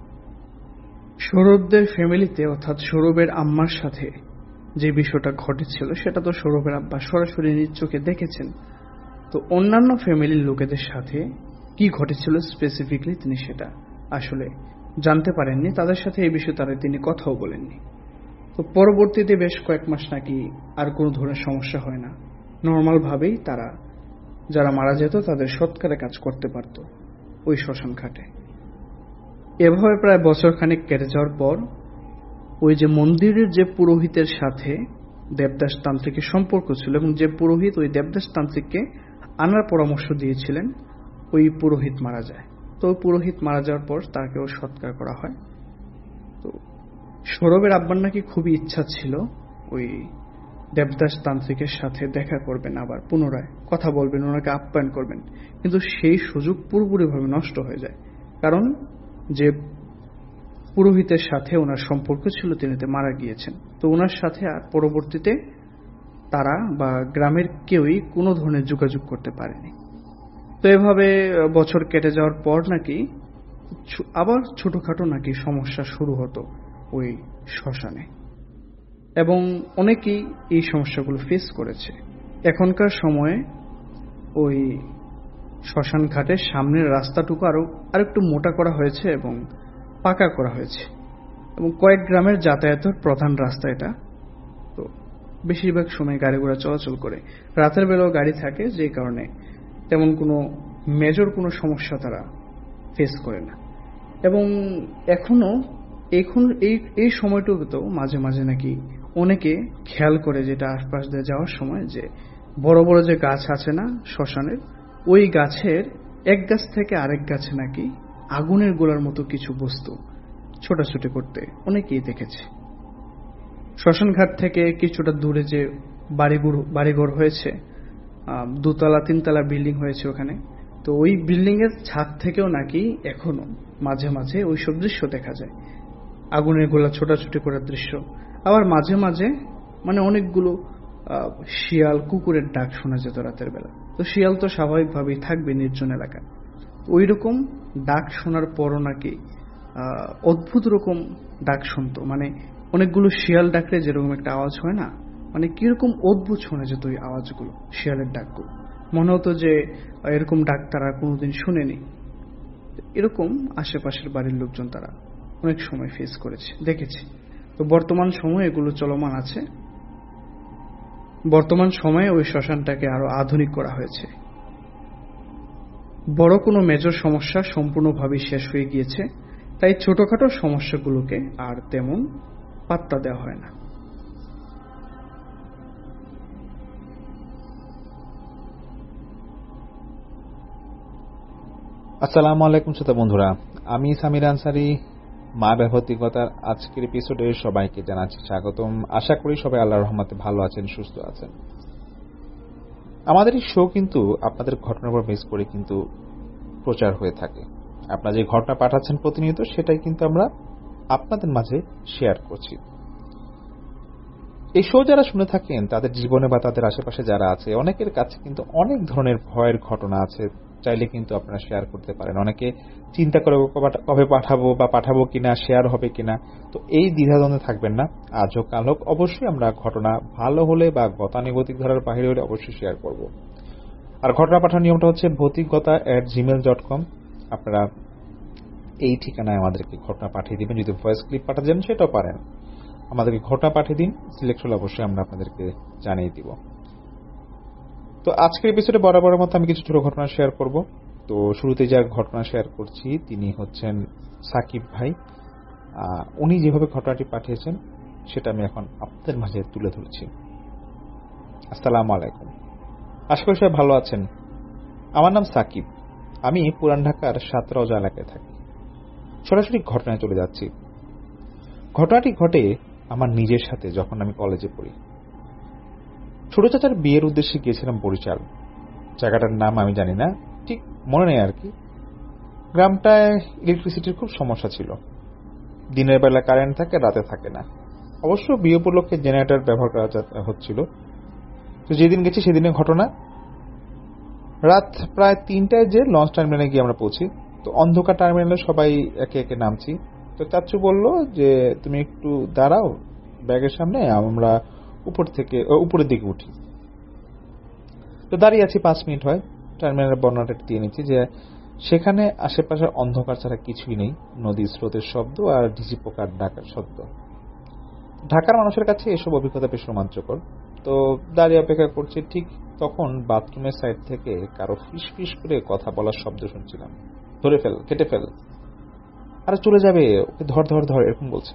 সৌরভদের ফ্যামিলিতে অর্থাৎ সৌরভের আম্মার সাথে যে বিষয়টা ঘটেছিল সেটা তো সৌরভের আব্বা সরাসরি নিজ চোখে দেখেছেন। তো অন্যান্য ফ্যামিলির লোকেদের সাথে কি ঘটেছিল স্পেসিফিকলি তিনি সেটা আসলে জানতে পারেননি, তাদের সাথে এই বিষয়ে তিনি কথাও বলেননি। তো পরবর্তীতে বেশ কয়েক মাস নাকি আর কোনো ধরনের সমস্যা হয় না, নর্মাল ভাবেই তারা যারা মারা যেত তাদের সৎকারে কাজ করতে পারত ওই শ্মশান ঘাটে। এভাবে প্রায় বছর খানেক কেটে যাওয়ার পর ওই যে মন্দিরের যে পুরোহিতের সাথে দেবদাস তান্ত্রিকের সম্পর্ক ছিল এবং যে পুরোহিত ওই দেবদাস তান্ত্রিককে আনার পরামর্শ দিয়েছিলেন, ওই পুরোহিত মারা যায়। তো পুরোহিত মারা যাওয়ার পর তাকেও সৎকার করা হয়। তো সৌরভের আব্বার নাকি খুবই ইচ্ছা ছিল ওই দেবদাস তান্ত্রিকের সাথে দেখা করবেন, আবার পুনরায় কথা বলবেন, ওনাকে আপ্যায়ন করবেন, কিন্তু সেই সুযোগ পুরোপুরিভাবে নষ্ট হয়ে যায়, কারণ যে পুরোহিতের সাথে ওনার সম্পর্ক ছিল তিনি মারা গিয়েছেন। তো ওনার সাথে আর পরবর্তীতে তারা বা গ্রামের কেউই কোনো ধরনের যোগাযোগ করতে পারেনি। তো এভাবে বছর কেটে যাওয়ার পর নাকি আবার ছোটখাটো নাকি সমস্যা শুরু হতো ওই শ্মশানে। এবং অনেকেই এই সমস্যাগুলো ফেস করেছে। এখনকার সময়ে ওই শ্মশান ঘাটের সামনের রাস্তাটুকু আরেকটু মোটা করা হয়েছে এবং পাকা করা হয়েছে, এবং কয়েক গ্রামের যাতায়াতের প্রধান রাস্তা এটা। তো বেশিরভাগ সময় গাড়ি ঘোড়া চলাচল করে, রাতের বেলাও গাড়ি থাকে, যে কারণে তেমন কোনো মেজর কোনো সমস্যা তারা ফেস করে না। এবং এখন এই সময়টুকুতেও মাঝে মাঝে নাকি অনেকে খেয়াল করে, যেটা আশপাশ দিয়ে যাওয়ার সময়, যে বড় বড় যে গাছ আছে না শ্মশানের, ওই গাছের এক গাছ থেকে আরেক গাছে নাকি আগুনের গোলার মতো কিছু বস্তু ছোটাছুটি করতে অনেকেই দেখেছে। শ্মশান ঘাট থেকে কিছুটা দূরে যে বাড়িঘর হয়েছে, 2তলা 3তলা বিল্ডিং হয়েছে ওখানে, তো ওই বিল্ডিং এর ছাদ থেকেও নাকি এখনো মাঝে মাঝে ওইসব দৃশ্য দেখা যায়, আগুনের গোলা ছোটাছুটি করার দৃশ্য। আবার মাঝে মাঝে অনেকগুলো শিয়াল কুকুরের ডাক শোনা যেত রাতের বেলা। তো শিয়াল তো স্বাভাবিকভাবেই থাকবে নির্জন এলাকা, ওই রকম ডাক শোনার পরও নাকি অদ্ভুত রকম ডাক শুনতো। অনেকগুলো শিয়াল ডাকলে যেরকম একটা আওয়াজ হয় না, কিরকম অদ্ভুত শোনা যেত ওই আওয়াজগুলো, শিয়ালের ডাকগুলো। মনে হতো যে এরকম ডাক তারা কোনোদিন শুনেনি। এরকম আশেপাশের বাড়ির লোকজন তারা অনেক সময় ফেস করেছে, দেখেছে। তো বর্তমান সময়ে এগুলো চলমান আছে। বর্তমান সময়ে ওই শ্মশানটাকে আরো আধুনিক করা হয়েছে। বড় কোনো মেজর সমস্যা সম্পূর্ণভাবে শেষ হয়ে গিয়েছে, তাই ছোটখাটো সমস্যাগুলোকে আর তেমন পাত্তা দেওয়া হয় না। আসসালামু আলাইকুম শ্রোতা বন্ধুরা, আমি সামির আনসারি মা ব্যাহতিকতার আজকের এপিসোডে সবাইকে জানাচ্ছি স্বাগতম। আশা করি সবাই আল্লাহর রহমতে ভালো আছেন, সুস্থ আছেন। আমাদের এই শো কিন্তু আপনাদের ঘটনার উপর বেস করে কিন্তু প্রচার হয়ে থাকে। আপনারা যে ঘটনা পাঠাচ্ছেন প্রতিনিয়ত, সেটাই কিন্তু আমরা আপনাদের মাঝে শেয়ার করছি। এই শো যারা শুনে থাকেন, তাদের জীবনে বা তাদের আশেপাশে যারা আছে, অনেকের কাছে কিন্তু অনেক ধরনের ভয়ের ঘটনা আছে, চাইলে কিন্তু আপনারা শেয়ার করতে পারেন। অনেকে চিন্তা করে কবে পাঠাবো কিনা, শেয়ার হবে কিনা। তো এই দ্বিধাদ্বন্দ্বে থাকবেন না, আজ হোক কাল হোক অবশ্যই আমরা ঘটনা ভালো হলে বা গতানুগতিক ধারার বাইরে হলে অবশ্যই শেয়ার করব। আর ঘটনা পাঠানোর নিয়মটা হচ্ছে ভৌতিকগতা@gmail.com। আপনারা এই ঠিকানায় আমাদেরকে ঘটনা পাঠিয়ে দিবেন। যদি ভয়েস ক্লিপ পাঠাতে চান সেটাও পারেন, আমাদেরকে ঘটনা পাঠিয়ে দিন, সিলেক্ট হলে অবশ্যই আমরা আপনাদেরকে জানিয়ে দিব। তো আজকের এপিসোডে বরাবরের মতো আমি কিছু ছোট ঘটনা শেয়ার করব। তো শুরুতে যার ঘটনা শেয়ার করছি তিনি হচ্ছেন সাকিব ভাই। উনি যেভাবে ঘটনাটি পাঠিয়েছেন সেটা আমি এখন আপনাদের মাঝে তুলে ধরছি। আসসালামু আলাইকুম, আশা করি সবাই ভালো আছেন। আমার নাম সাকিব, আমি পুরান ঢাকার সাতরজা এলাকায় থাকি। সরাসরি ঘটনায় চলে যাচ্ছি। ঘটনাটি ঘটে আমার নিজের সাথে যখন আমি কলেজে পড়ি। ছোট চাচার বিয়ের উদ্দেশ্যে গিয়েছিলাম বরিশাল। জায়গাটার নাম আমি জানি না, ঠিক মনে নেই আর কি। গ্রামটায় ইলেকট্রিসিটির খুব সমস্যা ছিল, দিনের বেলা কারেন্ট থাকে, রাতে থাকে না। অবশ্য বিয়ে উপলক্ষে জেনারেটর ব্যবহার করা হচ্ছিল। তো যেদিন গেছি সেদিনের ঘটনা, রাত প্রায় 3টায় যে লঞ্চ টার্মিনালে গিয়ে আমরা পৌঁছি। তো অন্ধকার টার্মিনালে সবাই একে একে নামছি। তো চাচ্চু বলল যে তুমি একটু দাঁড়াও ব্যাগের সামনে, আমরা উপরের দিকে উঠি। তো দাঁড়িয়ে আছি, 5 মিনিট হয়। টার্মিনালের বর্ণনাটা দিয়ে নিচ্ছি যে সেখানে আশেপাশে অন্ধকার ছাড়া কিছুই নেই, নদীর স্রোতের শব্দ আর ঢিসি পোকার ডাকার শব্দ। ঢাকার মানুষের কাছে এসব অভিজ্ঞতা বেশ রোমাঞ্চকর। তো দাঁড়িয়ে অপেক্ষা করছি, ঠিক তখন বাথরুমের সাইড থেকে কারো ফিস ফিস করে কথা বলার শব্দ শুনছিলাম। ধরে ফেল, কেটে ফেল, আরে চলে যাবে, ওকে ধর ধর ধর, এরকম বলছে।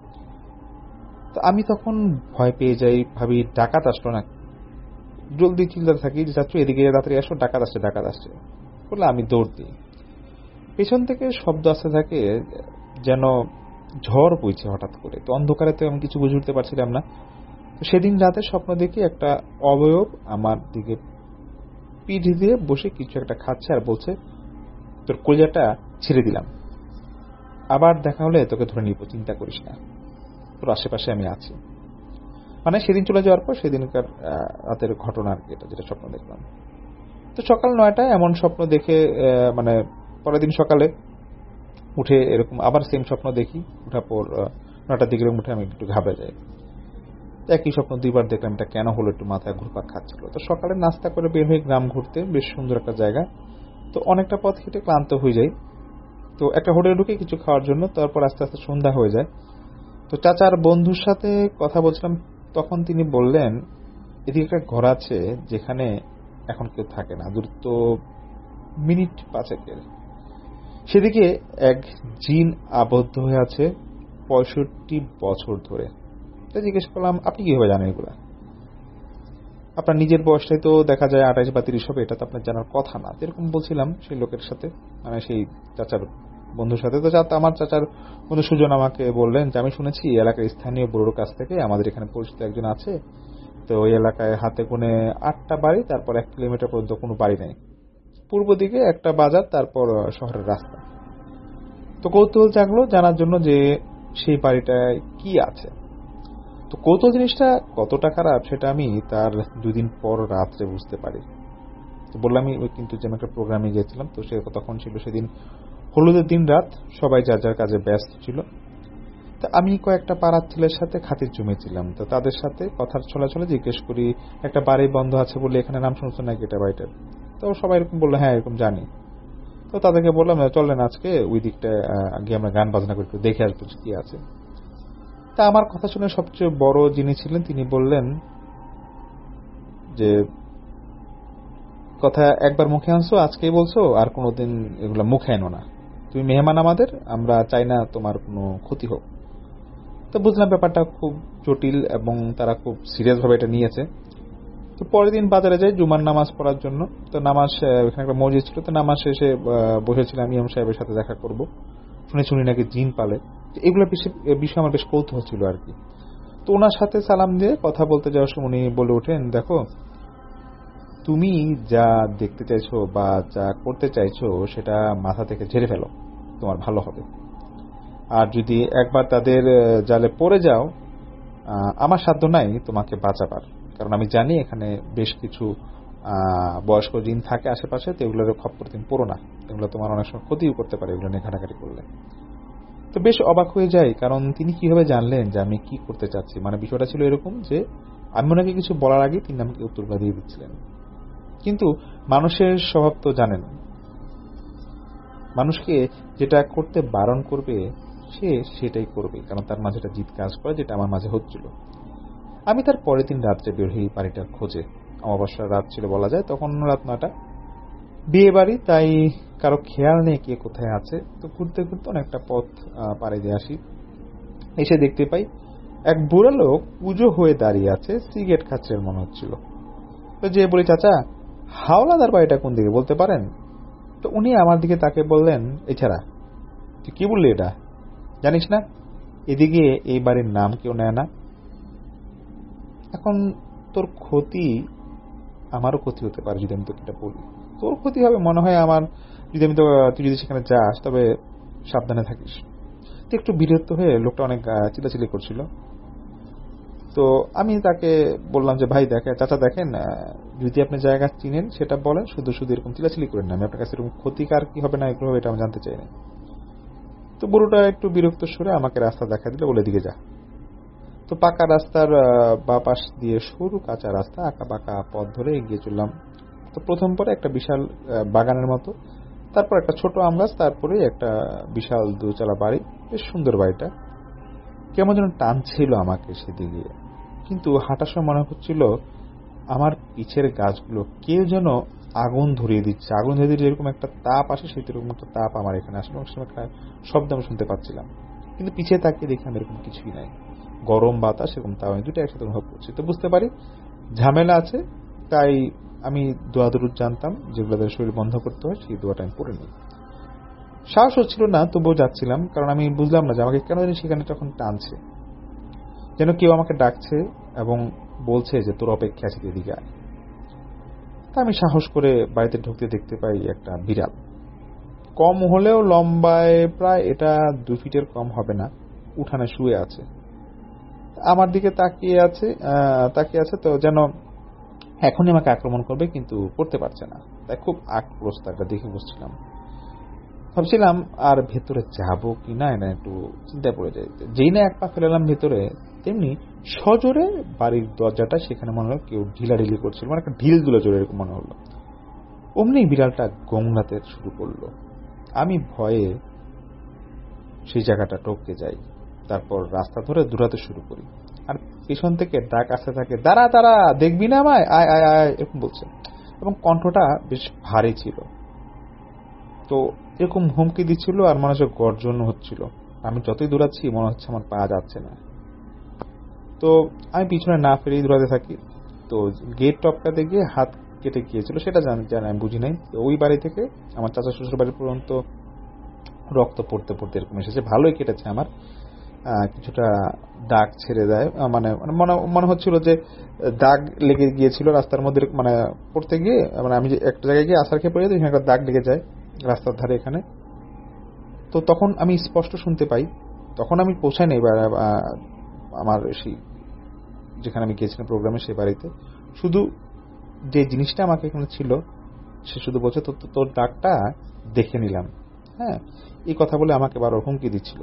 তো আমি তখন ভয় পেয়ে যাই, ভাবি ডাকাত আসলো না। জলদি চিল্লাতে থাকি যে চাচ্চু এদিকে তাড়াতাড়ি আসো, ডাকাত আসছে বলে আমি দৌড় দিই। পেছন থেকে শব্দ আসতে থাকে যেন ঝড় বইছে হঠাৎ করে। তো অন্ধকারে তো আমি কিছু বুঝে উঠতে পারছিলাম না। তো সেদিন রাতে স্বপ্ন দেখি একটা অবয়ব আমার দিকে পিঠ দিয়ে বসে কিছু একটা খাচ্ছে আর বলছে তোর কলিজাটা ছিঁড়ে দিলাম, আবার দেখা হলে তোকে ধরে নিব, চিন্তা করিস না, তোর আশেপাশে আমি আছি। সেদিন চলে যাওয়ার পর সেদিনকার রাতের ঘটনা আর কি, এটা যেটা স্বপ্ন দেখলাম। তো সকাল 9টায় এমন স্বপ্ন দেখে পরের দিন সকালে উঠে এরকম আবার সেম স্বপ্ন দেখি। উঠার পর 9টার দিকে উঠে আমি একটু ঘাবড়ে যাই। একই স্বপ্ন দুইবার দেখলাম, এটা কেন হলো একটু মাথায় ঘুরপাক খাচ্ছিল। তো সকালে নাস্তা করে বের হয়ে গ্রাম ঘুরতে, বেশ সুন্দর একটা জায়গা। তো অনেকটা পথ হেঁটে ক্লান্ত হয়ে যাই। তো একটা হোটেলে ঢুকে কিছু খাওয়ার জন্য, তারপর আস্তে আস্তে সন্ধ্যা হয়ে যায়। তো চাচার বন্ধুর সাথে কথা বলছিলাম, তখন তিনি বললেন এদিকে একটা ঘর আছে যেখানে এখন কেউ থাকে না, দূরত্ব মিনিট 5 সেদিকে এক জিন আবদ্ধ হয়ে আছে 65 বছর ধরে। তাই জিজ্ঞেস করলাম, আপনি কিভাবে জানেন এগুলা? আপনার নিজের বয়সটাই তো দেখা যায় 28 বা 30 হবে, এটা তো আপনার জানার কথা না। এরকম বলছিলাম সেই লোকের সাথে, মানে সেই চাচার বন্ধুর সাথে। তো আমার চাচার বন্ধু সুজন আমাকে বললেন যে আমি শুনেছি এলাকার স্থানীয় বুড়োর কাছ থেকে, আমাদের এখানে পরিচিত একজন আছে, তো ওই এলাকায় হাতে গুনে 8টা বাড়ি, তারপর 1 কিলোমিটার পর্যন্ত কোনো বাড়ি নেই, পূর্ব দিকে একটা বাজার, তারপর শহরের রাস্তা। তো কৌতূহল জাগলো জানার জন্য যে সেই বাড়িটায় কি আছে। তো কৌতূহল জিনিসটা কতটা খারাপ সেটা আমি তার 2 দিন পর রাত্রে বুঝতে পারি। তো বললাম ওই কিন্তু যে আমি একটা প্রোগ্রামে গিয়েছিলাম, তো সে তখন ছিল সেদিন হলুদের দিন রাত, সবাই যার যার কাজে ব্যস্ত ছিল। তা আমি কয়েকটা পাড়ার ছেলের সাথে খাতির জমেছিলাম, তো তাদের সাথে কথার ছলে জিজ্ঞেস করি একটা বাড়ি বন্ধ আছে বলে এখানে নাম শুনছো নাকি এটা বাড়িটার? তো সবাই এরকম বললো হ্যাঁ এরকম জানি। তো তাদেরকে বললাম চলেন আজকে ওই দিকটা গিয়ে আমরা গান বাজনা করে একটু দেখে আসবো কি আছে। তা আমার কথা শুনে সবচেয়ে বড় যিনি ছিলেন তিনি বললেন যে কথা একবার মুখে আনছো আজকেই বলছো, আর কোনোদিন এগুলা মুখে এনো না, তুমি মেহমান আমাদের, আমরা চাই না তোমার কোনো ক্ষতি হোক। তো বুঝলাম ব্যাপারটা খুব জটিল এবং তারা খুব সিরিয়াস ভাবে এটা নিয়েছে। তো পরের দিন বাজারে যাই জুমার নামাজ পড়ার জন্য। তো নামাজ, এখানে একটা মসজিদ ছিল, তো নামাজ শেষে বসেছিলাম ইমাম সাহেবের সাথে দেখা করব। শুনি নাকি জিন পালে, এগুলো বিষয়ে আমার বেশ কৌতূহল ছিল আর কি। তো ওনার সাথে সালাম দিয়ে কথা বলতে যাওয়ার সময় উনি বলে ওঠেন, দেখো তুমি যা দেখতে চাইছো বা যা করতে চাইছো সেটা মাথা থেকে ঝেড়ে ফেলো, তোমার ভালো হবে। আর যদি একবার তাদের জালে পড়ে যাও, আমার সাধ্য নাই তোমাকে বাঁচাবার, কারণ আমি জানি এখানে বেশ কিছু বয়স্ক জিন থাকে আশেপাশে, তো এগুলোর খপ্পর তুমি পড়ো না, এগুলো তোমার অনেক সময় ক্ষতিও করতে পারে এগুলো নিয়ে ঘাটাঘাটি করলে। তো বেশ অবাক হয়ে যায়, কারণ তিনি কিভাবে জানলেন যে আমি কি করতে চাচ্ছি। মানে বিষয়টা ছিল এরকম যে আমি ওনাকে কিছু বলার আগে তিনি আমাকে উত্তরটা দিয়ে দিচ্ছিলেন। কিন্তু মানুষের স্বভাব তো জানেন, মানুষকে যেটা করতে বারণ করবে সে সেটাই করবে, কারণ তার মাঝে একটা জিদ কাজ করে, যেটা আমার মাঝে হচ্ছিল। আমি তার পরের দিন রাত্রে বের হই বাড়িটার খোঁজে। অমাবস্যার রাত ছিল বলা যায়, তখন রাত 9টা, বিয়ে বাড়ি, তাই কারো খেয়াল নেই কে কোথায় আছে। তো ঘুরতে ঘুরতে অনেকটা পথ পাড়ি দিয়ে আসি, এসে দেখতে পাই এক বুড়ো লোক পুজো হয়ে দাঁড়িয়ে আছে, সিগারেট খাচ্ছে মনে হচ্ছিল। তো যে বলি, চাচা হাওলাদার বাড়িটা কোন দিকে বলতে পারেন? তো উনি আমার দিকে তাকে বললেন, এছাড়া তুই কি বললি, এটা জানিস না এদিকে এই বাড়ির নাম কেউ নেয় না। এখন তোর ক্ষতি আমারও ক্ষতি হতে পারে যদি আমি তোকে এটা বলি, তোর ক্ষতি হবে মনে হয় আমার যদি আমি তুই যদি সেখানে যাস তবে সাবধানে থাকিস। তো একটু বিরক্ত হয়ে লোকটা অনেক চিল্লাচিল্লি করছিল। তো আমি তাকে বললাম যে ভাই দেখেন, চাচা দেখেন, যদি আপনি জায়গা চিনেন সেটা বলেন, শুধু শুধু এরকম চিল্লাচিল্লি করেন না, আমি আপনার কাছে এরকম ক্ষতিকার কি হবে না এগুলো এটা আমি জানতে চাই না। তো বুড়োটা একটু বিরক্ত সুরে আমাকে রাস্তা দেখা দিলে, বলে দিকে যা। তো পাকা রাস্তার বা পাশ দিয়ে সরু কাঁচা রাস্তা, আঁকা বাঁকা পথ ধরে এগিয়ে চললাম। তো প্রথম পরে একটা বিশাল বাগানের মতো, তারপর একটা ছোট আম গাছ, তারপরে একটা বিশাল 2 তলা বাড়ি। বেশ সুন্দর বাড়িটা, কেমন যেন টানছিল আমাকে সেদিকে। কিন্তু হাঁটার সময় মনে হচ্ছিল আমার পিছের গাছগুলো কেউ যেন আগুন ধরিয়ে দিচ্ছে, আগুন ধরিয়ে দিলে যেরকম একটা তাপ আসে সেরকম একটা তাপ আমার এখানে আসলে একটা শব্দ আমি শুনতে পাচ্ছিলাম। কিন্তু পিছিয়ে তাকিয়ে দেখি আমি এরকম কিছুই নাই, গরম বাতাস এবং তাও আমি দুটো একসাথে অনুভব করছি। তো বুঝতে পারি ঝামেলা আছে, তাই আমি দোয়া দরুদ জানতাম যেগুলো শরীর বন্ধ করতে হয়, সেই দোয়াটা আমি পড়ে নিই। সাহস হচ্ছিল না, তবুও যাচ্ছিলাম, কারণ আমি বুঝলাম না যে আমাকে কেন জানি সেখানে তখন টানছে, যেন কেউ আমাকে ডাকছে এবং বলছে যে তোর অপেক্ষা আছে, এদিকে আয়। তা আমি সাহস করে বাড়িতে ঢুকতে দেখতে পাই একটা বিড়াল, কম হলেও লম্বায় প্রায় এটা 2 ফিটের কম হবে না, উঠানে শুয়ে আছে, আমার দিকে তাকিয়ে আছে, তো যেন এখনই আমাকে আক্রমণ করবে, কিন্তু করতে পারছে না, তাই খুব আক্রোশ তাকে দেখে বসছিলাম। ভাবছিলাম আর ভেতরে যাবো কিনা, এটা একটু চিন্তা পড়ে যায়। যেই না এক পা ফেলালাম ভেতরে, তেমনি সজোরে বাড়ির দরজাটা সেখানে মনে হলো কেউ ঢিলাঢিলি করছিল, মানে একটা ঢিল দিল জোরে, এরকম মনে হলো। অমনি বিড়ালটা গোংলাতে শুরু করলো। আমি ভয়ে সেই জায়গাটা টপকে যাই, তারপর রাস্তা ধরে দৌড়াতে শুরু করি, আর পেছন থেকে ডাক আসতে থাকে, দাঁড়া দাঁড়া, দেখবি না আমায়, আয় আয় আয়, এরকম বলছে, এবং কণ্ঠটা বেশ ভারী ছিল। তো এরকম হুমকি দিচ্ছিল আর মনে হচ্ছে গর্জন হচ্ছিল। আমি যতই দৌড়াচ্ছি মনে হচ্ছে আমার পা যাচ্ছে না। তো আমি পিছনে না ফিরেই দৌড়াতে থাকি। তো গেট টপকাতে গিয়ে হাত কেটে গিয়েছিল, সেটা জানি আমি বুঝি নাই। তো ওই বাড়ি থেকে আমার চাচা শ্বশুর বাড়ি পর্যন্ত রক্ত পড়তে পড়তে এরকম এসেছে। ভালোই কেটেছে আমার, কিছুটা দাগ ছেড়ে দেয়, মানে মনে হচ্ছিল যে দাগ লেগে গিয়েছিল রাস্তার মধ্যে, মানে পড়তে গিয়ে, মানে আমি যে একটা জায়গায় গিয়ে আছাড় খেয়ে পড়ে যাই, এখানে দাগ লেগে যায় রাস্তার ধারে এখানে। তো তখন আমি স্পষ্ট শুনতে পাই, তখন আমি পৌঁছাই নাই আমার সেই যেখানে আমি গিয়েছিলাম প্রোগ্রামে, সেই বাড়িতে। শুধু যে জিনিসটা আমাকে এখানে ছিল, সে শুধু বলছে তোর দাগটা দেখে নিলাম, হ্যাঁ, এই কথা বলে আমাকে বারো হুমকি দিচ্ছিল।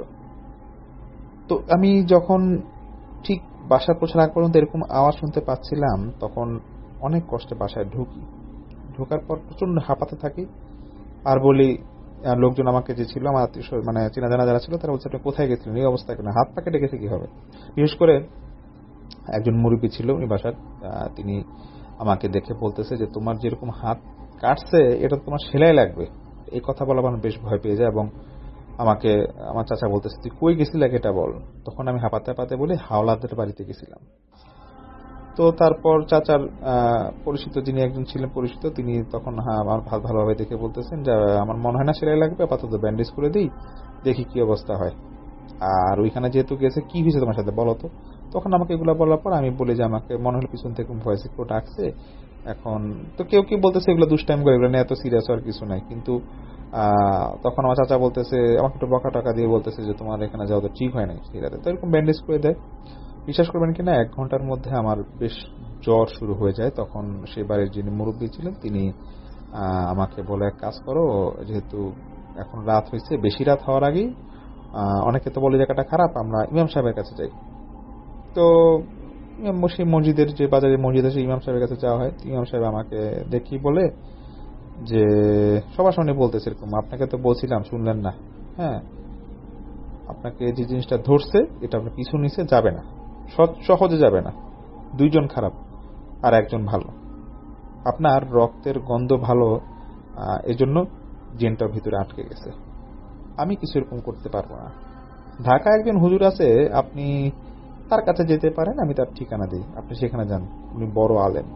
তো আমি যখন ঠিক বাসায় পৌঁছার আগ পর্যন্ত এরকম আওয়াজ শুনতে পাচ্ছিলাম, তখন অনেক কষ্টে বাসায় ঢোকার পর প্রচন্ড হাঁপাতে থাকি, আর বলি, লোকজন আমাকে যে ছিল আমার আত্মীয়, মানে চেনা জানা যারা ছিল, তারা বলছে আপনি কোথায় গেছিলেন, এই অবস্থায় কেন, হাত পাকে ডেকেছে কি হবে। বিশেষ করে একজন মুরব্বী ছিল উনি বাসার, তিনি আমাকে দেখে বলতেছে যে তোমার যেরকম হাত কাটছে এটা তোমার সেলাই লাগবে। এই কথা বলা আমার বেশ ভয় পেয়ে যায়, এবং আমাকে আমার চাচা বলতেছে তুই কই গেছিলি এটা বল। তখন আমি হাঁপাতে হাঁপাতে বলে হাওলাদের বাড়িতে গেছিলাম। তো তারপর চাচার পরিচিত যিনি একজন ছিলেন পরিচিত, তিনি তখন আমার ভালোভাবে দেখে বলতেছেন যে আমার মনে হয় না সেলাই লাগবে, আপাতত ব্যান্ডেজ করে দিই, দেখি কি অবস্থা হয়। আর ওইখানে যেহেতু গেছে, কি হয়েছে তোমার সাথে বলো তো। তখন আমাকে এগুলো বলার পর আমি বলি যে আমাকে মনে হলো পিছন থেকে ভয়েস একটু ডাকছে। এখন তো কেউ কেউ বলতেছে এগুলো দুষ্টাইম করে, এগুলো নিয়ে এত সিরিয়াস আর কিছু নাই। কিন্তু তখন আমার চাচা বলতেছে, আমাকে একটু বকা টাকা দিয়ে বলতেছে যে তোমার এখানে যাওয়া তো ঠিক হয় নাই সেই রাতে। তো এরকম ব্যান্ডেজ করে দেয়। বিশ্বাস করবেন কিনা, 1 ঘন্টার মধ্যে আমার বেশ জ্বর শুরু হয়ে যায়। তখন সেই বাড়ির যিনি মুরব্বী ছিলেন তিনি আমাকে বলে, এক কাজ করো, যেহেতু এখন রাত হয়েছে, বেশি রাত হওয়ার আগেই, অনেকে তো বলে জায়গাটা খারাপ, আমরা ইমাম সাহেবের কাছে যাই। তো সেই মসজিদের যে বাজারে মসজিদ আছে, ইমাম সাহেবের কাছে যাওয়া হয়। ইমাম সাহেব আমাকে দেখি বলে যে সবার সামনে বলতেছে এরকম, আপনাকে তো বলছিলাম শুনলেন না, হ্যাঁ, আপনাকে যে জিনিসটা ধরছে এটা আপনার পিছু নিচে যাবে না, সহজে যাবে না। 2 জন খারাপ আর 1 জন ভালো, আপনার রক্তের গন্ধ ভালো, এজন্য জিনটার ভিতরে আটকে গেছে, আমি কিছু এরকম করতে পারবো না। ঢাকায় একজন হুজুর আছে, আপনি তার কাছে যেতে পারেন, আমি তার ঠিকানা দিই, আপনি সেখানে যান, উনি বড় আলেম।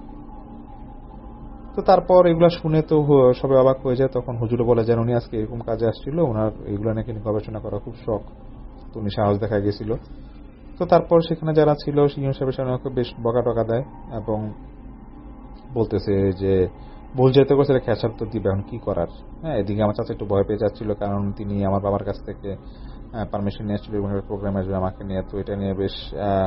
তো তারপর এগুলা শুনে তো সবাই অবাক হয়ে যায়। তখন হুজুর বলে যান উনি আজকে এরকম কাজে আসছিল, ওনার এগুলা নাকি গবেষণা করা খুব শখ, তো উনি সাহস দেখা গেছিল। তো তারপর সেখানে যারা ছিল সিএম সাহেবের সামনে আমাকে বেশ বকা টকা দেয়, এবং বলতেছে যে ভুল যেতে করছে খেসার তো দিবে, এখন কি করার। হ্যাঁ, এদিকে আমার চাচা একটু ভয় পেয়ে যাচ্ছিল, কারণ তিনি আমার বাবার কাছ থেকে পারমিশন নিয়ে আসছিল এবং প্রোগ্রামে আসবে আমাকে নিয়ে। তো এটা নিয়ে বেশ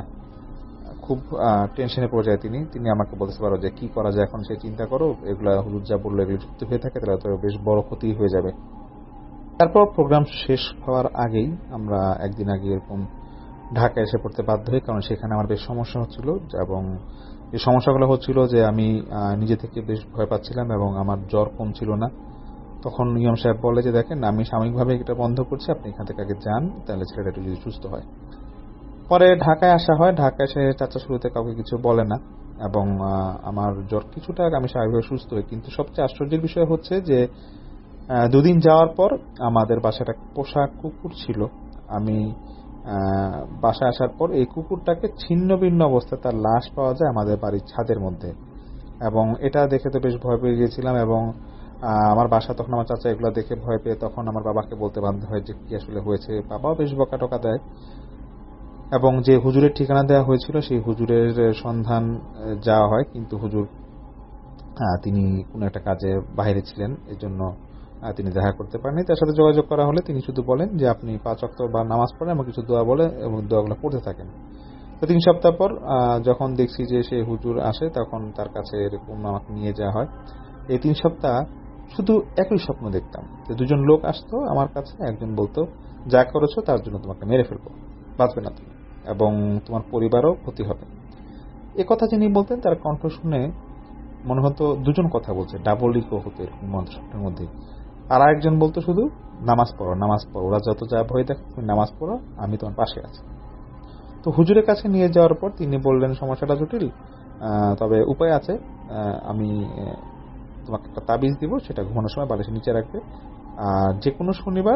খুব টেনশনে পড়ে যায় তিনি আমাকে বলতে পারো যে কি করা যায় এখন, সে চিন্তা করো, এগুলা হুজুর যা বললো এগুলো সত্যি হয়ে থাকে তাহলে তো বেশ বড় ক্ষতি হয়ে যাবে। তারপর প্রোগ্রাম শেষ হওয়ার আগেই আমরা একদিন আগে এরকম ঢাকায় এসে পড়তে বাধ্য হই, কারণ সেখানে আমার বেশ সমস্যা হচ্ছিল, এবং এই সমস্যাগুলো হচ্ছিল যে আমি নিজে থেকে বেশ ভয় পাচ্ছিলাম এবং আমার জ্বর কমছিল না। তখন ইমাম সাহেব বলে যে দেখেন, আমি সাময়িকভাবে এটা বন্ধ করছি, আপনি এখান থেকে আগে যান, তাহলে ছেলেটা একটু যদি সুস্থ হয়। পরে ঢাকায় আসা হয়। ঢাকায় এসে চাচা শুরুতে কাউকে কিছু বলে না, এবং আমার জ্বর কিছুটা আমি স্বাভাবিকভাবে সুস্থ হই। কিন্তু সবচেয়ে আশ্চর্যের বিষয় হচ্ছে যে 2 দিন যাওয়ার পর আমাদের বাসায় একটা পোষা কুকুর ছিল। আমি বাসায় আসার পর এই কুকুরটাকে ছিন্ন ভিন্ন অবস্থায় তার লাশ পাওয়া যায় আমাদের বাড়ির ছাদের মধ্যে, এবং এটা দেখে তো বেশ ভয় পেয়ে গিয়েছিলাম। এবং আমার বাসা তখন আমার চাচা এগুলো দেখে ভয় পেয়ে তখন আমার বাবাকে বলতে বাধ্য হয় যে কি আসলে হয়েছে। বাবাও বেশ বকা টকা দেয়, এবং যে হুজুরের ঠিকানা দেওয়া হয়েছিল সেই হুজুরের সন্ধান যাওয়া হয়, কিন্তু হুজুর তিনি কোনো একটা কাজে বাইরে ছিলেন, এজন্য তিনি দেখা করতে পারেননি। তার সাথে যোগাযোগ করা হলে তিনি শুধু বলেন যে আপনি 5 ওয়াক্ত বা নামাজ পড়েন এবং কিছু দোয়া বলে এবং দোয়াগুলো পড়তে থাকেন। তো 3 সপ্তাহ পর যখন দেখছি যে সেই হুজুর আসে, তখন তার কাছে এরকম আমাকে নিয়ে যাওয়া হয়। এই 3 সপ্তাহ শুধু একই স্বপ্ন দেখতাম যে 2 জন লোক আসতো আমার কাছে, একজন বলতো যা করেছো তার জন্য তোমাকে মেরে ফেলবো, বাঁচবে না তুমি। এবং তোমার পরিবারও ক্ষতি হবে। এ কথা যিনি বলতেন তার কণ্ঠ শুনে মনে হতো দুজন কথা বলছে, ডাবল ইকো হতো এরকম স্বপ্নের মধ্যে। আর একজন বলতো শুধু নামাজ পড়ো, নামাজ পড়ো, ওরা যত যা ভয় দেখো তুমি নামাজ পড়ো, আমি তোমার পাশে আছি। তো হুজুরের কাছে নিয়ে যাওয়ার পর তিনি বললেন সমস্যাটা জটিল, তবে উপায় আছে, আমি তোমাকে একটা তাবিজ দিব, সেটা ঘুমানোর সময় বালিশের নিচে রাখবে, আর যে কোনো শনিবার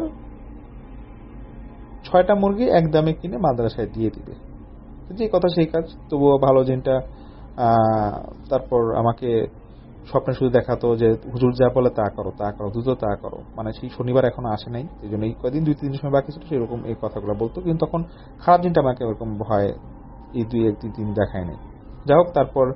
6টা মুরগি একদমে কিনে মাদ্রাসায় দিয়ে দিবে। যে কথা সেই কাজ। তবুও ভালো জিনটা তারপর আমাকে স্বপ্নে শুধু দেখাতো যে হুজুর যা বলে তা করো, তা করো, দ্রুত তা করো। মানে সেই শনিবার এখনো আসে নাই, এই জন্য এই কদিন 2-3 দিন সময় বাকি ছিল, সেরকম এই কথাগুলো বলতো। কিন্তু তখন খারাপ জিনটা আমাকে ওরকম ভয় এই 2-1 দিন দেখায় নাই। যাই হোক, তারপর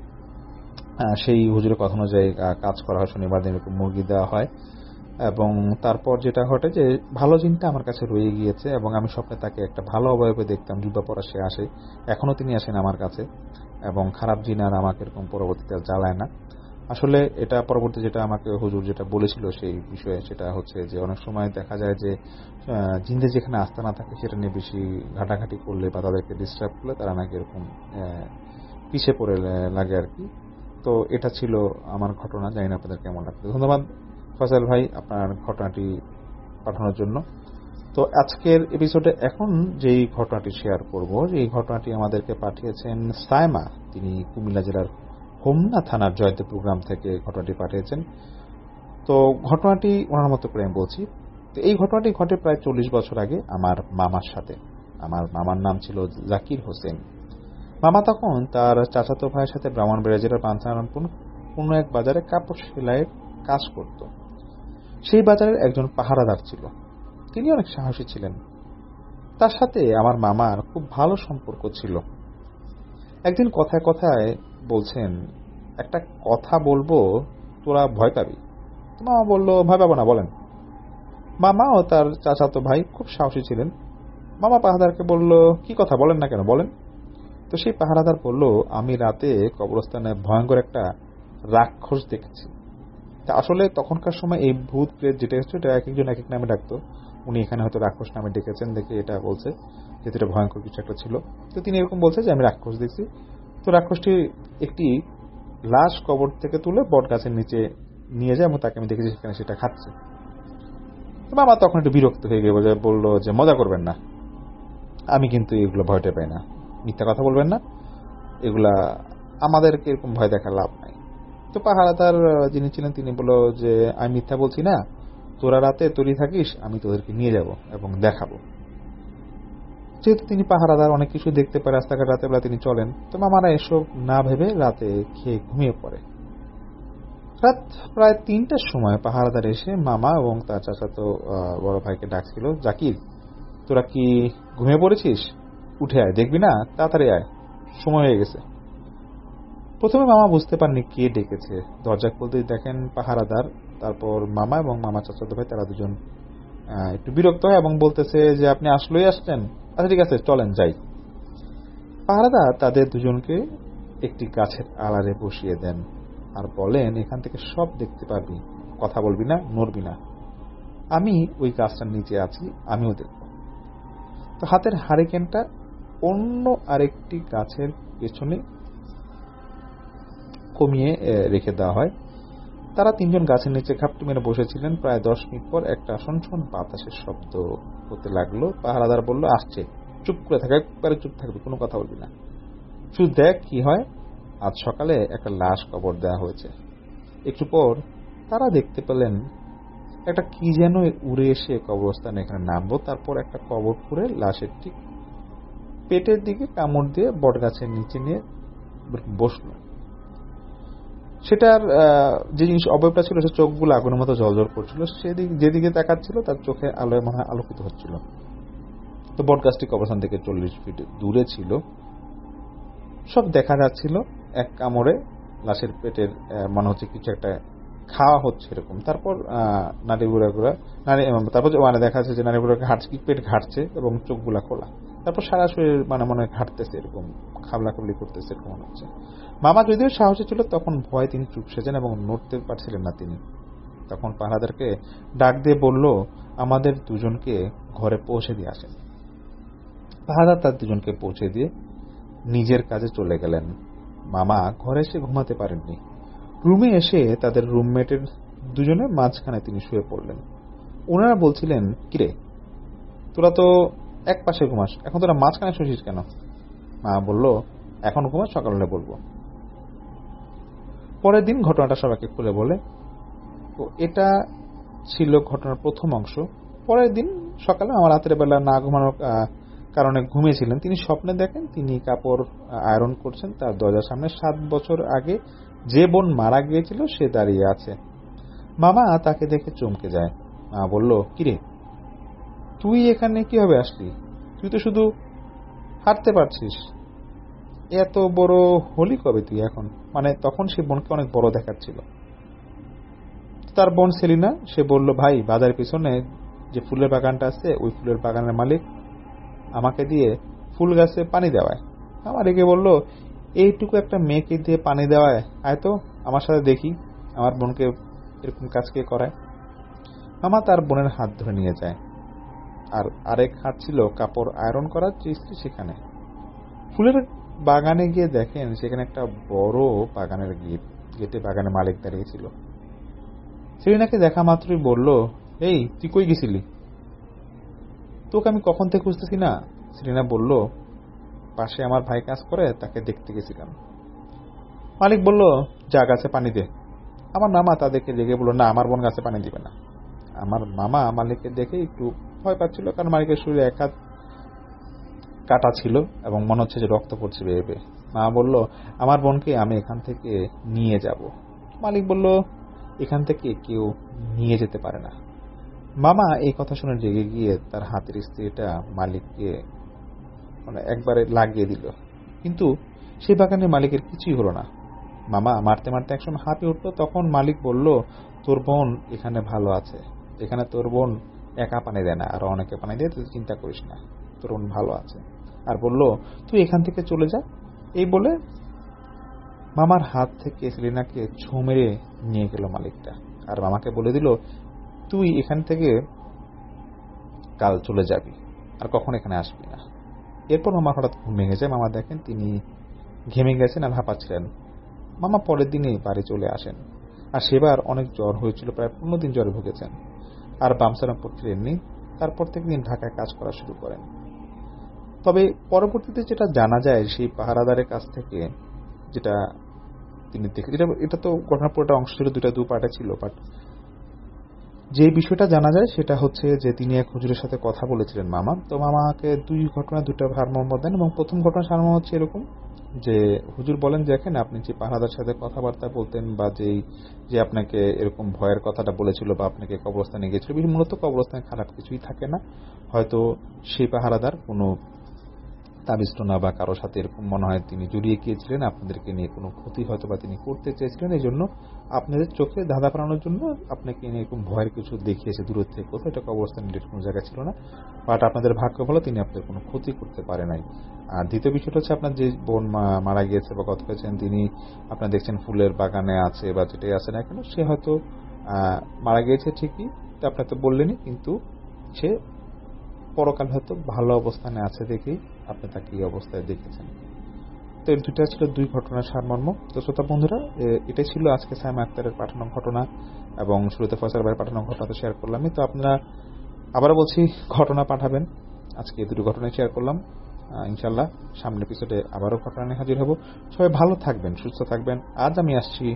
সেই হুজুরের কথা অনুযায়ী কাজ করা হয়, শনিবার দিন এরকম মুরগি দেওয়া হয়। এবং তারপর যেটা ঘটে যে ভালো জিনটা আমার কাছে রয়ে গিয়েছে এবং আমি স্বপ্নে তাকে একটা ভালো অবয়বে দেখতাম, জুব্বা পরা সে আসে, এখনো তিনি আসেন আমার কাছে, এবং খারাপ জিন আর আমাকে এরকম পরবর্তীতে জ্বালায় না। আসলে এটা পরবর্তী যেটা আমাকে হুজুর যেটা বলেছিল সেই বিষয়ে, সেটা হচ্ছে যে অনেক সময় দেখা যায় যে জিনদের যেখানে আস্থা না থাকে সেটা নিয়ে বেশি ঘাটাঘাটি করলে বা তাদেরকে ডিস্টার্ব করলে তারা নাকি এরকম পিছিয়ে পড়ে লাগে আর কি। তো এটা ছিল আমার ঘটনা, জানি না আপনাদের কেমন লাগবে। ধন্যবাদ ফয়সাল ভাই আপনার ঘটনাটি পাঠানোর জন্য। তো আজকের এপিসোডে এখন যেই ঘটনাটি শেয়ার করব, এই ঘটনাটি আমাদেরকে পাঠিয়েছেন সায়মা। তিনি কুমিল্লা জেলার হোমনা থানার জয়দেবপুর গ্রাম থেকে ঘটনাটি পাঠিয়েছেন। তো ঘটনাটি ওনার মতো করে আমি বলছি। তো এই ঘটনাটি ঘটে প্রায় 40 বছর আগে আমার মামার সাথে। আমার মামার নাম ছিল জাকির হোসেন। মামা তখন তার চাচাতো ভাইয়ের সাথে ব্রাহ্মণবাড়িয়া জেলার পাঞ্চাননপুর কোনো এক বাজারে কাপড় সেলাইয়ের কাজ করত। সেই বাজারের একজন পাহারাদার ছিল, তিনি অনেক সাহসী ছিলেন। তার সাথে আমার মামার খুব ভালো সম্পর্ক ছিল। একদিন কথায় কথায় বলছেন, একটা কথা বলবো, তোরা ভয় পাবি। তো মামা বলল, ভয় পাবো না, বলেন। মামা ও তার চাচাতো ভাই খুব সাহসী ছিলেন। মামা পাহারাদারকে বলল, কি কথা, বলেন না কেন, বলেন। তো সেই পাহারাদার বলল, আমি রাতে কবরস্থানে ভয়ঙ্কর একটা রাক্ষস দেখেছি। তা আসলে তখনকার সময় এই ভূত প্রেত যেটা হচ্ছে এটা এক একজন এক এক নামে ডাকতো, উনি এখানে হয়তো রাক্ষস নামে ডেকেছেন দেখে এটা বলছে, যেহেতু এটা ভয়ঙ্কর কিছু একটা ছিল। তো তিনি এরকম বলছে যে আমি রাক্ষস দেখছি। তো রাক্ষসটি একটি লাশ কবর থেকে তুলে বট গাছের নিচে নিয়ে যায় এবং তাকে আমি দেখেছি সেখানে সেটা খাচ্ছে। তো মামা তখন একটু বিরক্ত হয়ে গিয়ে বললো যে মজা করবেন না, আমি কিন্তু এগুলো ভয়টা পাই না, মিথ্যা কথা বলবেন না, এগুলা আমাদেরকে এরকম ভয় দেখার লাভ নাই। তো পাহারাদার যিনি ছিলেন তিনি বলল যে আমি মিথ্যা বলছি না, তোরা রাতে তৈরি থাকিস, আমি তোদেরকে নিয়ে যাব এবং দেখাবো। যেহেতু তিনি পাহারাদার, অনেক কিছু দেখতে পারে রাস্তাঘাট, রাতের বেলা তিনি চলেন। তো মামারা এসব না ভেবে রাতে খেয়ে ঘুমিয়ে পড়ে। রাত প্রায় 3টার সময় পাহারাদার এসে মামা এবং তার চাচাতো বড় ভাইকে ডাকছিল, জাকির, তোরা কি ঘুমিয়ে পড়েছিস? উঠে আয়, দেখবি না, তাড়াতাড়ি আয়, সময় হয়ে গেছে। প্রথমে মামা বুঝতে পারেনি কে ডেকেছে। দরজা খুলতেই দেখেন পাহারাদার। তারপর মামা এবং মামা চাচাতো ভাই তারা দুজন একটু বিরক্ত হয় এবং বলতেছে যে আপনি আসলেই আসছেন, আচ্ছা ঠিক আছে চলেন যাই। পাহারাদার তাদের দুজনকে একটি গাছের আড়ালে বসিয়ে দেন আর বলেন, এখান থেকে সব দেখতে পারবি, কথা বলবি না, নড়বি না, আমি ওই গাছটার নিচে আছি, আমিও দেখব। তো হাতের হারিকেনটা অন্য আরেকটি গাছের পেছনে কমিয়ে রেখে দেওয়া হয়। তারা তিনজন গাছের নিচে ঘাপটি মেরে বসেছিলেন। প্রায় 10 মিনিট পর একটা শনশন বাতাসের শব্দ হতে লাগলো। পাহারাদার বলল, আসছে, চুপ করে থাক, একবারে চুপ থাকবে, কোনো কথা বলবি না, শুধু দেখ কি হয়। আজ সকালে একটা লাশ কবর দেওয়া হয়েছে। একটু পর তারা দেখতে পেলেন একটা কি যেন উড়ে এসে কবরস্থানে এখানে নামলো। তারপর একটা কবর খুঁড়ে লাশের ঠিক পেটের দিকে কামড় দিয়ে বট গাছের নিচে নিয়ে বসলো। সেটার যে জিনিস অবয়বটা ছিল, সে চোখগুলো আগুনের মতো জ্বলজ্বল করছিল, যেদিকে তাকাচ্ছিল তার চোখে আলোয় মনে হয় আলোকিত হচ্ছিল। তো বট গাছটি কবরস্থান থেকে 40 ফিট দূরে ছিল। সব দেখা যাচ্ছিল। এক কামড়ে লাশের পেটের মনে হচ্ছে কিছু একটা খাওয়া হচ্ছে এরকম। তারপর নারী বুড়া তারপর মানে দেখা যাচ্ছে যে নারী বুড়াকে পেট ঘাটছে এবং চোখগুলা খোলা। তারপর সারা শরীর মনে ঘাটতেছে, এরকম খাবলা খাবলি করতেছে এরকম মনে হচ্ছে। মামা যদিও সাহসী ছিল, তখন ভয় তিনি চুপসে যান এবং নড়তে পারছিলেন না তিনি। তখন পাহারাদারকে ডাক দিয়ে বলল, আমাদের দুজনকে ঘরে পৌঁছে দিয়ে আসেন। পাহারাদার তার দুজনকে পৌঁছে দিয়ে নিজের কাজে চলে গেলেন। মামা ঘরে এসে ঘুমাতে পারেননি। রুমে এসে তাদের রুমমেটের দুজনের মাঝখানে তিনি শুয়ে পড়লেন। ওনারা বলছিলেন, কিরে তোরা তো এক পাশে ঘুমাস, এখন তোরা মাঝখানে শুয়েছিস কেন? মা বলল, এখন ঘুমা, সকালে বলবো। পরের দিন ঘটনাটা সবাইকে খুলে বলে। তো এটা ছিল ঘটনার প্রথম অংশ। পরের দিন সকালে আমার রাতের বেলা না ঘুমানোর কারণে ঘুমিয়েছিলেন, তিনি স্বপ্নে দেখেন তিনি কাপড় আয়রন করছেন। তার দরজার সামনে 7 বছর আগে যে বোন মারা গিয়েছিল সে দাঁড়িয়ে আছে। মামা তাকে দেখে চমকে যায়। মা বলল, কিরে তুই এখানে কিভাবে আসলি? তুই তো শুধু হাঁটতে পারছিস, এত বড় হলি কবে তুই এখন? মানে তখন সে বোনকে অনেক বড় দেখাচ্ছিল। তার বোন সেলিনা সে বলল, ভাই বাজারের পিছনে যে ফুলের বাগানটা আছে ওই ফুলের বাগানের মালিক আমাকে দিয়ে ফুল গাছে পানি দেওয়ায়। আমার রেগে বলল, এইটুকু একটা মেয়েকে দিয়ে পানি দেওয়ায়, আয় তো আমার সাথে দেখি আমার বোনকে এরকম কাজ কে করায়। মামা তার বোনের হাত ধরে নিয়ে যায়, আর আরেক হাত ছিল কাপড় আয়রন করার যে স্ত্রী সেখানে। ফুলের বাগানে গিয়ে দেখেন সেখানে একটা বড় বাগানের গেটে বাগানের মালিক দাঁড়িয়েছিল। সেলিনাকে দেখা মাত্রই বলল, এই তুই কই গেছিলি? তোকে আমি কখন থেকে খুঁজতেছি না। সেলিনা বলল, পাশে আমার ভাই কাজ করে, তাকে দেখতে গেছিলাম। মালিক বলল, যা গাছে পানি দে। আমার মামা তাদেরকে রেগে বলল, না আমার বোন গাছে পানি দিবে না। আমার মামা মালিককে দেখে একটু ভয় পাচ্ছিল, কারণ মালিকের শরীরে এক হাত কাটা ছিল এবং মনে হচ্ছে যে রক্ত পড়ছে বেয়ে বেয়ে। মা বলল, আমার বোনকে আমি এখান থেকে নিয়ে যাব। মালিক বলল, এখান থেকে কেউ নিয়ে যেতে পারে না। মামা এই কথা শুনে রেগে গিয়ে তার হাতের স্ত্রীটা মালিককে একবারে লাগিয়ে দিল, কিন্তু সেই বাগানে মালিকের কিছুই হলো না। মামা মারতে মারতে একসময় হাঁপিয়ে উঠলো। তখন মালিক বলল, তোর বোন এখানে ভালো আছে, এখানে তোর বোন একা পানি দেয় না, আরো অনেকে পানি দেয়, তুই চিন্তা করিস না, তোর বোন ভালো আছে। আর বলল, তুই এখান থেকে চলে যা। এই বলে মামার হাত থেকে সেলিনাকে ছো মেরে নিয়ে গেল মালিকটা, আর মামাকে বলে দিল, তুই এখান থেকে কাল চলে যাবি, আর কখন এখানে আসবি না। এরপর মামা হঠাৎ ঘুম ভেঙে যায়। মামা দেখেন তিনি ঘেমে গেছেন আর হাঁপাচ্ছিলেন। মামা পরের দিনই বাড়ি চলে আসেন, আর সেবার অনেক জ্বর হয়েছিল, প্রায় 15 দিন জ্বরে ভুগেছেন, আর বামসারামপুর ফিরেননি। তারপর থেকে তিনি ঢাকায় কাজ করা শুরু করেন। তবে পরবর্তীতে যেটা জানা যায় সেই পাহারাদারের কাছ থেকে, যেটা তিনি দেখে, এটা তো ঘটনার পুরোটা অংশ ছিল, দু পার্টে ছিল, বাট যে বিষয়টা জানা যায় সেটা হচ্ছে যে তিনি এক হুজুরের সাথে কথা বলেছিলেন মামা। তো মামাকে দুই ঘটনা দুটা সারমর্ম দেন, এবং প্রথম ঘটনা সারমর্ম হচ্ছে এরকম যে হুজুর বলেন, দেখেন আপনি যে পাহারাদার সাথে কথাবার্তা বলতেন বা যে আপনাকে এরকম ভয়ের কথাটা বলেছিল বা আপনাকে কবরস্থানে গিয়েছিল, মূলত কবরস্থানে খারাপ কিছুই থাকে না। হয়তো সেই পাহারাদার কোনো তাবিজটোনা বা কারোর সাথে এরকম মনে হয় তিনি জড়িয়ে গিয়েছিলেন, আপনাদেরকে নিয়ে কোনো ক্ষতি হয়তো বা তিনি করতে চেয়েছিলেন, এই জন্য আপনাদের চোখে ধাঁধা পাড়ানোর জন্য আপনাকে নিয়ে এরকম ভয়ের কিছু দেখিয়েছে দূরের থেকে। কোথাও এটা কবরস্থান রিলেটেড কোনো জায়গা ছিল না, বাট আপনাদের ভাগ্য ভালো তিনি আপনাদের কোনো ক্ষতি করতে পারে নাই। আর দ্বিতীয় বিষয়টা হচ্ছে, আপনার যে বোন মারা গিয়েছে বা কথা হয়েছেন, তিনি আপনার দেখছেন ফুলের বাগানে আছে বা যেটাই আছে না কেন, সে হয়তো মারা গিয়েছে ঠিকই, তো আপনার তো বললেনই, কিন্তু সে পরকাল হয়তো ভালো অবস্থানে আছে দেখেই আপনি তাকে এই অবস্থায় দেখেছেন। তো এর দুটা ছিল দুই ঘটনার সারমর্ম। তো শ্রোতা বন্ধুরা, এটাই ছিল আজকে সাইমা আক্তারের পাঠানো ঘটনা এবং শুরুতে ফয়সাল ভাইয়ের পাঠানো ঘটনা তো শেয়ার করলামই। তো আপনারা আবারও বলছি, ঘটনা পাঠাবেন। আজকে দুটো ঘটনাই শেয়ার করলাম। ইনশাল্লাহ সামনের এপিসোডে আবারও ঘটনা নিয়ে হাজির হব। সবাই ভালো থাকবেন, সুস্থ থাকবেন। আজ আমি আসছি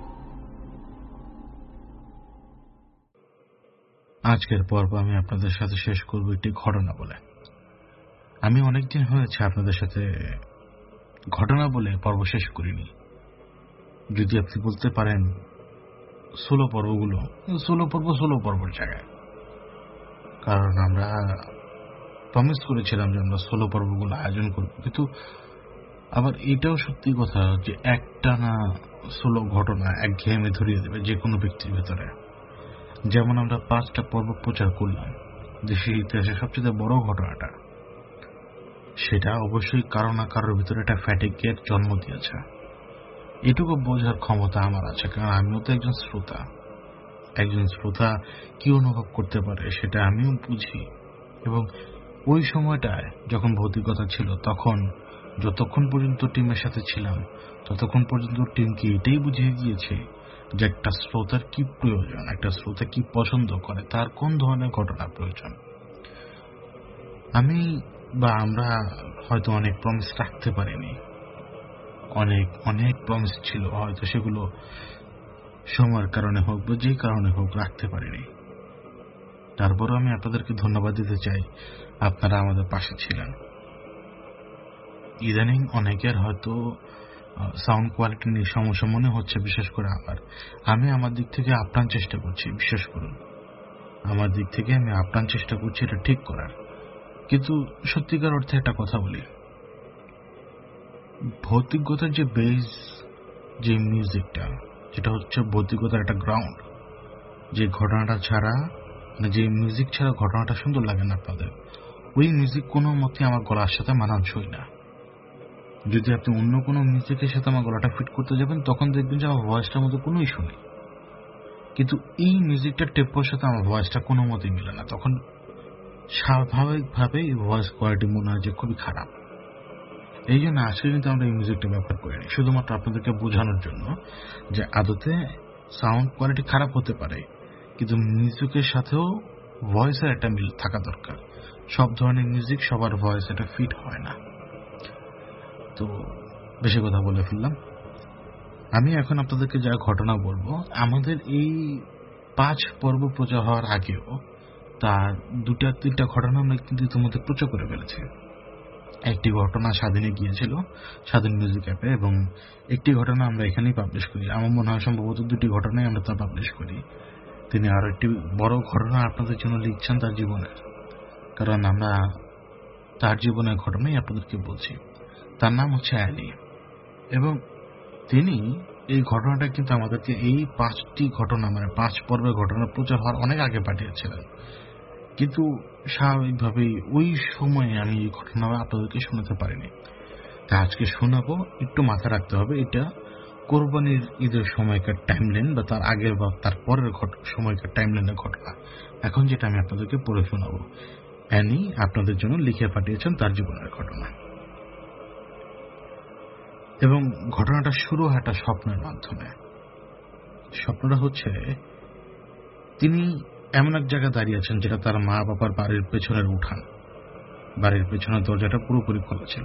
আজকের পর্ব আমি আপনাদের সাথে শেষ করব একটি ঘটনা বলে। আমি অনেকদিন হয়েছে আপনাদের সাথে ঘটনা বলে পর্ব শেষ করিনি। যদি আপনি বলতে পারেন ষোলো পর্বর জায়গায়, কারণ আমরা প্রমিস করেছিলাম যে আমরা 16 পর্বগুলো আয়োজন করব, কিন্তু আবার এটাও সত্যি কথা যে একটা না 16 ঘটনা একঘেয়েমি ধরিয়ে দেবে যে কোনো ব্যক্তির ভেতরে। যেমন আমরা 5টা পর্ব প্রচার করলাম, দেশের ইতিহাসে সবচেয়ে বড় ঘটনাটা, সেটা অবশ্যই কারো না কারোর ভিতরে একটা ফ্যাটিকের জন্ম দিয়েছে। এটুকু বোঝার ক্ষমতা আমার আছে, কারণ আমিও তো একজন শ্রোতা কি অনুভব করতে পারে সেটা আমিও বুঝি, এবং ওই সময়টায় যখন ভৌতিকতা ছিল, তখন যতক্ষণ পর্যন্ত টিমের সাথে ছিলাম ততক্ষণ পর্যন্ত টিমকে এটাই বুঝিয়ে গিয়েছে যে একটা শ্রোতার কি প্রয়োজন, একটা শ্রোতা কি পছন্দ করে, তার কোন ধরনের ঘটনা প্রয়োজন। আমি বা আমরা হয়তো অনেক প্রমিস রাখতে পারিনি, অনেক অনেক প্রমিস ছিল, হয়তো সেগুলো সময়ের কারণে হোক বা যে কারণে হোক রাখতে পারিনি। তারপরও আমি আপনাদেরকে ধন্যবাদ দিতে চাই, আপনারা আমাদের পাশে ছিলেন। ইদানিং অনেকের হয়তো সাউন্ড কোয়ালিটি নিয়ে সমস্যা মনে হচ্ছে, বিশেষ করে আমি আমার দিক থেকে আপ্রাণ চেষ্টা করছি, বিশ্বাস করুন, আমার দিক থেকে আমি আপ্রাণ চেষ্টা করছি এটা ঠিক করার। কিন্তু সত্যিকার অর্থে একটা কথা বলি, ভৌতিকতার যে বেস, যে মিউজিকটা, যেটা হচ্ছে ভৌতিকতার একটা গ্রাউন্ড, যে ঘটনাটা ছাড়া, যে মিউজিক ছাড়া ঘটনাটা সুন্দর লাগে না আপনাদের, ওই মিউজিক কোনো মতে আমার গলার সাথে মানানসই না। যদি আপনি অন্য কোনো মিউজিকের সাথে আমার গলাটা ফিট করতে যাবেন, তখন দেখবেন যে আমার ভয়েসটার মধ্যে কোনো ইস্যু নেই, কিন্তু এই মিউজিকটার টেম্পোর সাথে আমার ভয়েসটা কোনো মতেই মিলে না। তখন স্বাভাবিকভাবেই ভয়েস কোয়ালিটি মনে হয় যে খুবই খারাপ। এই জন্য আজকে কিন্তু আমরা এই মিউজিকটা ব্যবহার করিনি, শুধুমাত্র আপনাদেরকে বোঝানোর জন্য যে আদতে সাউন্ড কোয়ালিটি খারাপ হতে পারে, কিন্তু মিউজিকের সাথেও ভয়েসের একটা মিল থাকা দরকার। সব ধরনের মিউজিক সবার ভয়েস এটা ফিট হয় না। তো বেশি কথা বলে ফেললাম। আমি এখন আপনাদেরকে যা ঘটনা বলবো, আমাদের এই 5 পর্ব প্রচার হওয়ার আগেও তার 2-3টা ঘটনা আমরা কিন্তু ইতিমধ্যে প্রচার করে ফেলেছি। একটি ঘটনা স্বাধীনে গিয়েছিল, স্বাধীন মিউজিক অ্যাপে, এবং একটি ঘটনা আমরা এখানেই পাবলিশ করি। আমার মনে হয় সম্ভবত 2টি ঘটনাই আমরা তা পাবলিশ করি। তিনি আরো একটি বড় ঘটনা আপনাদের জন্য লিখছেন তার জীবনের, কারণ আমরা তার জীবনের ঘটনাই আপনাদেরকে বলছি। তার নাম হচ্ছে অ্যানি, এবং তিনি এই ঘটনাটা কিন্তু আমাদেরকে এই 5টি ঘটনা, মানে 5 পর্বের ঘটনা প্রচার হওয়ার অনেক আগে পাঠিয়েছিলেন। কিন্তু স্বাভাবিকভাবেই ওই সময়ে আমি এই ঘটনা আপনাদেরকে শোনাতে পারিনি। তা আজকে শোনাবো। একটু মাথায় রাখতে হবে, এটা কোরবানির ঈদের সময়কার টাইমলাইন বা তার আগের বা তার পরের সময়কার টাইমলাইনের ঘটনা। এখন যেটা আমি আপনাদেরকে পড়ে শোনাবো, অ্যানি আপনাদের জন্য লিখে পাঠিয়েছেন তার জীবনের ঘটনা। এবং ঘটনাটা শুরু হয় একটা স্বপ্নের মাধ্যমে। স্বপ্নটা হচ্ছে, তিনি এমন এক জায়গায় দাঁড়িয়ে আছেন যেটা তার মা বাবার বাড়ির পেছনের উঠান। বাড়ির পেছনের দরজাটা পুরোপুরি খোলা ছিল।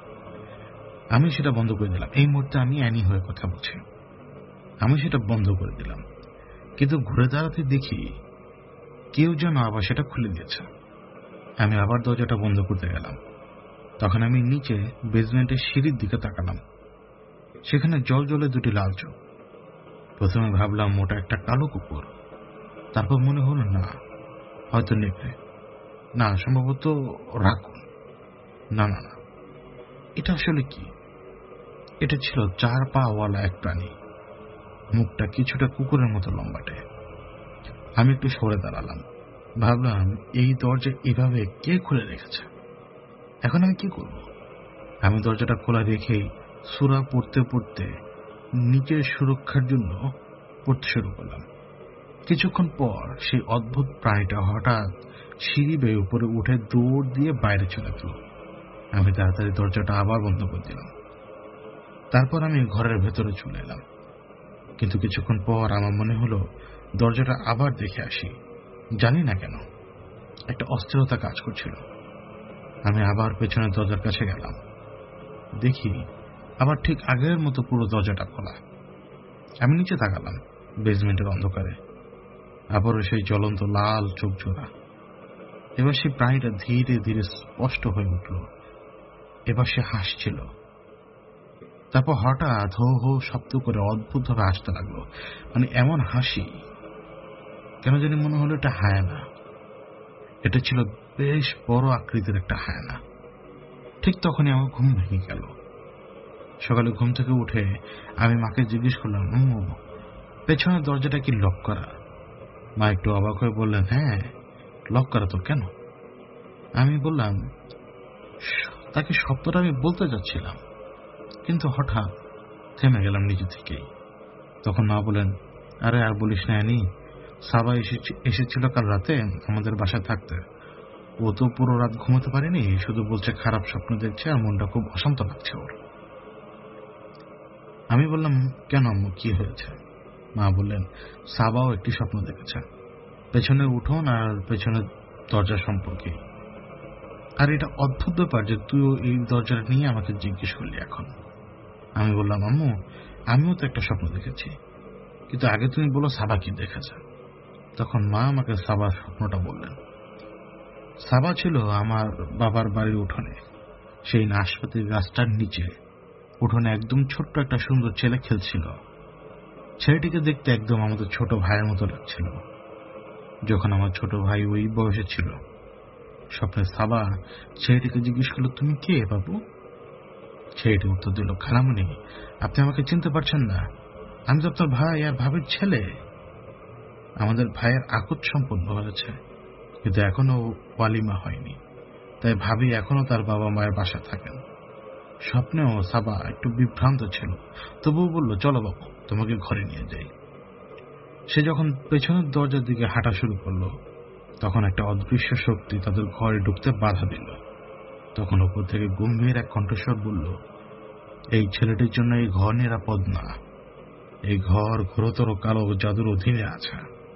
আমি সেটা বন্ধ করে দিলাম। এই মুহূর্তে আমি অ্যানি হয়ে কথা বলছি। আমি সেটা বন্ধ করে দিলাম, কিন্তু ঘুরে দাঁড়াতে দেখি কেউ যেন আবার সেটা খুলে দিয়েছে। আমি আবার দরজাটা বন্ধ করতে গেলাম। তখন আমি নিচে বেসমেন্টের সিঁড়ির দিকে তাকালাম। সেখানে জল 2টি লাল চোখ। প্রথমে ভাবলাম মোটা একটা কালো কুকুর, তারপর মনে হলো না, হয়তো নেকড়ে, না সম্ভবত রাকুন, না না না, এটা আসলে কি? এটা ছিল 4 পাওয়ালা এক প্রাণী, মুখটা কিছুটা কুকুরের মতো লম্বাটে। আমি একটু সরে দাঁড়ালাম, ভাবলাম এই দরজা এভাবে কে খুলে রেখেছে, এখন আমি কি করব? আমি দরজাটা খোলা রেখেই সূরা পড়তে পড়তে নিচের সুরক্ষার জন্য পড়তে শুরু করলাম। কিছুক্ষণ পর সেই অদ্ভুত প্রাণীটা হঠাৎ সিঁড়ি বেয়ে উপরে উঠে দৌড় দিয়ে বাইরে চলে গেল। আমি তাড়াতাড়ি দরজাটা আবার বন্ধ করে দিলাম। তারপর আমি ঘরের ভেতরে চলে এলাম, কিন্তু কিছুক্ষণ পর আমার মনে হলো দরজাটা আবার দেখে আসি। জানি না কেন একটা অস্থিরতা কাজ করছিল। আমি আবার পেছনের দরজার কাছে গেলাম, দেখি আবার ঠিক আগের মতো পুরো দরজাটা খোলা। আমি নিচে তাকালাম, বেসমেন্টের অন্ধকারে আবারও সেই জ্বলন্ত লাল চোখ জোড়া। এবার সেই প্রাণীটা ধীরে ধীরে স্পষ্ট হয়ে উঠল। এবার সে হাসছিল। তারপর হঠাৎ হো হো শব্দ করে অদ্ভুতভাবে হাসতে লাগলো। মানে এমন হাসি, কেন জানি মনে হলো এটা হায়ানা। এটা ছিল বেশ বড় আকৃতির একটা হায়ানা। ঠিক তখনই আমার ঘুম ভেঙে গেল। সকালে ঘুম থেকে উঠে আমি মাকে জিজ্ঞেস করলাম, পেছনের দরজাটা কি লক করা? মা একটু অবাক হয়ে বললেন, হ্যাঁ লক করা তো, কেন? আমি বললাম, তাকে শব্দটা আমি বলতে যাচ্ছিলাম, কিন্তু হঠাৎ থেমে গেলাম নিজে থেকেই। তখন মা বলেন, আরে আর বলিস না অ্যানি, সাবা এসেছিল কাল রাতে আমাদের বাসায় থাকতে। ও ও তো পুরো রাত ঘুমাতে পারেনি, শুধু বলছে খারাপ স্বপ্ন দেখছে আর মনটা খুব অশান্ত লাগছে ওর। আমি বললাম, কেন আম্মু, কি হয়েছে? মা বললেন, সাবাও একটি স্বপ্ন দেখেছে, পেছনের উঠোন আর পেছনের দরজা সম্পর্কে। আর এটা অদ্ভুত ব্যাপার যে তুই এই দরজাটা নিয়ে আমাকে জিজ্ঞেস করলি এখন। আমি বললাম, আম্মু আমিও তো একটা স্বপ্ন দেখেছি, কিন্তু আগে তুমি বলো সাবা কি দেখেছে। তখন মা আমাকে সাবার স্বপ্নটা বললেন। সাবা ছিল আমার বাবার বাড়ির উঠোনে, সেই নাশপাতির গাছটার নিচে। উঠোনে একদম ছোট্ট একটা সুন্দর ছেলে খেলছিল। ছেলেটিকে দেখতে একদম আমাদের ছোট ভাইয়ের মতো লাগছিল, যখন আমার ছোট ভাই ওই বয়সে ছিল। স্বপ্নে সাবা ছেলেটিকে জিজ্ঞেস করলো, তুমি কে বাবু? ছেলেটি উত্তর দিল, খালামণি, আপনি আমাকে চিনতে পারছেন না? আমি তো আপনার ভাই আর ভাবির ছেলে। আমাদের ভাইয়ের আকত সম্পন্ন হয়েছে, কিন্তু এখনো ওয়ালিমা হয়নি, তাই ভাবি এখনো তার বাবা মায়ের বাসা থাকেন। স্বপ্নেও সাবা একটু বিভ্রান্ত ছিল, তবুও বলল, চলো বাবু, তোমাকে ঘরে নিয়ে যাই। সে যখন পেছনের দরজার দিকে হাঁটা শুরু করলো, তখন একটা অদৃশ্য শক্তি তাদের ঘরে ঢুকতে বাধা দিল। তখন উপর থেকে গম্ভীর এক কণ্ঠস্বর বলল, এই ছেলেটির জন্য এই ঘর নিরাপদ না, এই ঘর ঘোরতর কালো জাদুর অধীনে আছে।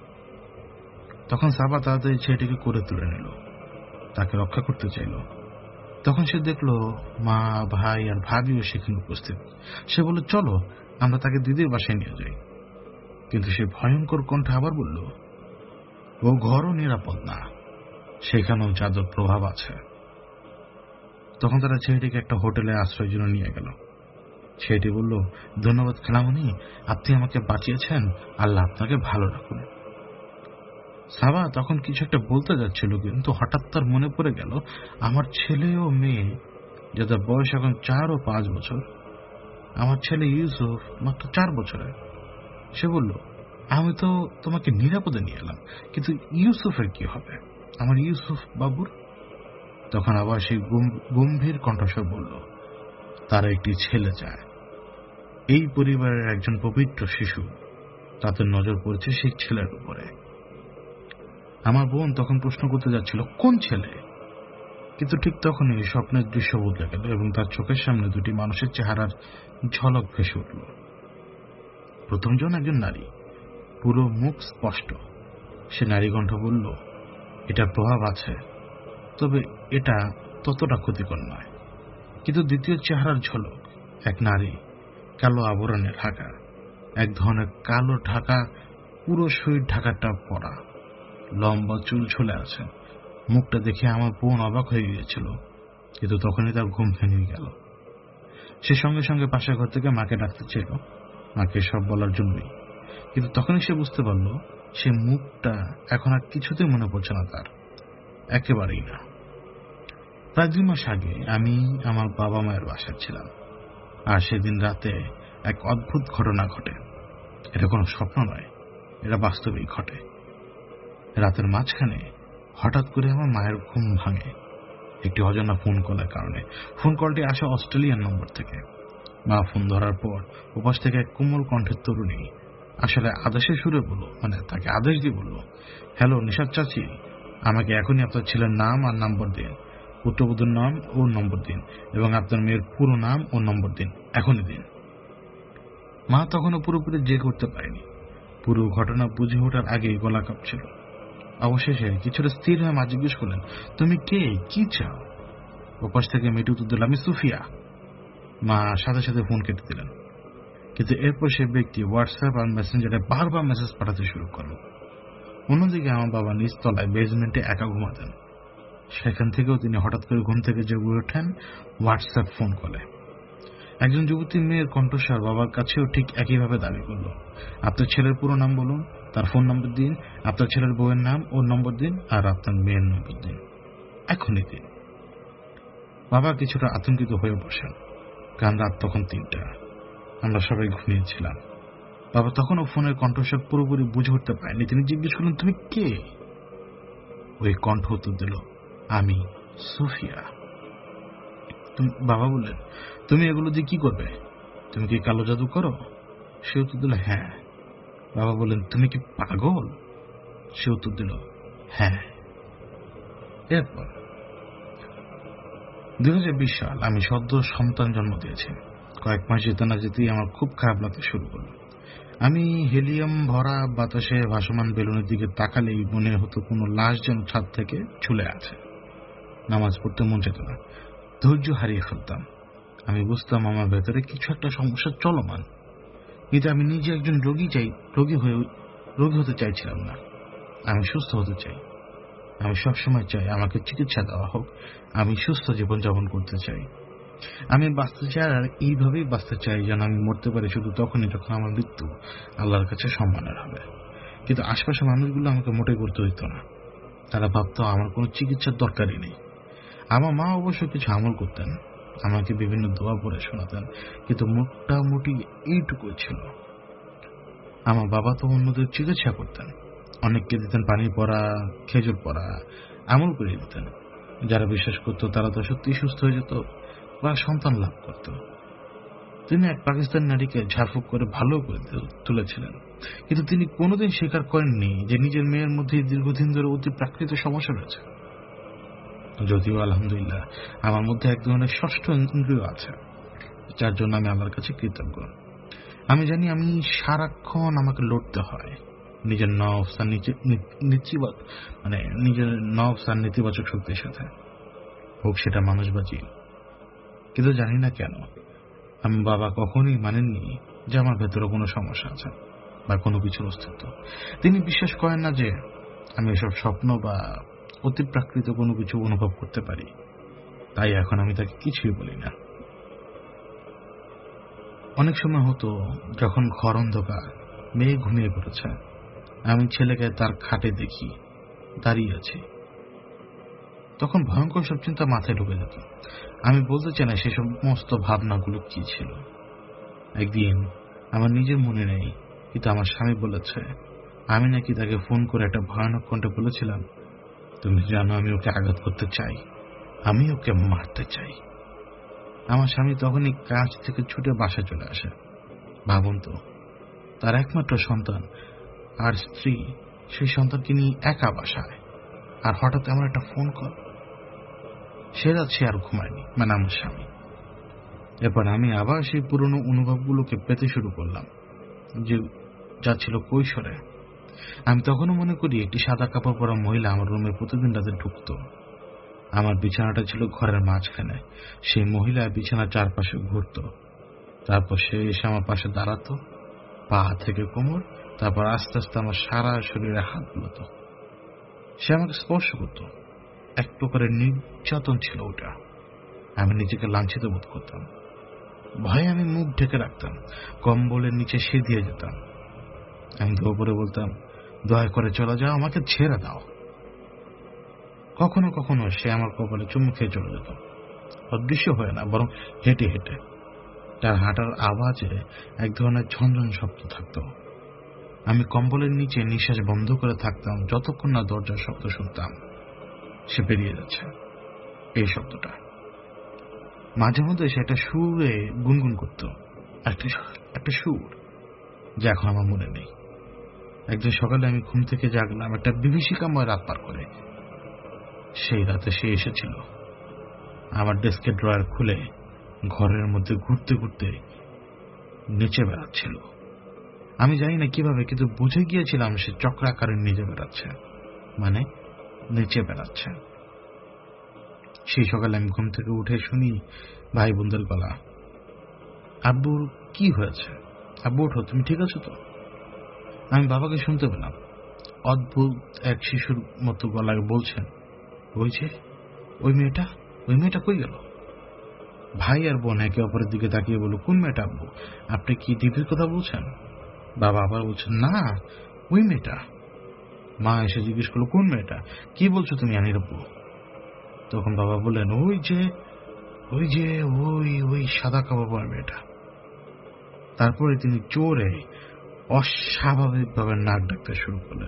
তখন সাবা তাড়াতাড়ি ছেলেটিকে করে তুলে নিল, তাকে রক্ষা করতে চাইল। তখন সে দেখল মা, ভাই আর ভাবিও সেখানে উপস্থিত। সে বলল, চলো আমরা তাকে দিদির বাসায় নিয়ে যাই। কিন্তু সে ভয়ঙ্কর কণ্ঠে আবার বলল, ও ঘরও নিরাপদ না, সেখানেও জাদুর প্রভাব আছে। তখন তারা ছেলেটিকে একটা হোটেলে আশ্রয়ের জন্য নিয়ে গেল। ছেলেটি বলল, ধন্যবাদ খালামণি, আপনি আমাকে বাঁচিয়েছেন, আল্লাহ আপনাকে ভালো রাখুন। সাবা তখন কিছু একটা বলতে যাচ্ছিল, কিন্তু হঠাৎ তার মনে পড়ে গেল আমার ছেলে ও মেয়ে, যাদের বয়স এখন 4 ও 5 বছর। আমার ছেলে ইউসুফ মাত্র 4 বছরের। সে বলল, আমি তো তোমাকে নিরাপদে নিয়ে এলাম, কিন্তু ইউসুফের কি হবে, আমার ইউসুফ বাবুর? তখন আবার সেই গম্ভীর কণ্ঠস্বর বলল, তার একটি ছেলে চায়। এই পরিবারের একজন পবিত্র শিশু, তাদের নজর পড়েছে সেই ছেলের উপরে। আমার বোন তখন প্রশ্ন করতে যাচ্ছিল, কোন ছেলে? কিন্তু ঠিক তখনই স্বপ্নের দৃশ্য বদলে গেল এবং তার চোখের সামনে দুটি মানুষের চেহারার ঝলক ভেসে উঠল। প্রথমজন একজন নারী, পুরো মুখ স্পষ্ট। সে নারী কণ্ঠ বলল, এটার প্রভাব আছে, তবে এটা ততটা ক্ষতিকর নয়। কিন্তু দ্বিতীয় চেহারার ঝলক, এক নারী, কালো আবরণে ঢাকা, এক ধরনের কালো ঢাকা, পুরো শরীর ঢাকাটা পরা, লম্বা চুল ঝুলে আছে। মুখটা দেখে আমার বোন অবাক হয়ে গিয়েছিল, কিন্তু তখনই তার ঘুম ভেঙে গেল। সে সঙ্গে সঙ্গে পাশের ঘর থেকে মাকে ডাকতে চাইল, মাকে সব বলার জন্যই। কিন্তু তখনই সে বুঝতে পারল সে মুখটা এখন আর কিছুতেই মনে পড়ছে না তার, একেবারেই না। প্রায় 2 মাস আগে আমি আমার বাবা মায়ের বাসায় ছিলাম, আর সেদিন রাতে এক অদ্ভুত ঘটনা ঘটে। এটা কোনো স্বপ্ন নয়, এটা বাস্তবেই ঘটে। রাতের মাঝখানে হঠাৎ করে আমার মায়ের ঘুম ভাঙে একটি অজানা ফোন কলের কারণে। ফোন কলটি আসে অস্ট্রেলিয়ান নম্বর থেকে। মা ফোন ধরার পর ওপাশ থেকে এক কোমল কণ্ঠের তরুণী, আসলে আদেশের সুরে বলল, মানে তাকে আদেশ দিয়ে বলল, হ্যালো নিশাদ চাচি, আমাকে এখনই আপনার ছেলের নাম আর নম্বর দিন, পুত্রবধূর নাম ও নম্বর দিন, এবং আপনার মেয়ের পুরো নাম ও নম্বর দিন, এখনই দিন। মা তখনও পুরোপুরি জেগে উঠতে পারেনি। পুরো ঘটনা বুঝে ওঠার আগেই গলা কাঁপছিল। অবশেষে কিছুটা স্থির হয়ে মা জিজ্ঞেস করলেন, তুমি কে, কি চাও? ওপাশ থেকে মেয়েটি উত্তর দিল, আমি সুফিয়া। মা সাথে সাথে ফোন কেটে দিলেন। কিন্তু এরপর সে ব্যক্তি হোয়াটসঅ্যাপ আর মেসেঞ্জারে বারবার মেসেজ পাঠাতে শুরু করল। অন্যদিকে আমার বাবা নিচতলায় বেসমেন্টে একা ঘুমাতেন। সেখান থেকেও তিনি হঠাৎ করে ঘুম থেকে জেগে ওঠেন হোয়াটসঅ্যাপ ফোন কলে। একজন যুবতী মেয়ের কণ্ঠস্বর বাবার কাছেও ঠিক একইভাবে দাবি করল, আপনার ছেলের পুরো নাম বলুন, তার ফোন নম্বর দিন, আপনার ছেলের বউয়ের নাম ও নম্বর দিন, আর আপনার মেয়ের নম্বর দিন, এখনই দিন। বাবা কিছুটা আতঙ্কিত হয়ে বসেন, কারণ রাত তখন 3টা, আমরা সবাই ঘুমিয়েছিলাম। বাবা তখনও ফোনের কণ্ঠস্বর পুরোপুরি বুঝে উঠতে পারেনি। তিনি জিজ্ঞেস করলেন, তুমি কে? ওই কণ্ঠ উত্তর দিল, আমি সুফিয়া। বাবা বললেন, তুমি এগুলো দিয়ে কি করবে? তুমি কি কালো জাদু করো? সে উত্তর দিল, হ্যাঁ। বাবা বললেন, তুমি কি পাগল? সে উত্তর দিল, হ্যাঁ। এরপর 2020 সাল, আমি সদ্য সন্তান জন্ম দিয়েছি। কয়েক মাস যেতে না যেতেই আমার খুব খারাপ লাগতে শুরু করলো। আমি হিলিয়াম ভরা বাতাসে ভাসমান বেলুনের দিকে তাকালেই মনে হতো কোনো লাশ যেন ছাদ থেকে ঝুলে আছে। নামাজ পড়তে মন যেত না, ধৈর্য হারিয়ে ফেলতাম। আমি বুঝতাম আমার ভেতরে কিছু একটা সমস্যা চলমান, কিন্তু আমি নিজে একজন রোগী হতে চাইছিলাম না। আমি সুস্থ হতে চাই। আমি সবসময় চাই আমাকে চিকিৎসা দেওয়া হোক। আমি সুস্থ জীবনযাপন করতে চাই। আমি বাঁচতে চাই, আর এইভাবেই বাঁচতে চাই যেন আমি মরতে পারি শুধু তখনই যখন আমার মৃত্যু আল্লাহর কাছে সম্মানের হবে। কিন্তু আশপাশের মানুষগুলো আমাকে মোটেই করতে দিত না। তারা ভাবত আমার কোনো চিকিৎসার দরকারই নেই। আমার মা অবশ্য কিছু আমল করতেন, আমাকে বিভিন্ন দোয়া পড়ে শোনাতেন, কিন্তু মোটামুটি এইটুকুই ছিল। আমার বাবা তো অন্যদের চিকিৎসা করতেন, অনেককে দিতেন পানি পড়া, খেজুর পড়া, আমল করিয়ে দিতেন। যারা বিশ্বাস করত তারা তো সত্যিই সুস্থ হয়ে যেত বা সন্তান লাভ করত। তিনি এক পাকিস্তানি নারীকে ঝাড়ফুঁক করে ভালো করে তুলেছিলেন, কিন্তু তিনি কোনোদিন স্বীকার করেননি যে নিজের মেয়ের মধ্যে দীর্ঘদিন ধরে অতি প্রাকৃত সমস্যা রয়েছে। যদিও আলহামদুলিল্লাহ আমার মধ্যে এক ধরনের ষষ্ঠ ইন্দ্রিয় আছে, যার জন্য আমি আল্লাহর কাছে কৃতজ্ঞ। আমি জানি আমি সারাক্ষণ আমাকে লড়তে হয় নিজের নফস আর নেতিবাচক শক্তির সাথে, হোক সেটা মানুষ বা জিন। কিন্তু জানি না কেন আমি বাবা কখনোই মানেননি যে আমার ভেতরে কোনো সমস্যা আছে বা কোনো কিছুর অস্তিত্ব। তিনি বিশ্বাস করেন না যে আমি এসব স্বপ্ন বা অতিপ্রাকৃত কোনো কিছু অনুভব করতে পারি। তাই এখন আমি তাকে কিছুই বলি না। অনেক সময় হতো যখন ঘর অন্ধকার, মেয়ে ঘুমিয়ে পড়েছে, আমি ছেলেকে তার খাটে দেখি দাঁড়িয়ে আছে, তখন ভয়ঙ্কর সব চিন্তা মাথায় ঢুকে যেত। আমি বলতে চাই না সে সমস্ত ভাবনাগুলো কি ছিল। একদিন আমার নিজের মনে নেই, কিন্তু আমার স্বামী বলেছে আমি নাকি তাকে ফোন করে একটা ভয়ানক কণ্ঠে বলেছিলাম, তুমি জানো আমি ওকে আঘাত করতে চাই, আমি ওকে মারতে চাই। আমার স্বামী তখনই কাজ থেকে ছুটে বাসায় চলে আসে। ভাবুন তো, তার একমাত্র সন্তান আর স্ত্রী, সেই সন্তানকে নিয়ে একা বাসায়, আর হঠাৎ এমন একটা ফোন কল। সে রাত সে আর ঘুমায়নি, মানে আমার স্বামী। এরপর আমি আবার সেই পুরনো অনুভবগুলোকে পেতে শুরু করলাম, যা ছিল কৈশোরে। আমি তখনও মনে করি একটি সাদা কাপড় পরা মহিলা আমার রুমে প্রতিদিন রাতে ঢুকত। আমার বিছানাটা ছিল ঘরের মাঝখানে। সেই মহিলা বিছানার চারপাশে ঘুরত, তারপর সে এসে আমার পাশে দাঁড়াতো, পা থেকে কোমর, তারপর আস্তে আস্তে আমার সারা শরীরে হাত বুলাতো। সে আমাকে স্পর্শ করত। এক প্রকারের নির্যাতন ছিল ওটা। আমি নিজেকে লাঞ্ছিত বোধ করতাম। ভয়ে আমি মুখ ঢেকে রাখতাম, কম্বলের নিচে দিয়ে যেতাম। আমি ধোয়া পরে বলতাম, দয়া করে চলে যাও, আমাকে ছেড়ে দাও। কখনো কখনো সে আমার কপালে চুমু খেয়ে চলে যেত, অদৃশ্য হয়ে না, বরং হেঁটে হেঁটে। তার হাঁটার আওয়াজে এক ধরনের ঝনঝন শব্দ থাকত। আমি কম্বলের নিচে নিঃশ্বাস বন্ধ করে থাকতাম যতক্ষণ না দরজার শব্দ শুনতাম। সে বেরিয়ে যাচ্ছে, এই শব্দটা। মাঝে মধ্যে সে একটা সুরে গুনগুন করত, একটা সুর যা এখন আমার মনে নেই। একদিন সকালে আমি ঘুম থেকে জাগলাম একটা বিভীষিকাময় রাত পার করে। সেই রাতে সে এসেছিল। আমার ডেস্কের ড্রয়ার খুলে ঘরের মধ্যে ঘুরতে ঘুরতে নিচে বেড়াচ্ছিল। আমি জানি না কিভাবে, কিন্তু বুঝে গিয়েছিলাম সে চক্রাকারে নিচে বেড়াচ্ছে, মানে নিচে বেড়াচ্ছে। সেই সকালে আমি ঘুম থেকে উঠে শুনি ভাই বোনদের গলা, আব্বুর কি হয়েছে? আব্বু ওঠো, তুমি ঠিক আছো তো? আমি বাবাকে শুনতে পেলাম, অদ্ভুত এক শিশুর মতো গলায় বলছেন, ওই মেয়েটা কই গেল? ভাই আর বোন একে অপরের দিকে তাকিয়ে বলল, কোন মেয়েটা আব্বু? আপনি কি ডিপির কথা বলছেন? বাবা আবার বলছেন, না, ওই মেয়েটা। মা এসে জিজ্ঞেস করলো, কোন মেয়েটা? কি বলছো তুমি আনির আব্বু? তখন বাবা বললেন, ওই সাদা কাপড় পরা মেয়েটা। তারপরে তিনি জোরে অস্বাভাবিকভাবে নাক ডাকতে শুরু করলেন।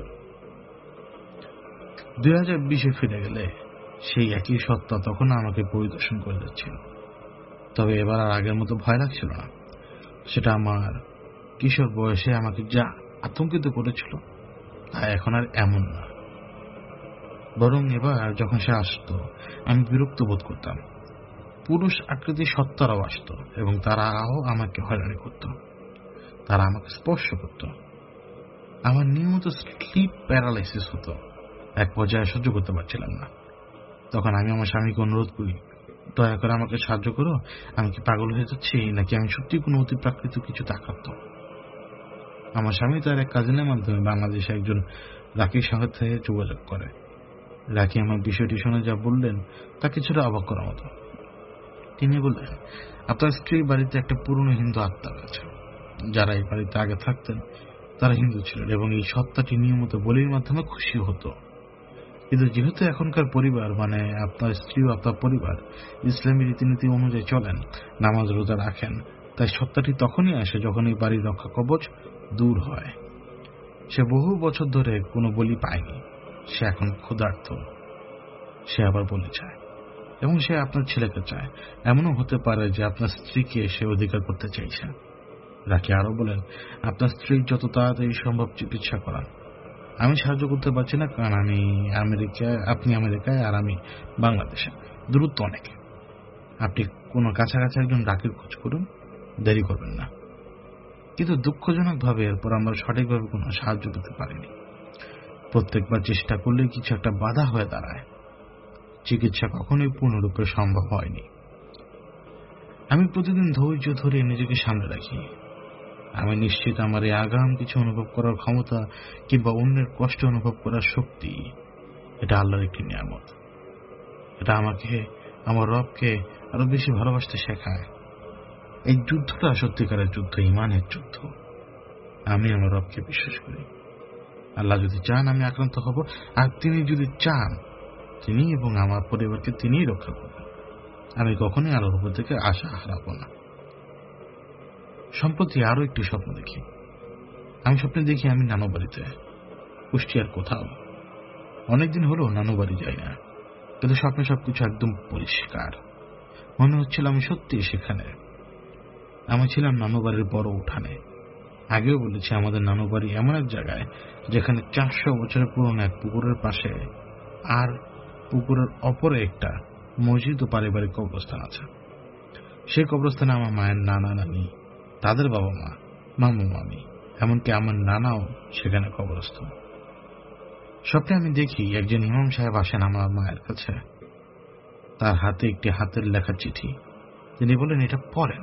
2020-এ ফিরে গেলে সেই একই সত্তা তখন আমাকে পরিদর্শন করে যাচ্ছিল। তবে এবার আর আগের মতো ভয় লাগছিল না। সেটা আমার কিশোর বয়সে আমাকে যা আতঙ্কিত করেছিল তা এখন আর এমন না। বরং এবার যখন সে আসতো আমি বিরক্ত বোধ করতাম। পুরুষ আকৃতির সত্তারাও আসতো এবং তারাও আমাকে হয়রানি করত, তারা আমাকে স্পর্শ করত। আমার নিয়মিত স্লিপ প্যারালাইসিস হতো। এক পর্যায়ে সহ্য করতে পারছিলাম না। তখন আমি আমার স্বামীকে অনুরোধ করি, দয়া করে আমাকে সাহায্য করো, আমি কি পাগল হয়ে যাচ্ছি নাকি আমি সত্যি কোনো অতি প্রাকৃতিক কিছু তাকাতো। আমার স্বামী তার এক কাজিনের মাধ্যমে বাংলাদেশে একজন রাকির সাথে যোগাযোগ করে। রাকি আমার বিষয়টি শুনে যা বললেন তা কিছুটা অবাক করার মতো। তিনি বললেন, আপনার স্ত্রীর বাড়িতে একটা পুরনো হিন্দু আত্মা রয়েছে। যারা এই বাড়িতে আগে থাকতেন তারা হিন্দু ছিলেন এবং এই সত্তাটি নিয়মিত বলির মাধ্যমে খুশি হতো। কিন্তু যেহেতু এখনকার পরিবার, মানে আপনার স্ত্রী ও আপনার পরিবার, ইসলামী রীতিনীতি অনুযায়ী চলেন, নামাজ রোজা রাখেন, তাই সত্তাটি তখনই আসে যখন এই বাড়ির রক্ষা কবচ দূর হয়। সে বহু বছর ধরে কোনো বলি পায়নি। সে এখন ক্ষুধার্ত। সে আবার বলি চায় এবং সে আপনার ছেলেকে চায়। এমনও হতে পারে যে আপনার স্ত্রীকে সে অধিকার করতে চাইছে। রাকি আরো বলেন, আপনার স্ত্রীর যত তাড়াতাড়ি সম্ভব চিকিৎসা করান। আমি সাহায্য করতে পারছি না, কারণ আপনি আমেরিকায় আর আমি বাংলাদেশে, দূরত্ব অনেক। আপনি কোনো কাছাকাছি একজন রাকির খোঁজ করুন, দেরি করবেন না। কিন্তু দুঃখজনকভাবে এরপর আমরা সঠিকভাবে কোনো সাহায্য পেতে পারিনি। প্রত্যেকবার চেষ্টা করলে কিছু একটা বাধা হয়ে দাঁড়ায়। চিকিৎসা কখনোই পূর্ণরূপে সম্ভব হয়নি। আমি প্রতিদিন ধৈর্য ধরে নিজেকে সামনে রাখি। আমি নিশ্চিত আমার এই আগাম কিছু অনুভব করার ক্ষমতা কিংবা অন্যের কষ্ট অনুভব করার শক্তি, এটা আল্লাহর একটি নিয়ামত। এটা আমাকে আমার রবকে আরো বেশি ভালোবাসতে শেখায়। এই যুদ্ধটা সত্যিকারের যুদ্ধ, ইমানের যুদ্ধ। আমি আমার রবকে বিশ্বাস করি। আল্লাহ যদি চান আমি আক্রান্ত হব, আর তিনি যদি চান তিনি এবং আমার পরিবারকে তিনিই রক্ষা করবেন। আমি কখনোই আল্লাহর উপর থেকে আশা হারাবো না। সম্প্রতি আরো একটি স্বপ্ন দেখি। আমি স্বপ্নে দেখি আমি নানু বাড়িতে, কুষ্টিয়ার কোথাও। অনেকদিন হলো নানু বাড়ি যাই না, কিন্তু স্বপ্নে সবকিছু একদম পরিষ্কার। মনে হচ্ছিল আমি সত্যি সেখানে। আমি ছিলাম নানু বাড়ির বড় উঠানে। আগেও বলেছি, আমাদের নানু বাড়ি এমন এক জায়গায় যেখানে 400 বছরের পুরনো এক পুকুরের পাশে আর পুকুরের অপরে একটা মসজিদ ও পারিবারিক কবরস্থান আছে। সেই কবরস্থানে আমার মায়ের নানা নানি, তাদের বাবা মা, মামু মামি, এমনকি আমার নানাও সেখানে কবরস্থ। স্বপ্নে আমি দেখি একজন ইমাম সাহেব আসেন আমার মায়ের কাছে। তার হাতে একটি হাতের লেখা চিঠি। তিনি বলেন, এটা পড়েন।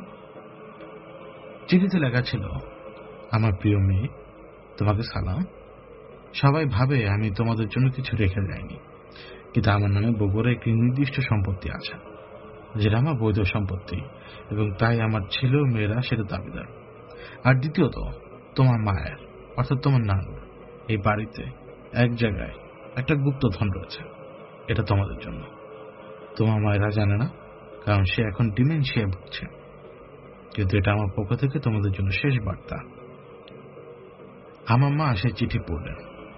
চিঠিতে লেখা ছিল, আমার প্রিয় মেয়ে, তোমাকে সালাম। সবাই ভাবে আমি তোমাদের জন্য কিছু রেখে যাইনি, কিন্তু আমার নামে বগুড়া একটি নির্দিষ্ট সম্পত্তি আছে, যেটা আমার বৈধ সম্পত্তি, এবং তাই আমার ছেলে ও মেয়েরা সেটা দাবিদার। আর দ্বিতীয়ত, তোমার মায়ের অর্থাৎ তোমার নানুর এই বাড়িতে এক জায়গায় একটা গুপ্তধন রয়েছে। এটা তোমাদের জন্য। তোমার মায়েরা জানে না, কারণ সে এখন ডিমেনশিয়া ভুগছে, কিন্তু এটা আমার পক্ষ থেকে তোমাদের জন্য শেষ বার্তা। আমার মা সেই চিঠি পড়লেন।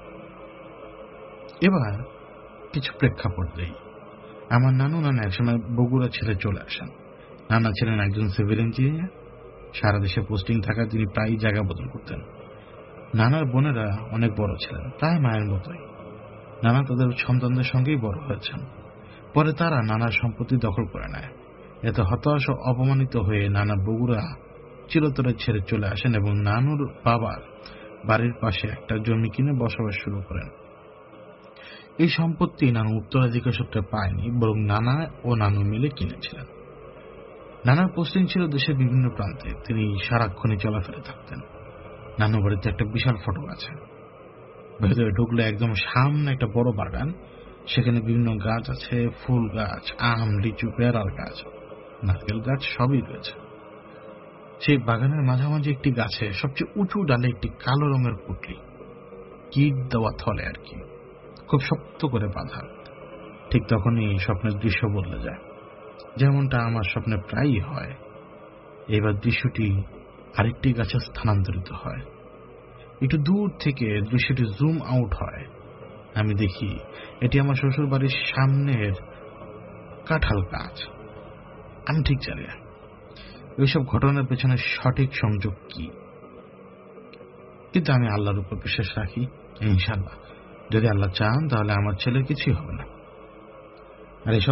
এবার কিছু প্রেক্ষাপট দেই। আমার নানু নানা একসময় বগুড়া ছেড়ে চলে আসেন। নানা ছিলেন একজন সিভিল ইঞ্জিনিয়ার। সারা দেশে পোস্টিং থাকায় তিনি প্রায়ই জায়গা বদল করতেন। নানার বোনেরা অনেক বড় ছিলেন, প্রায় মায়ের মতোই। নানা তাদের সন্তানদের সঙ্গেই বড় হয়েছেন। পরে তারা নানার সম্পত্তি দখল করে নেয়। এতে হতাশ ও অপমানিত হয়ে নানা বগুড়া চিরতরে ছেড়ে চলে আসেন এবং নানুর বাবার বাড়ির পাশে একটা জমি কিনে বসবাস শুরু করেন। এই সম্পত্তি নানু উত্তরাধিকার সূত্রে পায়নি, বরং নানা ও নানু মিলে কিনেছিলেন। নানার পোস্টিং ছিল দেশের বিভিন্ন প্রান্তে। তিনি সারাক্ষণই চলাফেরা থাকতেন। নানু বাড়িতে একটা বিশাল ফটক আছে। ভেতরে ঢুকলে একদম সামনে একটা বড় বাগান। সেখানে বিভিন্ন গাছ আছে, ফুল গাছ, আম, লিচু, পেয়ারার গাছ, নারকেল গাছ, সবই রয়েছে। সেই বাগানের মাঝামাঝি একটি গাছে সবচেয়ে উঁচু ডালে একটি কালো রঙের পুটলি, কিট দেওয়া থলে আর কি, খুব শক্ত করে বাঁধা। ঠিক তখনই স্বপ্নের দৃশ্য বদলে যায়, যেমনটা আমার স্বপ্নে প্রায়ই হয়। এবার দৃশ্যটি আরেকটি গাছে স্থানান্তরিত হয়। একটু দূর থেকে দৃশ্যটি জুম আউট হয়। আমি দেখি এটি আমার শ্বশুর বাড়ির সামনের কাঁঠাল গাছ। আমি ঠিক জানি না এইসব ঘটনার পেছনে সঠিক সংযোগ কি, কিন্তু আমি আল্লাহর উপর বিশ্বাস রাখি, ইনশাআল্লাহ যদি আল্লাহ চান তাহলে আমার ছেলে কিছুই হবে না। আর এই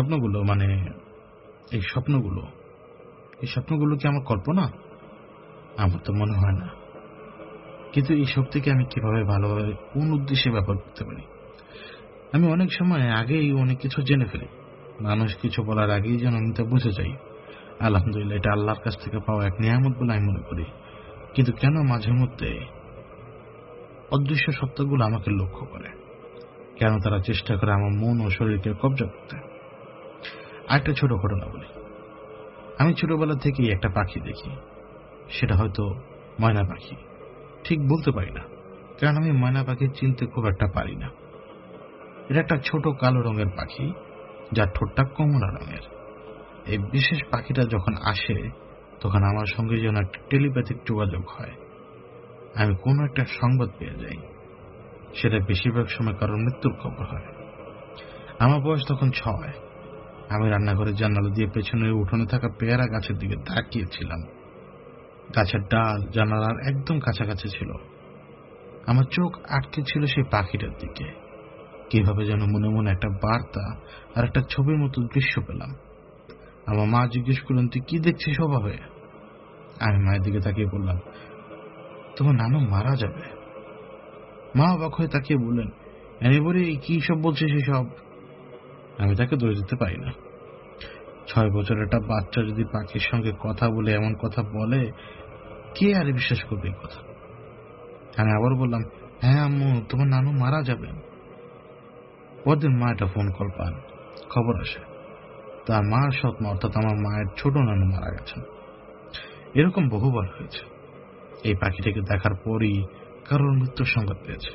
স্বপ্নগুলো কি আমার কল্পনা? আমার তো মনে হয় না। কিন্তু এই শক্তিকে আমি কিভাবে ভালোভাবে কোন উদ্দেশ্যে ব্যবহার করতে পারি? আমি অনেক সময় আগেই অনেক কিছু জেনে ফেলি। মানুষ কিছু বলার আগেই যেন আমি তা বুঝে যাই। আলহামদুলিল্লাহ, এটা আল্লাহর কাছ থেকে পাওয়া এক নিয়ামত বলে আমি মনে করি। কিন্তু কেন মাঝে মধ্যে অদৃশ্য সত্তাগুলো আমাকে লক্ষ্য করে? কেন তারা চেষ্টা করে আমার মন ও শরীরকে কব্জা করতে? আরেকটা ছোট ঘটনা বলি। আমি ছোটবেলা থেকেই একটা পাখি দেখি। সেটা হয়তো ময়না পাখি, ঠিক বলতে পারি না, কারণ আমি ময়না পাখি চিনতে খুব একটা পারি না। এটা একটা ছোট কালো রঙের পাখি, যার ঠোঁটটা কমলা রঙের। এই বিশেষ পাখিটা যখন আসে তখন আমার সঙ্গে যেন একটা টেলিপ্যাথিক যোগাযোগ হয়। আমি কোনো একটা সংবাদ পেয়ে যাই। সেটা বেশিরভাগ সময় কারোর মৃত্যুর খবর হয়। আমার বয়স তখন 6। আমি রান্নাঘরের জানালা দিয়ে পেছনের উঠোনে থাকা পেয়ারা গাছের দিকে তাকিয়েছিলাম। গাছের ডাল জানালার একদম কাছাকাছি ছিল। আমার চোখ আটকে ছিল সেই পাখিটার দিকে। কিভাবে যেন মনে মনে একটা বার্তা আর একটা ছবির মতো দৃশ্য পেলাম। আমার মা জিজ্ঞেস করলেন, তুই কি দেখছিস অবাক হয়ে? আমি মায়ের দিকে তাকিয়ে বললাম, তোমার নানু মারা যাবে। মা অবাক হয়ে তাকিয়ে বললেন, এবারে কি সব বলছিস এসব? আমি তাকে দোষ দিতে পারি না। 6 বছরের একটা বাচ্চা যদি পাখির সঙ্গে কথা বলে এমন কথা বলে, কে আর বিশ্বাস করবে এই কথা? আমি আবার বললাম, হ্যাঁ আম্মু, তোমার নানু মারা যাবেন। পরদিন মা একটা ফোন কল পান। খবর আসে তার মার সৎমা, অর্থাৎ আমার মায়ের ছোট নানু মারা গেছেন। এরকম বহুবার হয়েছে। এই পাখিটাকে দেখার পরই কারোর মৃত্যুর সংবাদ পেয়েছে।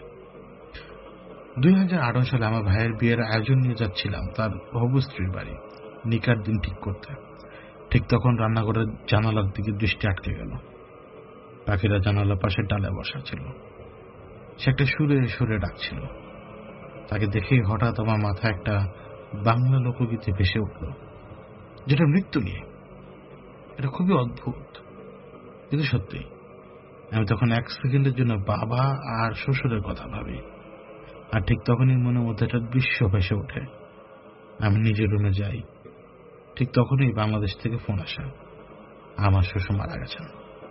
2018 সালে আমার ভাইয়ের বিয়ের আয়োজন নিয়ে যাচ্ছিলাম তার হবু স্ত্রীর বাড়ি, নিকার দিন ঠিক করতে। ঠিক তখন রান্নাঘরের জানালার দিকে দৃষ্টি আটকে গেল। পাখিরা জানালার পাশে ডালে বসা ছিল। সে একটা সুরে সুরে ডাকছিল। তাকে দেখেই হঠাৎ আমার মাথায় একটা বাংলা লোকগীতি ভেসে উঠল, যেটা মৃত্যু নিয়ে। এটা খুবই অদ্ভুত, কিন্তু সত্যি। আমি তখন 1 সেকেন্ডের জন্য বাবা আর শ্বশুরের কথা ভাবি। আর ঠিক তখনই মনের মধ্যে একটা দৃশ্য ভেসে ওঠে। আমি নিজের রুমে যাই। ঠিক তখনই বাংলাদেশ থেকে ফোন আসে, আমার শ্বশুর মারা গেছেন।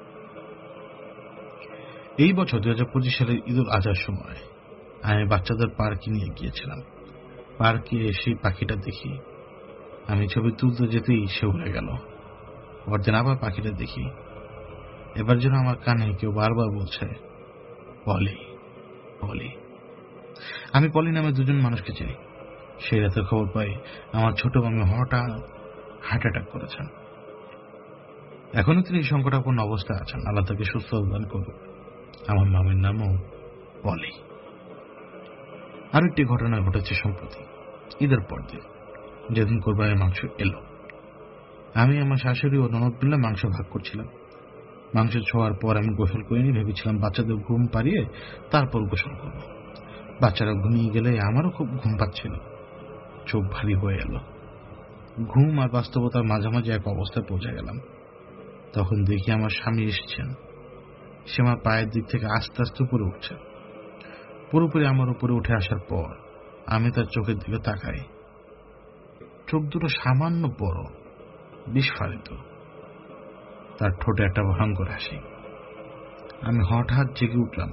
এই বছর 2025 সালের ঈদুল আজহার সময় আমি বাচ্চাদের পার্কে নিয়ে গিয়েছিলাম। পার্কে এসে পাখিটা দেখি। আমি ছবি তুলতে যেতেই সে উড়ে গেল। পরদিন আবার পাখিটা দেখি। এবার যেন আমার কানে কেউ বারবার বলছে, পলি পলি। আমি পলি নামে 2জন মানুষকে চিনি। সেই রাতের খবর পাই আমার ছোট মামি হঠাৎ হার্ট অ্যাটাক করেছেন। এখনো তিনি সংকটাপন্ন অবস্থায় আছেন। আল্লাহ তাকে সুস্থ দান করুক। আমার মামির নামও পলি। আরো একটি ঘটনা ঘটেছে সম্প্রতি, ঈদের পর দিন, যেদিন কোরবানির মাংস এলো। আমি আমার শাশুড়ি ও ননদ মিলে মাংস ভাগ করছিলাম। মাংস ছোঁয়ার পর আমি গোসল করিনি। ভেবেছিলাম বাচ্চাদের ঘুম পাড়িয়ে তারপর গোসল করব। বাচ্চারা ঘুমিয়ে গেলে আমারও খুব ঘুম পাচ্ছিল। চোখ ভারী হয়ে এলো। ঘুম আর বাস্তবতার মাঝামাঝি এক অবস্থায় পৌঁছে গেলাম। তখন দেখি আমার স্বামী এসেছেন। সে আমার পায়ের দিক থেকে আস্তে আস্তে উপরে উঠছে। পুরোপুরি আমার উপরে উঠে আসার পর আমি তার চোখের দিকে তাকাই। চোখ দুটো সামান্য বড়, বিস্ফারিত। তার ঠোঁটে একটা ভয়ঙ্কর হাসি। আমি হঠাৎই জেগে উঠলাম,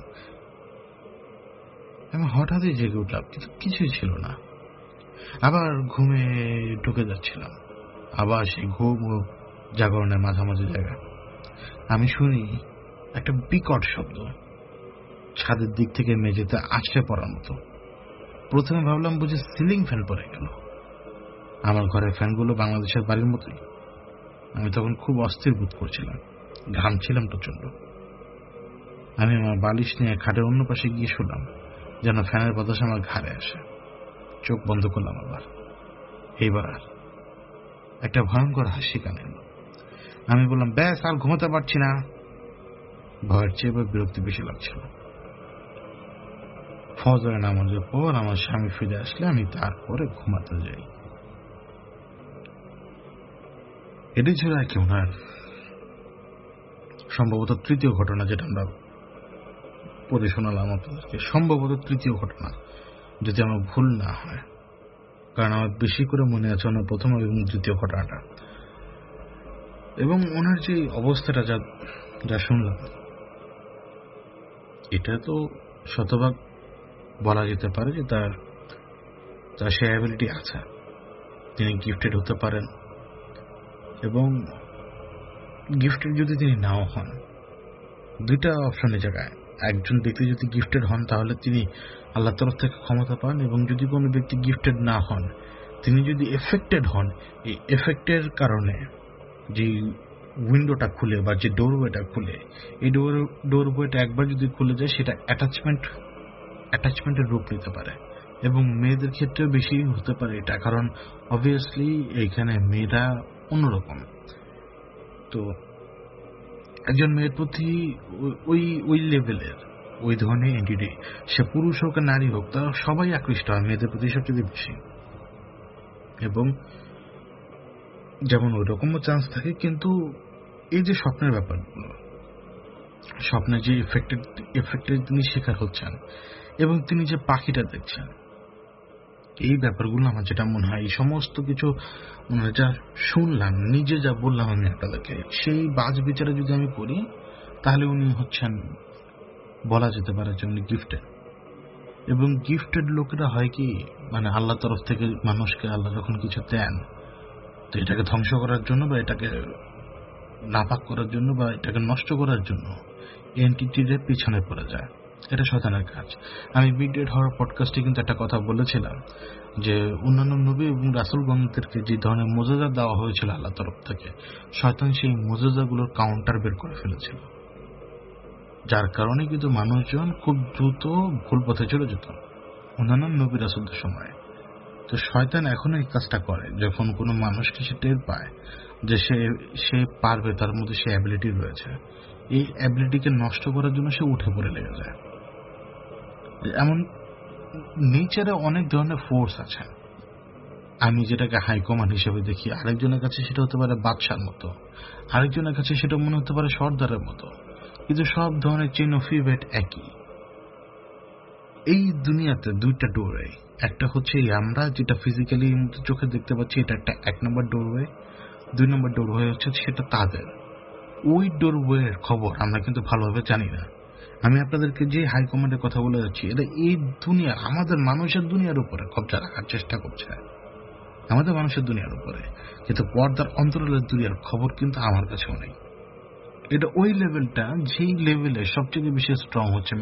কিন্তু কিছুই ছিল না। আবার ঘুমে ঢুকে যাচ্ছিলাম। আবার সেই ঘুম ও জাগরণের মাঝামাঝি জায়গা। আমি শুনি একটা বিকট শব্দ, ছাদের দিক থেকে মেঝেতে আছড়ে পড়ার মতো। প্রথমে ভাবলাম বুঝি সিলিং ফ্যান পড়ে গেল। আমার ঘরের ফ্যানগুলো বাংলাদেশের বাড়ির মতোই। আমি তখন খুব অস্থির বোধ করছিলাম, ঘামছিলাম প্রচন্ড। আমি আমার বালিশ নিয়ে খাটের অন্য পাশে গিয়ে শুলাম, যেন ফ্যানের বাতাস আমার ঘাড়ে আসে। চোখ বন্ধ করলাম আবার। এইবার একটা ভয়ঙ্কর হাসি কানে এলো। আমি বললাম, ব্যাস, আর ঘুমাতে পারছি না। ভয়ের চেয়ে এবার বিরক্তি বেশি লাগছিল। ফজরের নামাজের পর আমার স্বামী ফিরে আসলে আমি তারপরে ঘুমাতে যাই। এটি ছিল একে ওনার সম্ভবত 3য় ঘটনা, যেটা আমরা পড়ে শোনালাম আপনাদেরকে। সম্ভবত 3য় ঘটনা। যদি আমার ভুল না হয়, কারণ আমার বেশি করে মনে আছে ওনার প্রথম এবং দ্বিতীয় ঘটনাটা, এবং ওনার যে অবস্থাটা যা শুনলাম, এটা তো শতভাগ বলা যেতে পারে যে তার সে অ্যাবিলিটি আছে, তিনি গিফটেড হতে পারেন। এবং গিফটেড যদি তিনি নাও হন, দুইটা অপশনের জায়গায়, একজন ব্যক্তি যদি গিফটেড হন তাহলে তিনি আল্লাহর তরফ থেকে ক্ষমতা পান, এবং যদি কোনো ব্যক্তি গিফটেড না হন, তিনি যদি এফেক্টেড হন, এই এফেক্টের কারণে যে উইন্ডোটা খুলে বা যে ডোরওয়েটা খুলে, এই ডোরওয়েটা একবার যদি খুলে যায় সেটা অ্যাটাচমেন্টের রূপ নিতে পারে, এবং মেয়েদের ক্ষেত্রেও বেশি হতে পারে এটা, কারণ অবভিয়াসলি এইখানে মেয়েরা অন্যরকম। তো একজন মেয়ের প্রতি ওই লেভেলের ওই ধরনের এন্টিটি, সে পুরুষ হোক আর নারী হোক, তারা সবাই আকৃষ্ট হয় মেয়েদের প্রতি সবচেয়ে বেশি। এবং যেমন ওই রকমও চান্স থাকে, কিন্তু এই যে স্বপ্নের ব্যাপারগুলো, স্বপ্নে যে এফেক্টের তিনি শিকার হচ্ছেন, এবং তিনি যে পাখিটা দেখছেন, এই ব্যাপারগুলো আমার যেটা মনে হয়, এই সমস্ত কিছু যা শুনলাম, নিজে যা বললাম আমি আপনাদেরকে, সেই বাজ বিচারে যদি আমি করি, তাহলে উনি হচ্ছেন, বলা যেতে পারে যে উনি গিফটেড। এবং গিফটেড লোকেরা হয় কি, মানে আল্লাহ তরফ থেকে মানুষকে আল্লাহ যখন কিছু দেন, তো এটাকে ধ্বংস করার জন্য বা এটাকে নাপাক করার জন্য বা এটাকে নষ্ট করার জন্য এন্টিটির পিছনে পড়ে যায়। এটা শয়তানের কাজ। আমি বিডেড হওয়ার পডকাস্টে কিন্তু একটা কথা বলেছিলাম যে অন্যান্য নবী এবং রাসূলগণদেরকে যে ধরনের মুজিজা দেওয়া হয়েছিল আল্লাহ তরফ থেকে, শয়তান সেই মুজিজাগুলোর কাউন্টার বের করে ফেলেছিল, যার কারণে কিন্তু মানুষজন খুব দ্রুত ভুল পথে চলে যেত অন্যান্য নবী রাসূলদের সময়। তো শয়তান এখনো এই কাজটা করে, যখন কোনো মানুষকে সে টের পায় যে সে পারবে, তার মধ্যে সে অ্যাবিলিটি রয়েছে, এই অ্যাবিলিটিকে নষ্ট করার জন্য সে উঠে পড়ে লেগে যায়। এমন নেচারে অনেক ধরনের ফোর্স আছে। আমি যেটাকে হাইকমান্ড হিসেবে দেখি, আরেকজনের কাছে সেটা হতে পারে বাদশার মতো, আরেকজনের কাছে সেটা মনে হতে পারে সর্দারের মতো, কিন্তু সব ধরনের চেইন অফ ইভেন্ট একই। এই দুনিয়াতে দুইটা ডোরওয়ে, একটা হচ্ছে আমরা যেটা ফিজিক্যালি চোখে দেখতে পাচ্ছি, এটা একটা 1 নম্বর ডোরওয়ে, 2 নম্বর ডোরওয়ে হচ্ছে সেটা তাদের। ওই ডোরওয়ের খবর আমরা কিন্তু ভালোভাবে জানি না। আমি আপনাদেরকে যে হাই কমান্ডের কথা বলে যাচ্ছি, এটা এই দুনিয়া, আমাদের মানুষের দুনিয়ার উপরে কবজা রাখার চেষ্টা করছে, আমাদের মানুষের দুনিয়ার উপরে, কিন্তু পর্দার অন্তরালের দুনিয়ার খবর কিন্তু আমার কাছেও নেই। এটা ওই লেভেলটা, যেই লেভেলে সবচেয়ে বেশি স্ট্রং হচ্ছে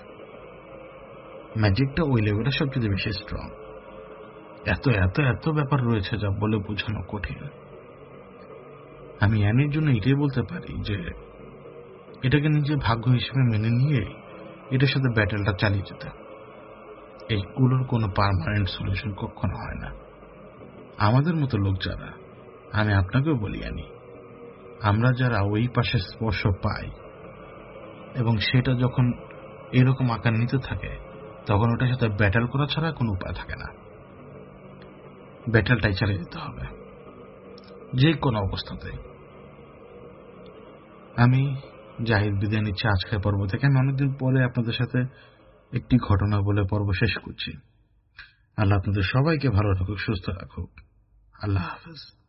ম্যাজিকটা ওই লেভেলে সবচেয়ে বেশি স্ট্রং। এত এত এত ব্যাপার রয়েছে যা বলে বোঝানো কঠিন। আমি অ্যানির জন্য এটাই বলতে পারি যে এটাকে নিজের ভাগ্য হিসেবে মেনে নিয়ে এটার সাথে ব্যাটেলটা চালিয়ে যেতে। এইগুলোর কোনো পার্মানেন্ট সলিউশন কখনো হয় না। আমাদের মতো লোক যারা, আমি আপনাকেও বলি অ্যানি, আমরা যারা ওই পাশে স্পর্শ পাই এবং সেটা যখন এরকম আকার নিতে থাকে, তখন ওটার সাথে ব্যাটেল করা ছাড়া কোনো উপায় থাকে না। ব্যাটেলটাই চালিয়ে যেতে হবে যে কোনো অবস্থাতে। আমি জাহিদ বিদায় নিচ্ছি আজকের পর্ব থেকে। আমি অনেকদিন পরে আপনাদের সাথে একটি ঘটনা বলে পর্ব শেষ করছি। আল্লাহ আপনাদের সবাইকে ভালো রাখুক, সুস্থ রাখুক। আল্লাহ হাফেজ।